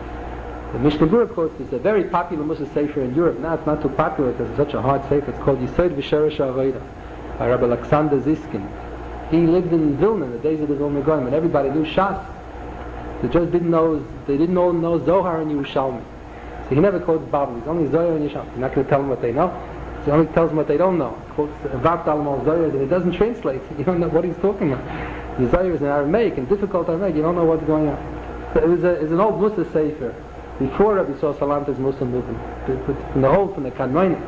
The Mishnah Berurah quotes, it's a very popular Musa Sefer in Europe. Now it's not too popular because it's such a hard Sefer. It's called Yisod V'Sheresh HaAvodah by Rabbi Alexander Ziskin. He lived in Vilna in the days of the Vilna Gaon, and everybody knew Shas. They just didn't know, they didn't know, know Zohar and Yerushalmi. So he never quotes Babel. He's only Zohar and Yerushalmi. He's not going to tell them what they know. So he only tells them what they don't know. He quotes Vart Al Zohar, and it doesn't translate. You don't know what he's talking about. The Zohar is in Aramaic, and difficult Aramaic. You don't know what's going on. So it was a, it's an old Musa Sefer before Rabbi Saul Salanter's Muslim movement. From the whole, from the Kanmoinim.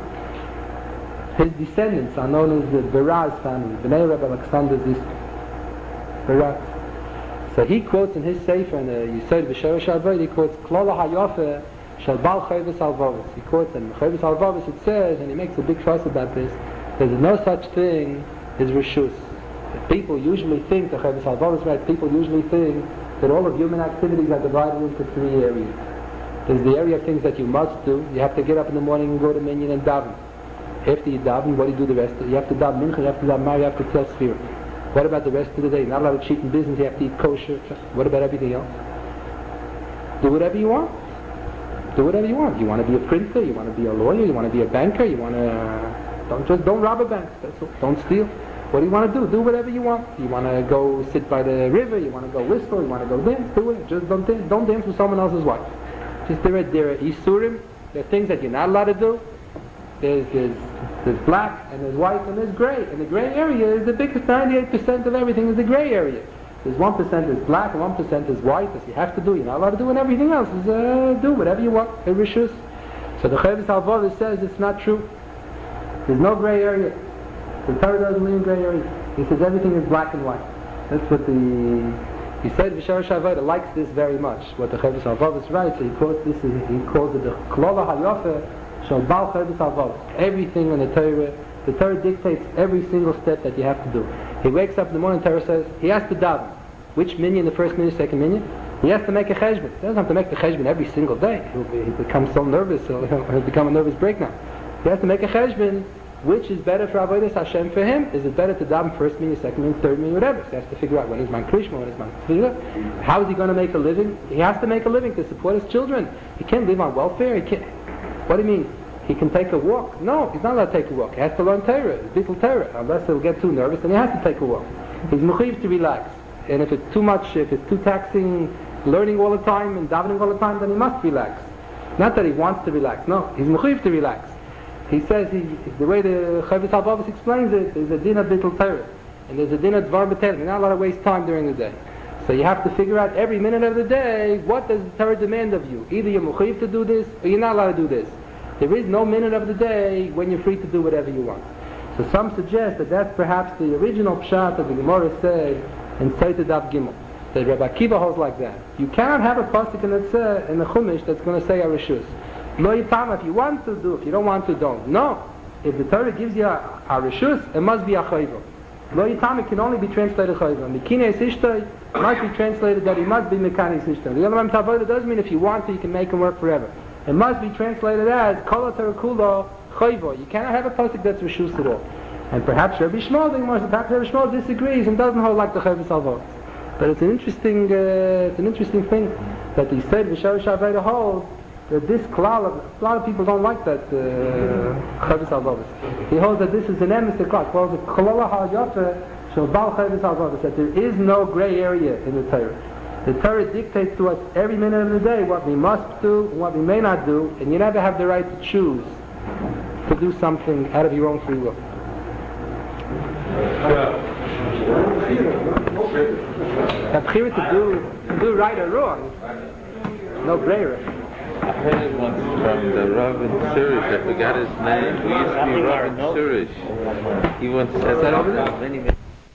His descendants are known as the Beraz family, Bnei Rabbi Alexander Ziskin. Beraz. So he quotes in his Sefer, in the Yisod V'Sheresh HaAvodah, he quotes Klola HaYofe Shel Bal Chayvus Alvavis. He quotes in Chayvus Alvavis, it says, and he makes a big fuss about this, there's no such thing as Rishus. People usually think, the Chayvus Alvavis writes, people usually think that all of human activities are divided into three areas. There's the area of things that you must do. You have to get up in the morning and go to minyan and daven. After you daven, what do you do the rest of it? You have to daven mincha, you have to daven mar, you have to tell sfira. What about the rest of the day? You're not allowed to cheat in business, you have to eat kosher. What about everything else? Do whatever you want. Do whatever you want. You want to be a printer, you want to be a lawyer, you want to be a banker, you want to... Uh, don't just, don't rob a bank, that's all. Don't steal. What do you want to do? Do whatever you want. You want to go sit by the river, you want to go whistle, you want to go dance, do it. Just don't dance, don't dance with someone else's wife. Just there are, there are isurim, there are things that you're not allowed to do. There's, there's, there's black, and there's white, and there's gray. And the gray area is the biggest, ninety-eight percent of everything is the gray area. There's one percent is black, and one percent is white, as you have to do, you're not allowed to do, and everything else is, uh, do whatever you want, a rishus. So the Chovos HaLevavos says it's not true. There's no gray area. The Torah doesn't mean gray area. He says everything is black and white. That's what the... He said V'sharash HaAvodah likes this very much. What the Chovos HaLevavos writes, so he calls this, he calls it the Klola HaYofa Shel Bal Chovos HaLevavos. Everything in the Torah, the Torah dictates every single step that you have to do. He wakes up in the morning, the Torah says, he has to daven. Which minyan, the first minyan, second minyan? He has to make a cheshbon. He doesn't have to make the cheshbon every single day. He'll, be, he'll become so nervous, he'll, he'll become a nervous breakdown. He has to make a cheshbon. Which is better for Avodas Hashem for him? Is it better to daven first minyan, second minyan, third minyan, whatever? So he has to figure out when is man Krishma, when is man Tefillah. How is he going to make a living? He has to make a living to support his children. He can't live on welfare. He can't. What do you mean? He can take a walk? No, he's not allowed to take a walk. He has to learn Torah, Bittul Torah. Unless he'll get too nervous, then he has to take a walk. He's mechuyev to relax. And if it's too much, if it's too taxing, learning all the time and davening all the time, then he must relax. Not that he wants to relax. No, he's mechuyev to relax. He says, he, the way the Chovos HaLevavos explains it, there's a din of Bittul Torah, and there's a din of Dvar B'Telem. You're not allowed to waste time during the day. So you have to figure out every minute of the day, what does the Torah demand of you? Either you're mechuyev to do this, or you're not allowed to do this. There is no minute of the day when you're free to do whatever you want. So some suggest that that's perhaps the original pshat that the Gemara said in Sotah Daf Gimel. That Rabbi Akiva holds like that. You cannot have a pasuk in the in the Chumash that's going to say a rishus. Lo yitama, if you want to do, if you don't want to, don't. No. If the Torah gives you a, a rishus, it must be a chayva. Lo yitama can only be translated chayva. Mikines ishtay must be translated that he must be mekanis ishtay. The Yom Tavodah doesn't mean if you want to, you can make him work forever. It must be translated as kol Torah kulo chayva. You cannot have a pasuk that's rishus at all. And perhaps Rabbi Shmuel, perhaps Rabbi Shmuel disagrees and doesn't hold like the Chovos HaLevavos. But it's an interesting, uh, it's an interesting thing that he said V'sharash HaAvodah holds that this klal, a lot of people don't like that uh, Chovos HaLevavos. He holds that this is an emes klal. He calls it Klola HaYofa Shel Bal Chovos HaLevavos. That there is no gray area in the Torah. The Torah dictates to us every minute of the day what we must do and what we may not do, and you never have the right to choose to do something out of your own free will. That bchira to do, to do right or wrong, no brayer. I heard it once from the Rav in Zurich, I forgot his name, who used to be Rav in Zurich. He once said that over there. Many, many.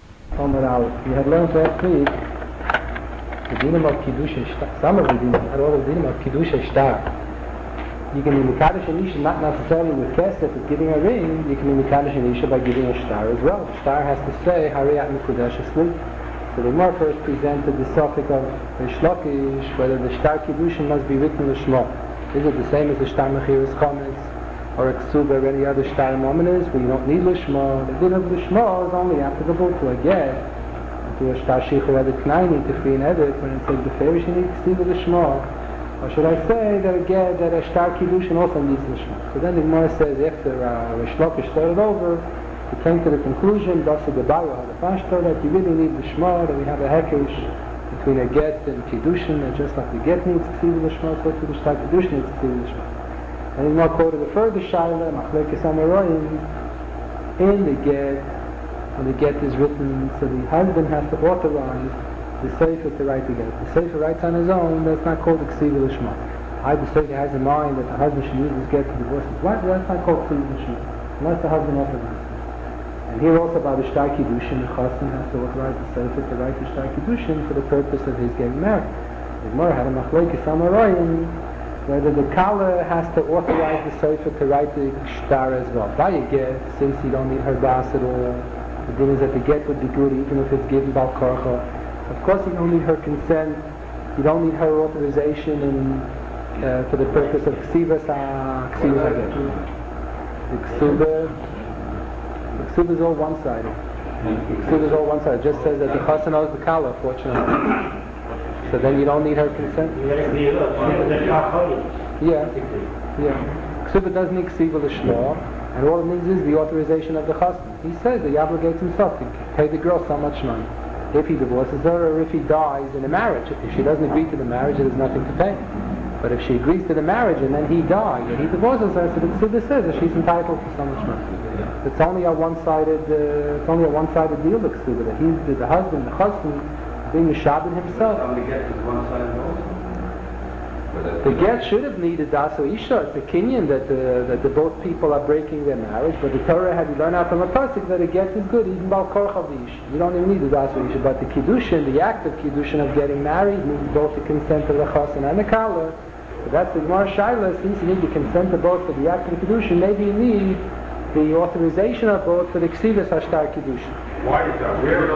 You had learned last week the dinim of Kiddush Shtar. Some of the dinim, not all of the dinim of Kiddush Shtar. You can be Mekadosh and Isha not necessarily with Kesef, with giving a ring. You can be Mekadosh and Isha by giving a star as well. The star has to say, Hariyat Mekudesh Asli. So the Gemara first presented the suffix of Reish Lakish, whether the star Kiddushin must be written with Shmo. Is it the same as the star Mechiras Chometz, or a Ksuba, or any other star Mominus, where you don't need Lishmo? The din of Lishmo is only applicable to a get, to a star Shichu Edit Knaini, to free an edit, when it says the Ferish, you need to see the Lishmo. Or should I say that again that a star kiddushin also needs lishma? So then the Gemara says after uh, Reish Lakish started over, he came to the conclusion, Dasa Gebaru HaLefashto, that you really need lishma, that we have a hekesh between a get and kiddushin, and just like the get needs to see the lishma, so too the star kiddushin needs to see the lishma. And the Gemara quoted the further shaila, Machlekes Amoraim, in the get, when the get is written, so the husband has to authorize the Sefer to write together. The Sefer writes on his own, that's not called the Ksiva Lishma. I, the Sefer has in mind that the husband should use his get to divorce his wife, that's not called Ksiva Lishma, unless the husband authorizes. And here also about the Shtar Kiddushin, the Chassan has to authorize the Sefer to write the Shtar Kiddushin for the purpose of his getting married. The Gemara had a Machlekes Amoraim, whether the Kala has to authorize the Sefer to write the Shtar as well. By a get, since you don't need her das at all, the din is that the get would be good even if it's given by Korcha. Of course you don't need her consent, you don't need her authorization and, uh, for the purpose of Ksivas Ksivas again. The Ksuba, the Ksuba is all one-sided. The Ksuba is all one-sided. It just says that the Chassan knows the Kala, fortunately. So then you don't need her consent? Yeah. Yeah. Ksubah doesn't need ksiva l'shloah, and all it needs is the authorization of the chassan. He says that he obligates himself to pay the girl so much money. If he divorces her or if he dies in a marriage. If she doesn't agree to the marriage, there's nothing to pay. But if she agrees to the marriage and then he dies and he divorces her, so the ksubah says that she's entitled to so much money. It's only a one-sided, uh, it's only a one-sided deal, the ksubah, that he's the, the husband, the chassan, being mishabed himself. The get should have needed das or isha. It's a kinyan that uh, that the both people are breaking their marriage, but the Torah had to learn out from a pasuk that a get is good, even bal korchav the isha. You don't even need the das or isha, but the kiddushin, the act of kiddushin of getting married, needs both the consent of the chassan and the kala. But that's the Gemara Shaila. Since you need the consent of both for the act of kiddushin, maybe you need the authorization of both for the ksivas hashtar kiddushin. Why is that? Where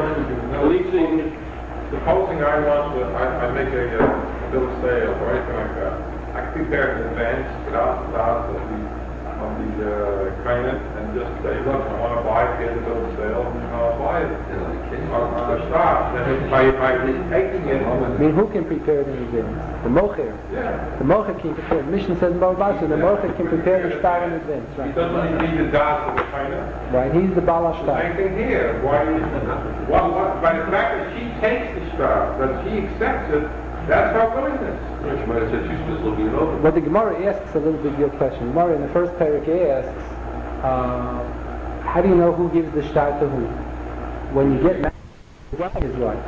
the supposing I want to, I, I make a, a bill of sale or anything like that. I can prepare in advance without the doubt of the, of the uh, claimant and just say, look, I want to buy it, get a bill of sale, and I'll buy it on, on the stock. And by, by taking it... I mean, who can prepare it in advance? The mocher. Yeah. The mocher can prepare. The mission says in Baba, so the mocher can prepare the stock in advance. Right? He doesn't need the das of the claimant. Right, he's the balash stock. Same thing here. Why? Well, what, by the fact that she takes the stock, that she accepts it, that's her willingness. She might have said she's just looking it over. But the Gemara asks a little bit your question. The Gemara in the first parak asks, uh, how do you know who gives the shtar to who? When you get married, what is right?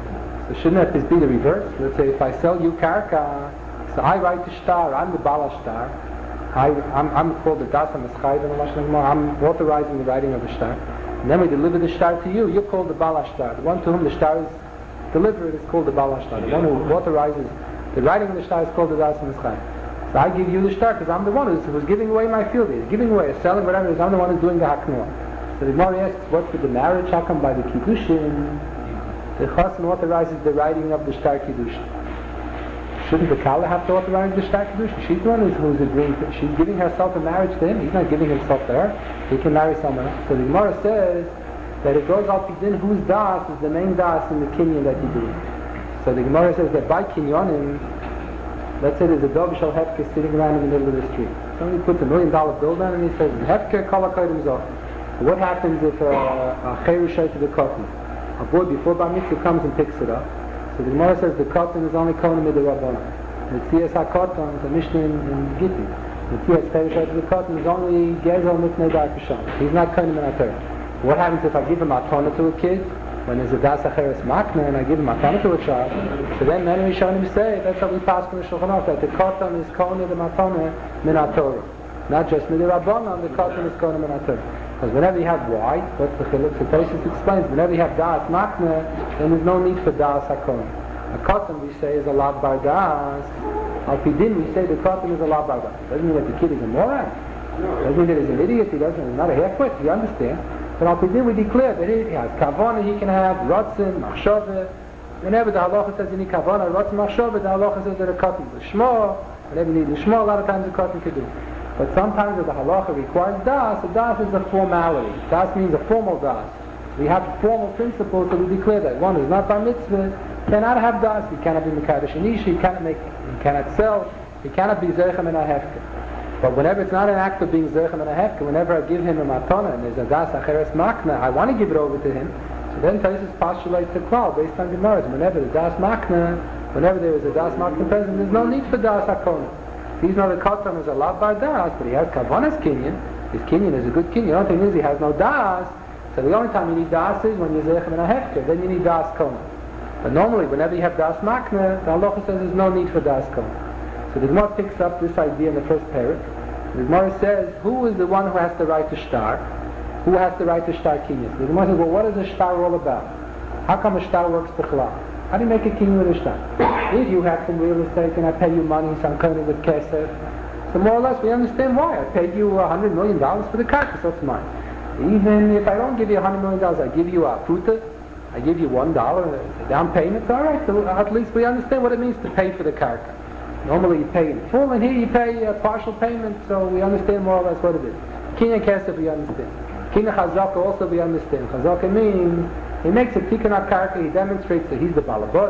So shouldn't that be the reverse? Let's say if I sell you karka, so I write the shtar, I'm the balash shtar. I, I'm, I'm called the das, I'm a schayv, I'm authorizing the writing of the shtar. And then we deliver the shtar to you, you're called the balash shtar. The one to whom the shtar is delivered is called the balash shtar. The one who authorizes the writing of the shtar is called the das and the schayv. So I give you the shtar because I'm the one who's, who's giving away my field. He's giving away, selling, whatever it is, I'm the one who's doing the haknor. So the Gemara asks, what's with the marriage? How come by the kiddushin, the chassan authorizes the writing of the shtar kiddushin? Shouldn't the kala have to authorize the shtar kiddushin? She's the one who's, who's agreeing to, she's giving herself in marriage to him. He's not giving himself to her. He can marry someone else. So the Gemara says that it goes out within whose das is the main das in the kinyan that you do. So the Gemara says that by kinyanim, let's say there's a dog shal hefke sitting around in the middle of the street. Somebody puts a million dollar bill down and he says, hefke kala kodim zoch. What happens if a cherush to the cotton? A boy before bar mitzvah comes and picks it up. So the Gemara says the cotton is only kodim with the rabbanon. The tzias ha-cotton, the Mishnah in, in Gittin. The tzias cherush to the cotton is only gezel mitnei dar kishon. He's not kodim in a What happens if I give him a tona to a kid? When there's a das acheres makna and I give him a tana to a child, so then many Rishonim say that's how we pass from the Shulchan Aruch, that the cotton is kona the matana min haTorah, not just min rabbanon. The cotton is kona min haTorah. Because whenever you have white, what's the chiluk? So Tosfos explains, whenever you have das makna, then there's no need for das hakon. A cotton we say is a lav bar das. Al pidin we say the cotton is a lav bar das. Doesn't mean that the kid is a moron. Doesn't mean that he's an idiot. He doesn't. He's not a half-wit. You understand? But al pidin we declare that he has kavana. He can have rotzen, machshava. Whenever the halacha says you need kavana, rotzen, machshava, the halacha says that a cotton is a shma. Whenever you need a shma, a lot of times a cotton could do. But sometimes if the halacha requires das, a das is a formality. Das means a formal das. We have formal principles, so we declare that one is not bar mitzvah, cannot have das, he cannot be mekadosh and ish, he cannot make, he cannot sell, he cannot be zeichem and a hefker. But whenever it's not an act of being zeichem and a hefker, whenever I give him a matana and there's a das acheres makna, I want to give it over to him. So then Tosfos postulates the klal based on Gemaras. Whenever the das makna, whenever there is a das makna present, there's no need for das hakona. He's not a katan as a lav bar das, but he has kavanas kinyan. His kinyan is a good kinyan. The only thing is he has no das. So the only time you need das is when you're zeichem and a hefker. Then you need das kona. But normally, whenever you have das makna, the halacha says there's no need for das kona. So the Gemara picks up this idea in the first parak. The Gemara says, who is the one who has the right to shtar? Who has the right to shtar kinyan? The Gemara says, well, what is a shtar all about? How come a shtar works b'chlal? How do you make a kinyan with a shtar? If you have some real estate and I pay you money, so I'm coming with kesef, so more or less we understand why. I paid you a hundred million dollars for the carcass, that's mine. Even if I don't give you a hundred million dollars, I give you a pruta, I give you one dollar as a down payment, all right, so at least we understand what it means to pay for the carcass. Normally you pay in full, and here you pay a partial payment, so we understand more or less what it is. Kinyan kesef we understand. Kinyan chazaka also we understand. Chazaka means he makes a tikkun karka, he demonstrates that he's the balabot.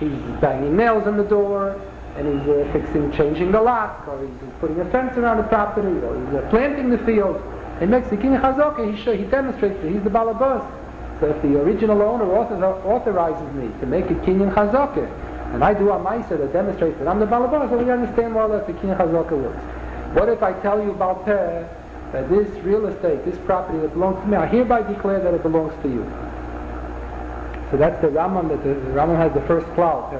he's banging nails on the door, and he's uh, fixing, changing the lock, or he's putting a fence around the property, or he's uh, planting the field. It makes the kinyan chazaka. He show, he demonstrates that he's the balabas. So if the original owner author, authorizes me to make a kinyan chazaka, and I do a ma'aser that demonstrates that I'm the balabas, then we understand more or less the kinyan chazaka works. What if I tell you about peh, that this real estate, this property that belongs to me, I hereby declare that it belongs to you. So that's the Rambam, that the, the Rambam has the first cloud.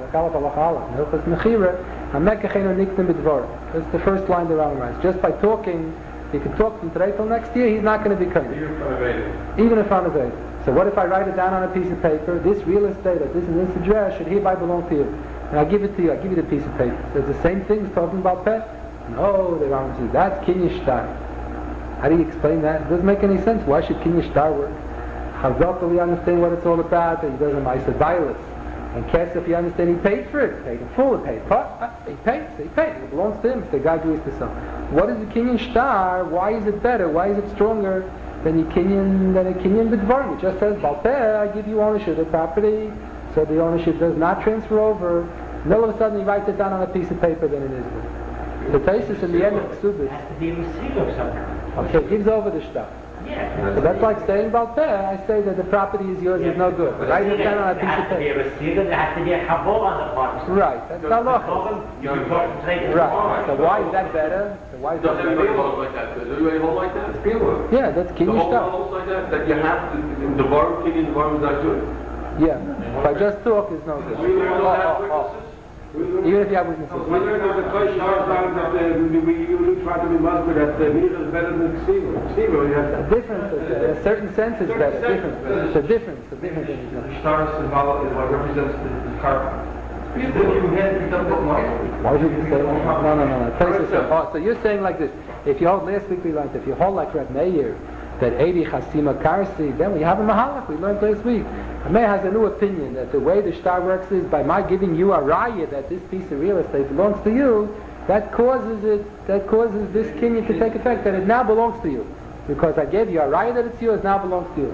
That's the first line the Rambam writes. Just by talking, he can talk from today till next year, he's not going to be kind. Even in front of it. So what if I write it down on a piece of paper? This real estate at this and this address should hereby belong to you. And I give it to you, I give you the piece of paper. So it's the same thing as talking about pet? No, the Rambam says, that's kinyan shtar. How do you explain that? It doesn't make any sense. Why should kinyan shtar work? Chazaka, we understand what it's all about, that he does a ma'aser violence. And Kesef, you understand, he paid for it. He paid in full, he paid part. He paid, so he paid. It belongs to him if the guy agrees to sell. What is the kinyan shtar? Why is it better? Why is it stronger than the kinyan, than a kinyan b'dvarim? It just says, Balpeh, I give you ownership of the property, so the ownership does not transfer over. And all of a sudden he writes it down on a piece of paper, then it is good. The basis in the end of Ksubis. It has to be a receipt of some kind. Okay, it gives over the shtar. Yeah. So that's like saying about peh, I say that the property is yours, is no good. Write it down on a piece of paper. There has to be a receiver, there has to be a kabul on the part. Right, that's halacha. You can talk straight to the Right, so why is that better? So why is that Does everybody better? hold like that? Does everybody hold like that? It's people. Yeah, that's The kinyan whole shtar. world holds like that? That you have to, the bar, kinyan, the bar is not good. Yeah, if I just talk, it's no good. We learn all that Oh, oh, oh. witnesses? Even if you have witnesses. We learned that the Kosh Shar that uh, we, we usually try to be Muslim that uh, neither is better than Ksiva. Ksiva, you have A difference, is better. A certain sense is better. Difference. It's a difference. A difference. The star symbol is what represents the, the carbon. Then you had to double up. Why would you say that? No, no, no, no. Place yourself. Oh, so you're saying like this. If you hold, last week we learned, if you hold like Reb Meir, that Eidi Chasima Karsi, then we have a Mahalach. We learned last week. Meir has a new opinion that the way the shtar works is by my giving you a raya that this piece of real estate belongs to you, that causes it, that causes this kinyan to take effect, that it now belongs to you. Because I gave you a raya that it's yours, now belongs to you.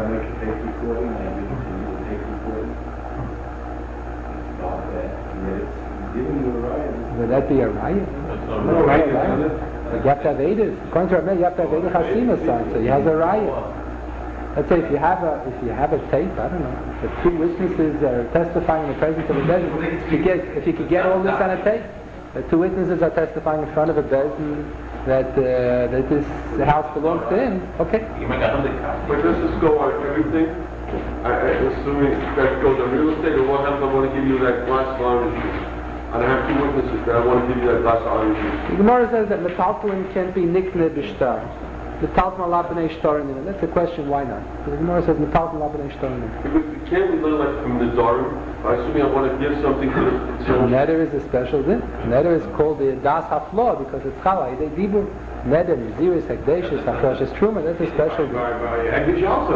Would that be a raya? No, raya. You have to have Eidah. According to Rabbi, you have to have Eidah Chasima signed, so he has a raya. Let's say if you have a if you have a tape, I don't know, if two witnesses are testifying in the presence of a bezin, if you get if you could get all this on a tape, the two witnesses are testifying in front of a bezin that uh, that this house belongs to him. Okay. But does this go on everything? I, I assuming that goes on real estate, or what happens? I want to give you that glass orange juice, and I have two witnesses that I want to give you that glass orange juice. The Gemara says that metaltalin can't be nikne b'shtar. Metaltalin labnei shtarin. That's a question. Why not? The Gemara says metaltalin labnei shtarin. Because can't we learn like from the Dorim? I assuming I want to give something to the So neder is a special din. Neder is called the das hafla because it's chala. They dibur neder, ziris, hekdeshes, hafrashes, truma. That's a special din. Hegdish also.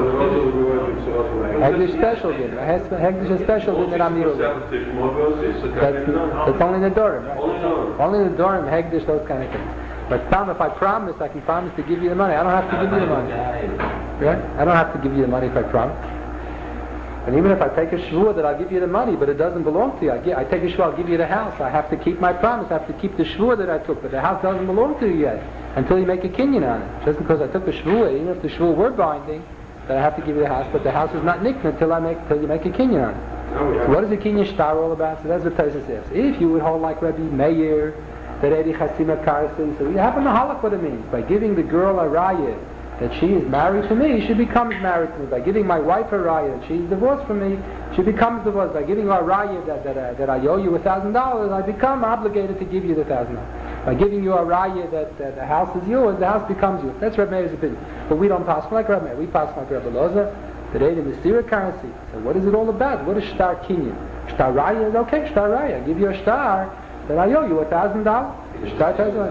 Hegdish special din. Hegdish is special din that I'm using. That's, that's only the Dorim. Right? Only the Dorim, hegdish, those kind of things. But Tom, if I promise, I can promise to give you the money. I don't have to give you the money. Right? I don't have to give you the money if I promise. And even if I take a shvua that I'll give you the money, but it doesn't belong to you, I, get, I take a shvua, I'll give you the house. I have to keep my promise. I have to keep the shvua that I took, but the house doesn't belong to you yet until you make a kinyan on it. Just because I took a shvua, even if the shvua were binding, that I have to give you the house, but the house is not nikna until I make until you make a kinyan on it. Oh, yeah. So what is the kinyan shtar all about? So that's what Tosfos says. If you would hold like Rabbi Meir, that Eidi Chasima Karsi, so you have a mahalach what it means. By giving the girl a raya that she is married to me, she becomes married to me. By giving my wife a raya that she's divorced from me, she becomes divorced. By giving her a raya that, that, uh, that I owe you a thousand dollars, I become obligated to give you the thousand dollars. By giving you a raya that, that the house is yours, the house becomes yours. That's Rabbi Meir's opinion. But we don't pass like Rabbi Meir. We pass like Rabbi Loza, that Eidi Mesira Karsi. So what is it all about? What is shtar kinyan? Shtar raya is okay, shtar raya. I give you a shtar that I owe you a thousand dollars. Shtar thousand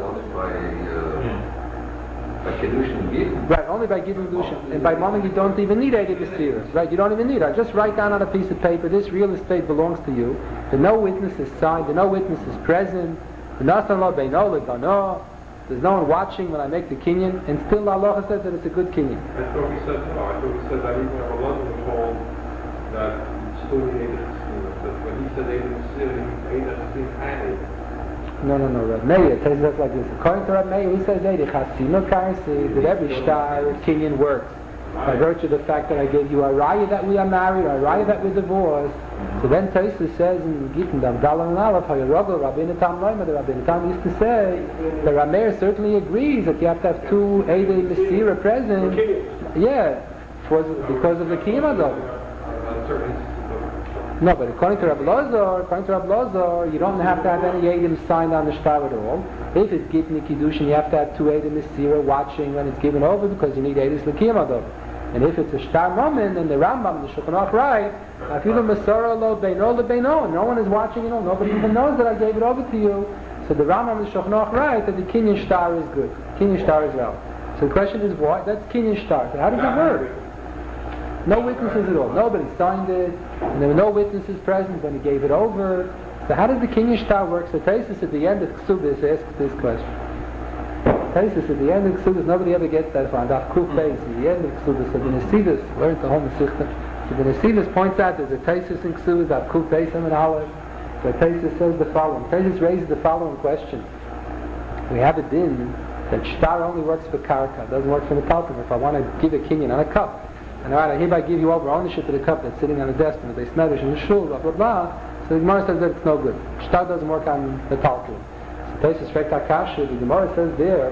By Kedushin, right, only by giving Kedushin. And by moment you don't even need Eidi B'Sira. Right, you don't even need it. Just write down on a piece of paper, this real estate belongs to you. The no witness is signed, the no witness is present. The Nasan Lo Beino L'Gano. There's no one watching when I make the kinyan. And still Allah says that it's a good kinyan. I thought we said, no, I thought we said that even if Allah was told that it's still needed. But when he said Eidim Siri, Eidim Siri added. No, no, no, Reb Meir tells us like this. According to Reb Meir, he says, hey, the Chasima Karsi, that every star Kenyan works. By virtue of the fact that I gave you a raya that we are married, or a raya that we're divorced. So then Tosfos says in Gittin, Dam Galan and Aleph, Hayarogel, Rabbeinu Tam Loima, the Rabbeinu Tam used to say, the Reb Meir certainly agrees that you have to have two Eidei Mesira present. Yeah, for, because of the Kiyama though. No, but according to Rabbi Lazar, according to Rabbi Lazar, you don't have to have any Eidim signed on the shtar at all. If it's Gittin Kiddushin, you have to have two Eidim Mesira watching when it's given over because you need Eidis L'Kiyama though. And if it's a shtar moment, then the Rambam, the Shulchan Aruch write, Afilu Masara lo beino lebeino. No one is watching it all. Nobody even knows that I gave it over to you. So the Rambam, the Shulchan Aruch write that the Kinyan shtar is good. Kinyan shtar is well. So the question is what? That's Kinyan shtar. So how does it work? No witnesses at all. Nobody signed it, and there were no witnesses present when he gave it over. So how does the Kinyan shtar work? So Tosfos at the end of Ksubis asks this question. Tosfos at the end of Ksubis, nobody ever gets that far. Daf Kuf Beis, at the end of Ksubis, so the Nesidus learned the whole Masechta. So the Nesidus points out there's a Tosfos in Ksubis, Daf Kuf Beis and Aleph. So Tosfos says the following. Tosfos raises the following question. We have a din that shtar only works for karka, doesn't work for the talpim. If I want to give a Kinyan on a cup, and all right, I hereby give you over ownership of the cup that's sitting on the desk in the Beis Medrash in the shul, blah blah blah. So the Gemara says that it's no good. Shtar doesn't work on the talpim. So Tosfos Frekt HaKasha, the Gemara says there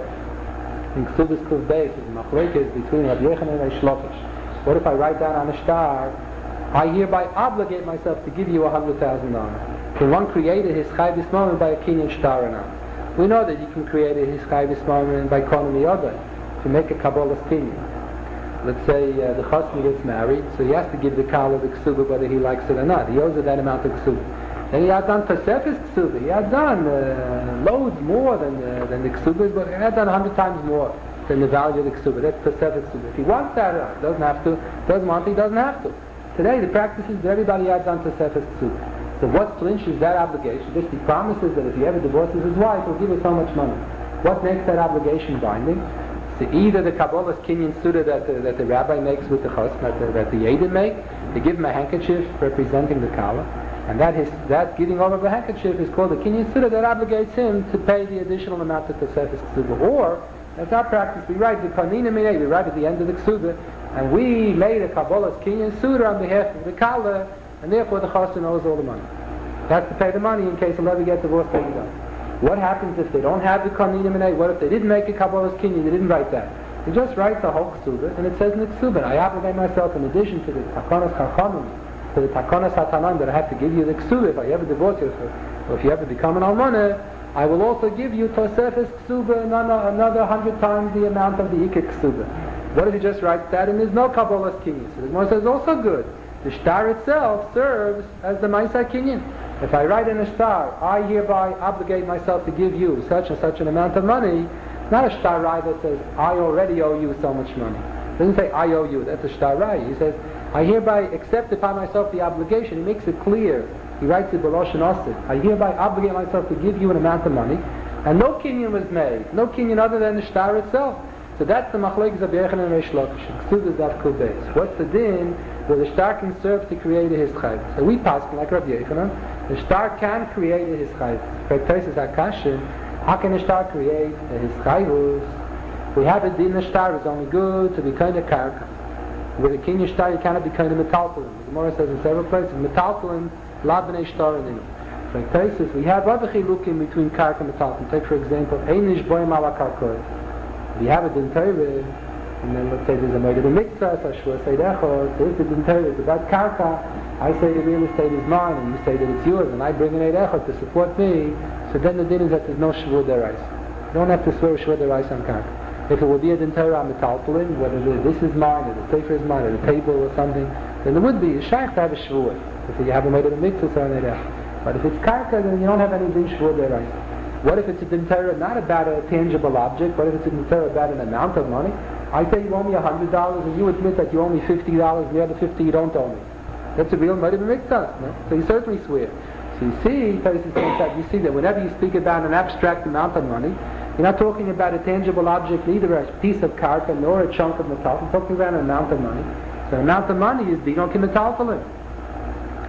in Ksubis Kuf Beis, the machlokes between Rabbi Yochanan and Reish Lakish. What if I write down on a shtar, I hereby obligate myself to give you a hundred thousand dollars? Can one create a Hischai B'Smolin by a Kinyan shtar or not? We know that you can create a Hischai B'Smolin by Kohen Miyodai to make a Kabbalah's Kinyan. Let's say uh, the chasmi gets married, so he has to give the kala the ksuba whether he likes it or not. He owes it that amount of ksuba. Then he had done Tosefes ksuba. He had done uh, loads more than uh, than the ksubas, but he had done a hundred times more than the value of the ksuba. That's Tosefes ksuba. If he wants that, uh, doesn't have to. Doesn't want to, he doesn't have to. Today the practice is that everybody adds on Tosefes ksuba. So what clinches that obligation? Just he promises that if he ever divorces his wife, he'll give her so much money. What makes that obligation binding? So either the Kabbalah's Kinyan Suda that the, that the rabbi makes with the chos, that the, that the Yedim make, they give him a handkerchief representing the Kala, and that his, that giving over the handkerchief is called the Kinyan Suda that obligates him to pay the additional amount of Tosefes Ksuba. Or, that's our practice, we write the Kanina Minei, we write at the end of the Ksuba, and we made a Kabbalah's Kinyan Suda on behalf of the Kala, and therefore the chos owes all the money. He has to pay the money in case he'll ever get divorced later on. What happens if they don't have the Kanina Minei? What if they didn't make a Kabbalah's Kinyan, they didn't write that? He just writes the whole Ksuba, and it says in the Ksuba, I obligate myself in addition to the Takonas Chachamim, to the Takonas Hatanan, that I have to give you the Ksuba if I ever divorce you, or if you ever become an Almonah, I will also give you Tosefes Ksuba another, another hundred times the amount of the Ikek Ksuba. What if he just writes that and there's no Kabbalah's Kinyan? So the Gemara says also good. The shtar itself serves as the Maisa Kinyan. If I write in a shtar, I hereby obligate myself to give you such and such an amount of money, it's not a shtar rai that says, I already owe you so much money. It doesn't say, I owe you. That's a shtar rai. He says, I hereby accept upon myself the obligation. He makes it clear. He writes it B'Loshen Osid. I hereby obligate myself to give you an amount of money. And no kinyan was made. No kinyan other than the shtar itself. So that's the machlokes of Yochanan and Reish Lakish. Ksubas Daf Kuf Beis. What's the din? Well, the shtar can serve to create a hischayv. So we pass like Rabbi Yochanan. The shtar can create a hischayv. For Tosfos HaKasha, how can a shtar create a hischayvus? We have a din. The shtar is only good to be kind of karka. With a kinyan shtar, you cannot be kind of metaltalin. The Gemara says in several places, metaltalin, labnei shtar and For Tosfos, we have other chilukim between karka and metaltalin. Take for example, einish boim ala karkoy. We have a din Torah, and then let's say there's a murder in mitzvah, so Shua say dechor, so if the din Torah is about karka, I say the real estate is mine, and you say that it's yours, and I bring in a dechor to support me, so then the din is that there's no Shua derais. You don't have to swear Shua derais on karka. If it will be a din Torah on the talpulin, whether this is mine, or the sefer is mine, or the table or something, then there would be a shaykh to have a Shua. If you have a murder in mitzvah, so on a But if it's karka, then you don't have any din Shua derais. What if it's a din Torah not about a tangible object? What if it's a din Torah about an amount of money? I say you owe me a hundred dollars, and you admit that you owe me fifty dollars, and the other fifty you don't owe me. That's a real murder b'miktas, no? So you certainly swear. So you see, you see that whenever you speak about an abstract amount of money, you're not talking about a tangible object, neither a piece of karka nor a chunk of metal. You're talking about an amount of money. So an amount of money is bidon ki metaltalin.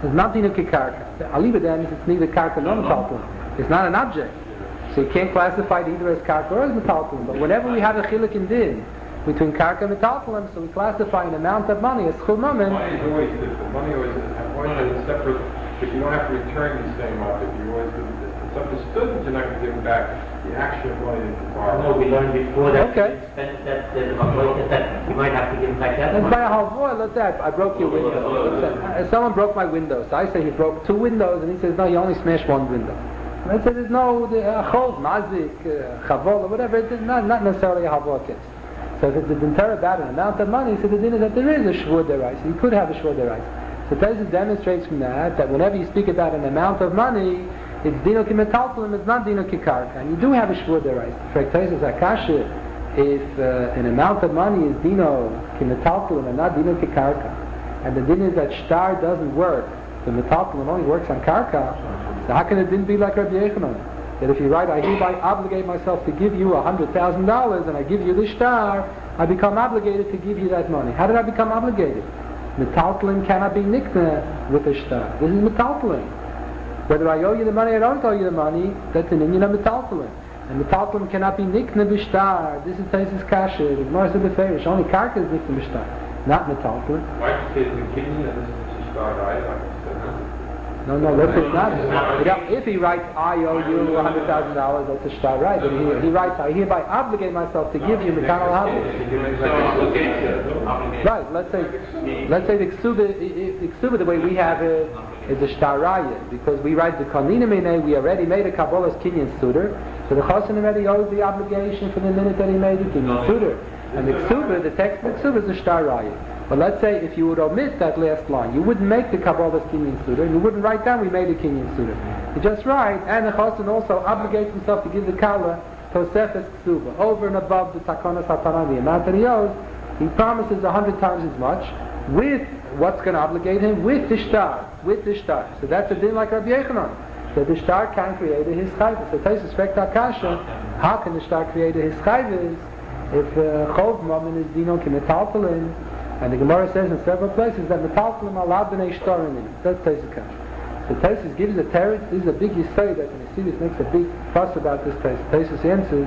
It's not dina kikarka. Alibadeh means it's neither karka nor metaltalin. It's not an object. So you can't classify it either as karka or as metaltalin. But whenever we have a chiluk in din between karka and metaltalin, so we classify an amount of money as chul mammon. Money is always different. Money always is separate, but you don't have to return the same object. You always do this. It's understood that you're not going to give back the actual money that you borrowed. No, we learned before that. Okay. That, that, that, that, that you might have to give back that Let's money. buy a halvoy. Let's say I broke your window. Let's say, uh, someone broke my window. So I say he broke two windows, and he says no, he only smashed one window. And I say there's no chol, mazik, chavol, or whatever. It's not not necessarily a halvoy case. So if it's a dintera about an amount of money, so the din is that there is a shvur derais. You could have a shvur derais. So Tosfos demonstrates from that that whenever you speak about an amount of money, it's dino ki metaltalim, it's not dino ki karka, and you do have a shvur derais. For Tosfos akasha, if uh, an amount of money is dino ki metaltalim and not dino ki karka, and the din is that shtar doesn't work, the metaltalim only works on karka, so how can it din be like Rabbi Yechanan? That if you write, I hereby obligate myself to give you a hundred thousand dollars, and I give you the shtar, I become obligated to give you that money. How did I become obligated? Metaltalim cannot be nikna with a shtar. This is metaltalim. Whether I owe you the money or I don't owe you the money, that's an inyan of metaltalim. And metaltalim cannot be nikna b'shtar. This is Tosfos kasha. The Gemara said the Farish. Only karka is nikna b'shtar, not metaltalim. Why is it the kidney and this is shtar right? Like I said, no? No, no, that's it not. Yeah, if he writes, I owe you a hundred thousand dollars, that's a shtar right. But he, he writes, I hereby obligate myself to give you metanal habit. Right. Let's say, let's say the ksuba, the ksuba, the way we have it, is a shtar raya, because we write the konina mine. We already made a kabbalah's kinyan suder, so the chosin already owes the obligation for the minute that he made the kinyan suder. And the ksuba, the text of the ksuba is a shtar raya. But let's say if you would omit that last line, you wouldn't make the Kabbalah's Kinyan Suda, you wouldn't write down we made a Kinyan Suda. You just write, and the Chosin also obligates himself to give the Kala Tosefes Ksuba, over and above the Takonas HaTanan, the amount that he owes. He promises a hundred times as much, with what's going to obligate him, with the shtar, with the shtar. So that's a din like Rabbi Yechanan, that the shtar can create his chayvus. So Tosfos Spekt Kasha, how can the shtar create his chayvus if chov mammon is dino kimetaltalin? And the Gemara says in several places that metaltalim allowed b'nei shtarim in it. That's Tosfos kasha. So Tosfos gives a teretz. This is a big yisod that when you see this makes a big fuss about this Tosfos. Tosfos answers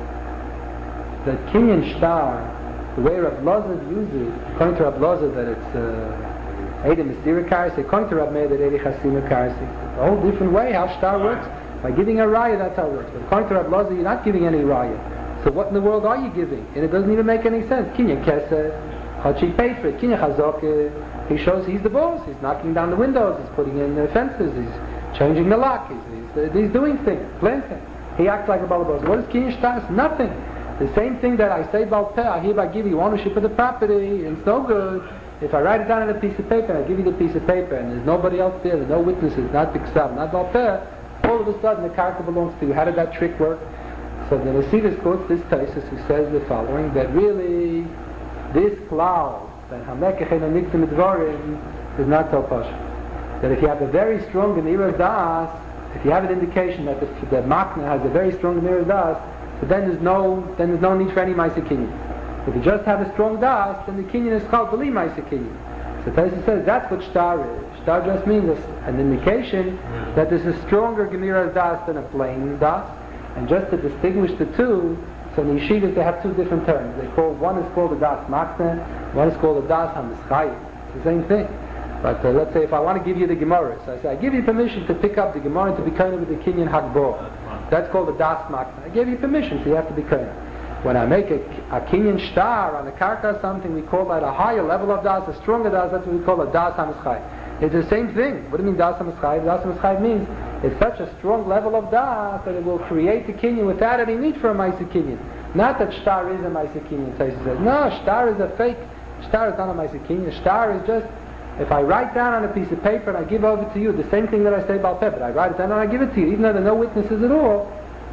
that kinyan shtar, the way Rav Loza uses it, according to Rav Loza that it's Eidem Mistira Karsi, according to Rav Meir that Eidem Chasima Karsi. It's a whole different way how shtar works. By giving a raya, that's how it works. But according to Rav Loza, you're not giving any raya. So what in the world are you giving? And it doesn't even make any sense. Kinyan Keseh. Hachi paid for it. Kinyan Chazok, he shows he's the boss. He's knocking down the windows. He's putting in the fences. He's changing the lock. He's, he's, he's doing things, planting. He acts like a balabos. What is Kinyan Shtas? Nothing. The same thing that I say about Peh, I hereby give you ownership of the property, and it's no good. If I write it down on a piece of paper, and I give you the piece of paper, and there's nobody else there, there's no witnesses, not Bixab, not Balpeh, all of a sudden the character belongs to you. How did that trick work? So the Nesivis quotes this Tosfos who says the following, that really this cloud, that Hamekech and Niktim Dvorim, is not so posh. That if you have a very strong Gemira Das, if you have an indication that the, the Makna has a very strong Gemira Das, so then there's no then there's no need for any Maisa Kinyan. If you just have a strong Das, then the Kinyan is called B'li Maisa Kinyan. So Tosfos says that's what Shtar is. Shtar just means an indication that there's a stronger Gemira Das than a plain Das. And just to distinguish the two, so in the yeshivas they have two different terms. They call one is called a Das Makna, one is called a Das HaMischayim. It's the same thing. But uh, let's say if I want to give you the Gemara, so I say I give you permission to pick up the Gemara and to be kind with the Kinyan Hagbor. That's called a Das Makna. I gave you permission, so you have to be kind. When I make a, a Kinyan Shtar on a Karka or something, we call that a higher level of Das, a stronger Das. That's what we call a Das HaMischayim. It's the same thing. What do you mean Das HaMischayim? Das HaMischayim means it's such a strong level of Das that it will create the Kinyan without any need for a Maisa Kinyan. Not that Shtar is a Maisa Kinyan. Tosfos says no, Shtar is a fake. Shtar is not a Maisa Kinyan. Shtar is just if I write down on a piece of paper and I give over to you the same thing that I say about pepper, I write it down and I give it to you, even though there are no witnesses at all.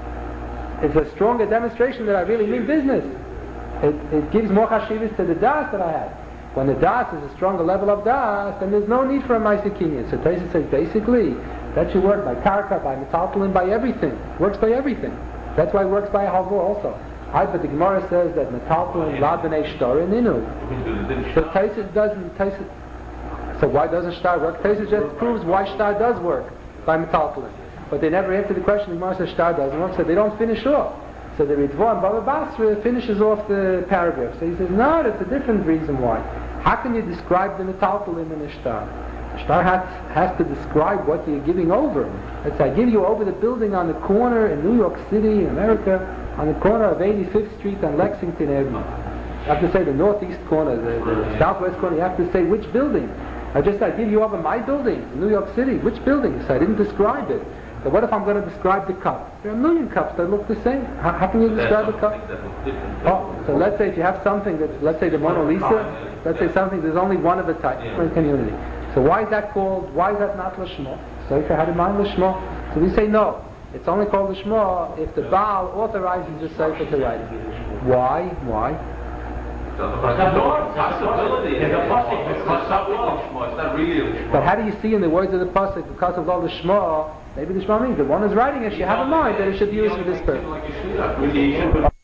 It's a stronger demonstration that I really mean business. It, it gives more chashivas to the das that I have. When the das is a stronger level of das, then there's no need for a Maisa Kinyan. So Tosfos says basically that should work by karka, by metaltalin, by everything. Works by everything. That's why it works by a halvor also. I, but the Gemara says that metaltalin la b'nei shtar ninu. So Tosfos doesn't. Tosfos, So why doesn't shtar work? Tosfos just proves why shtar does work by metaltalin. But they never answer the question. The Gemara says shtar doesn't work, so they don't finish off. So the Ritva and Baba Basra finishes off the paragraph. So he says, no, that's a different reason why. How can you describe the metaltalin in a shtar? Shtar has, has to describe what you're giving over. Let's say I give you over the building on the corner in New York City, in America, on the corner of eighty-fifth Street and Lexington Avenue. You have to say the northeast corner, the, the southwest corner. You have to say which building. I just I give you over my building in New York City. Which building? So I didn't describe it. So what if I'm going to describe the cup? There are a million cups that look the same. How, how can you describe a cup? Oh, so let's say if you have something that, let's say the Mona Lisa, let's say something, there's only one of a type in community. So why is that called, why is that not Lishma? So if you had in mind Lishma, so we say no. It's only called Lishma if the Baal authorizes the Sefer to write it. Why? Why? But how do you see in the words of the pasuk because of all the shema? Maybe the shema means the one is writing it. You have in mind that it should be used for this purpose.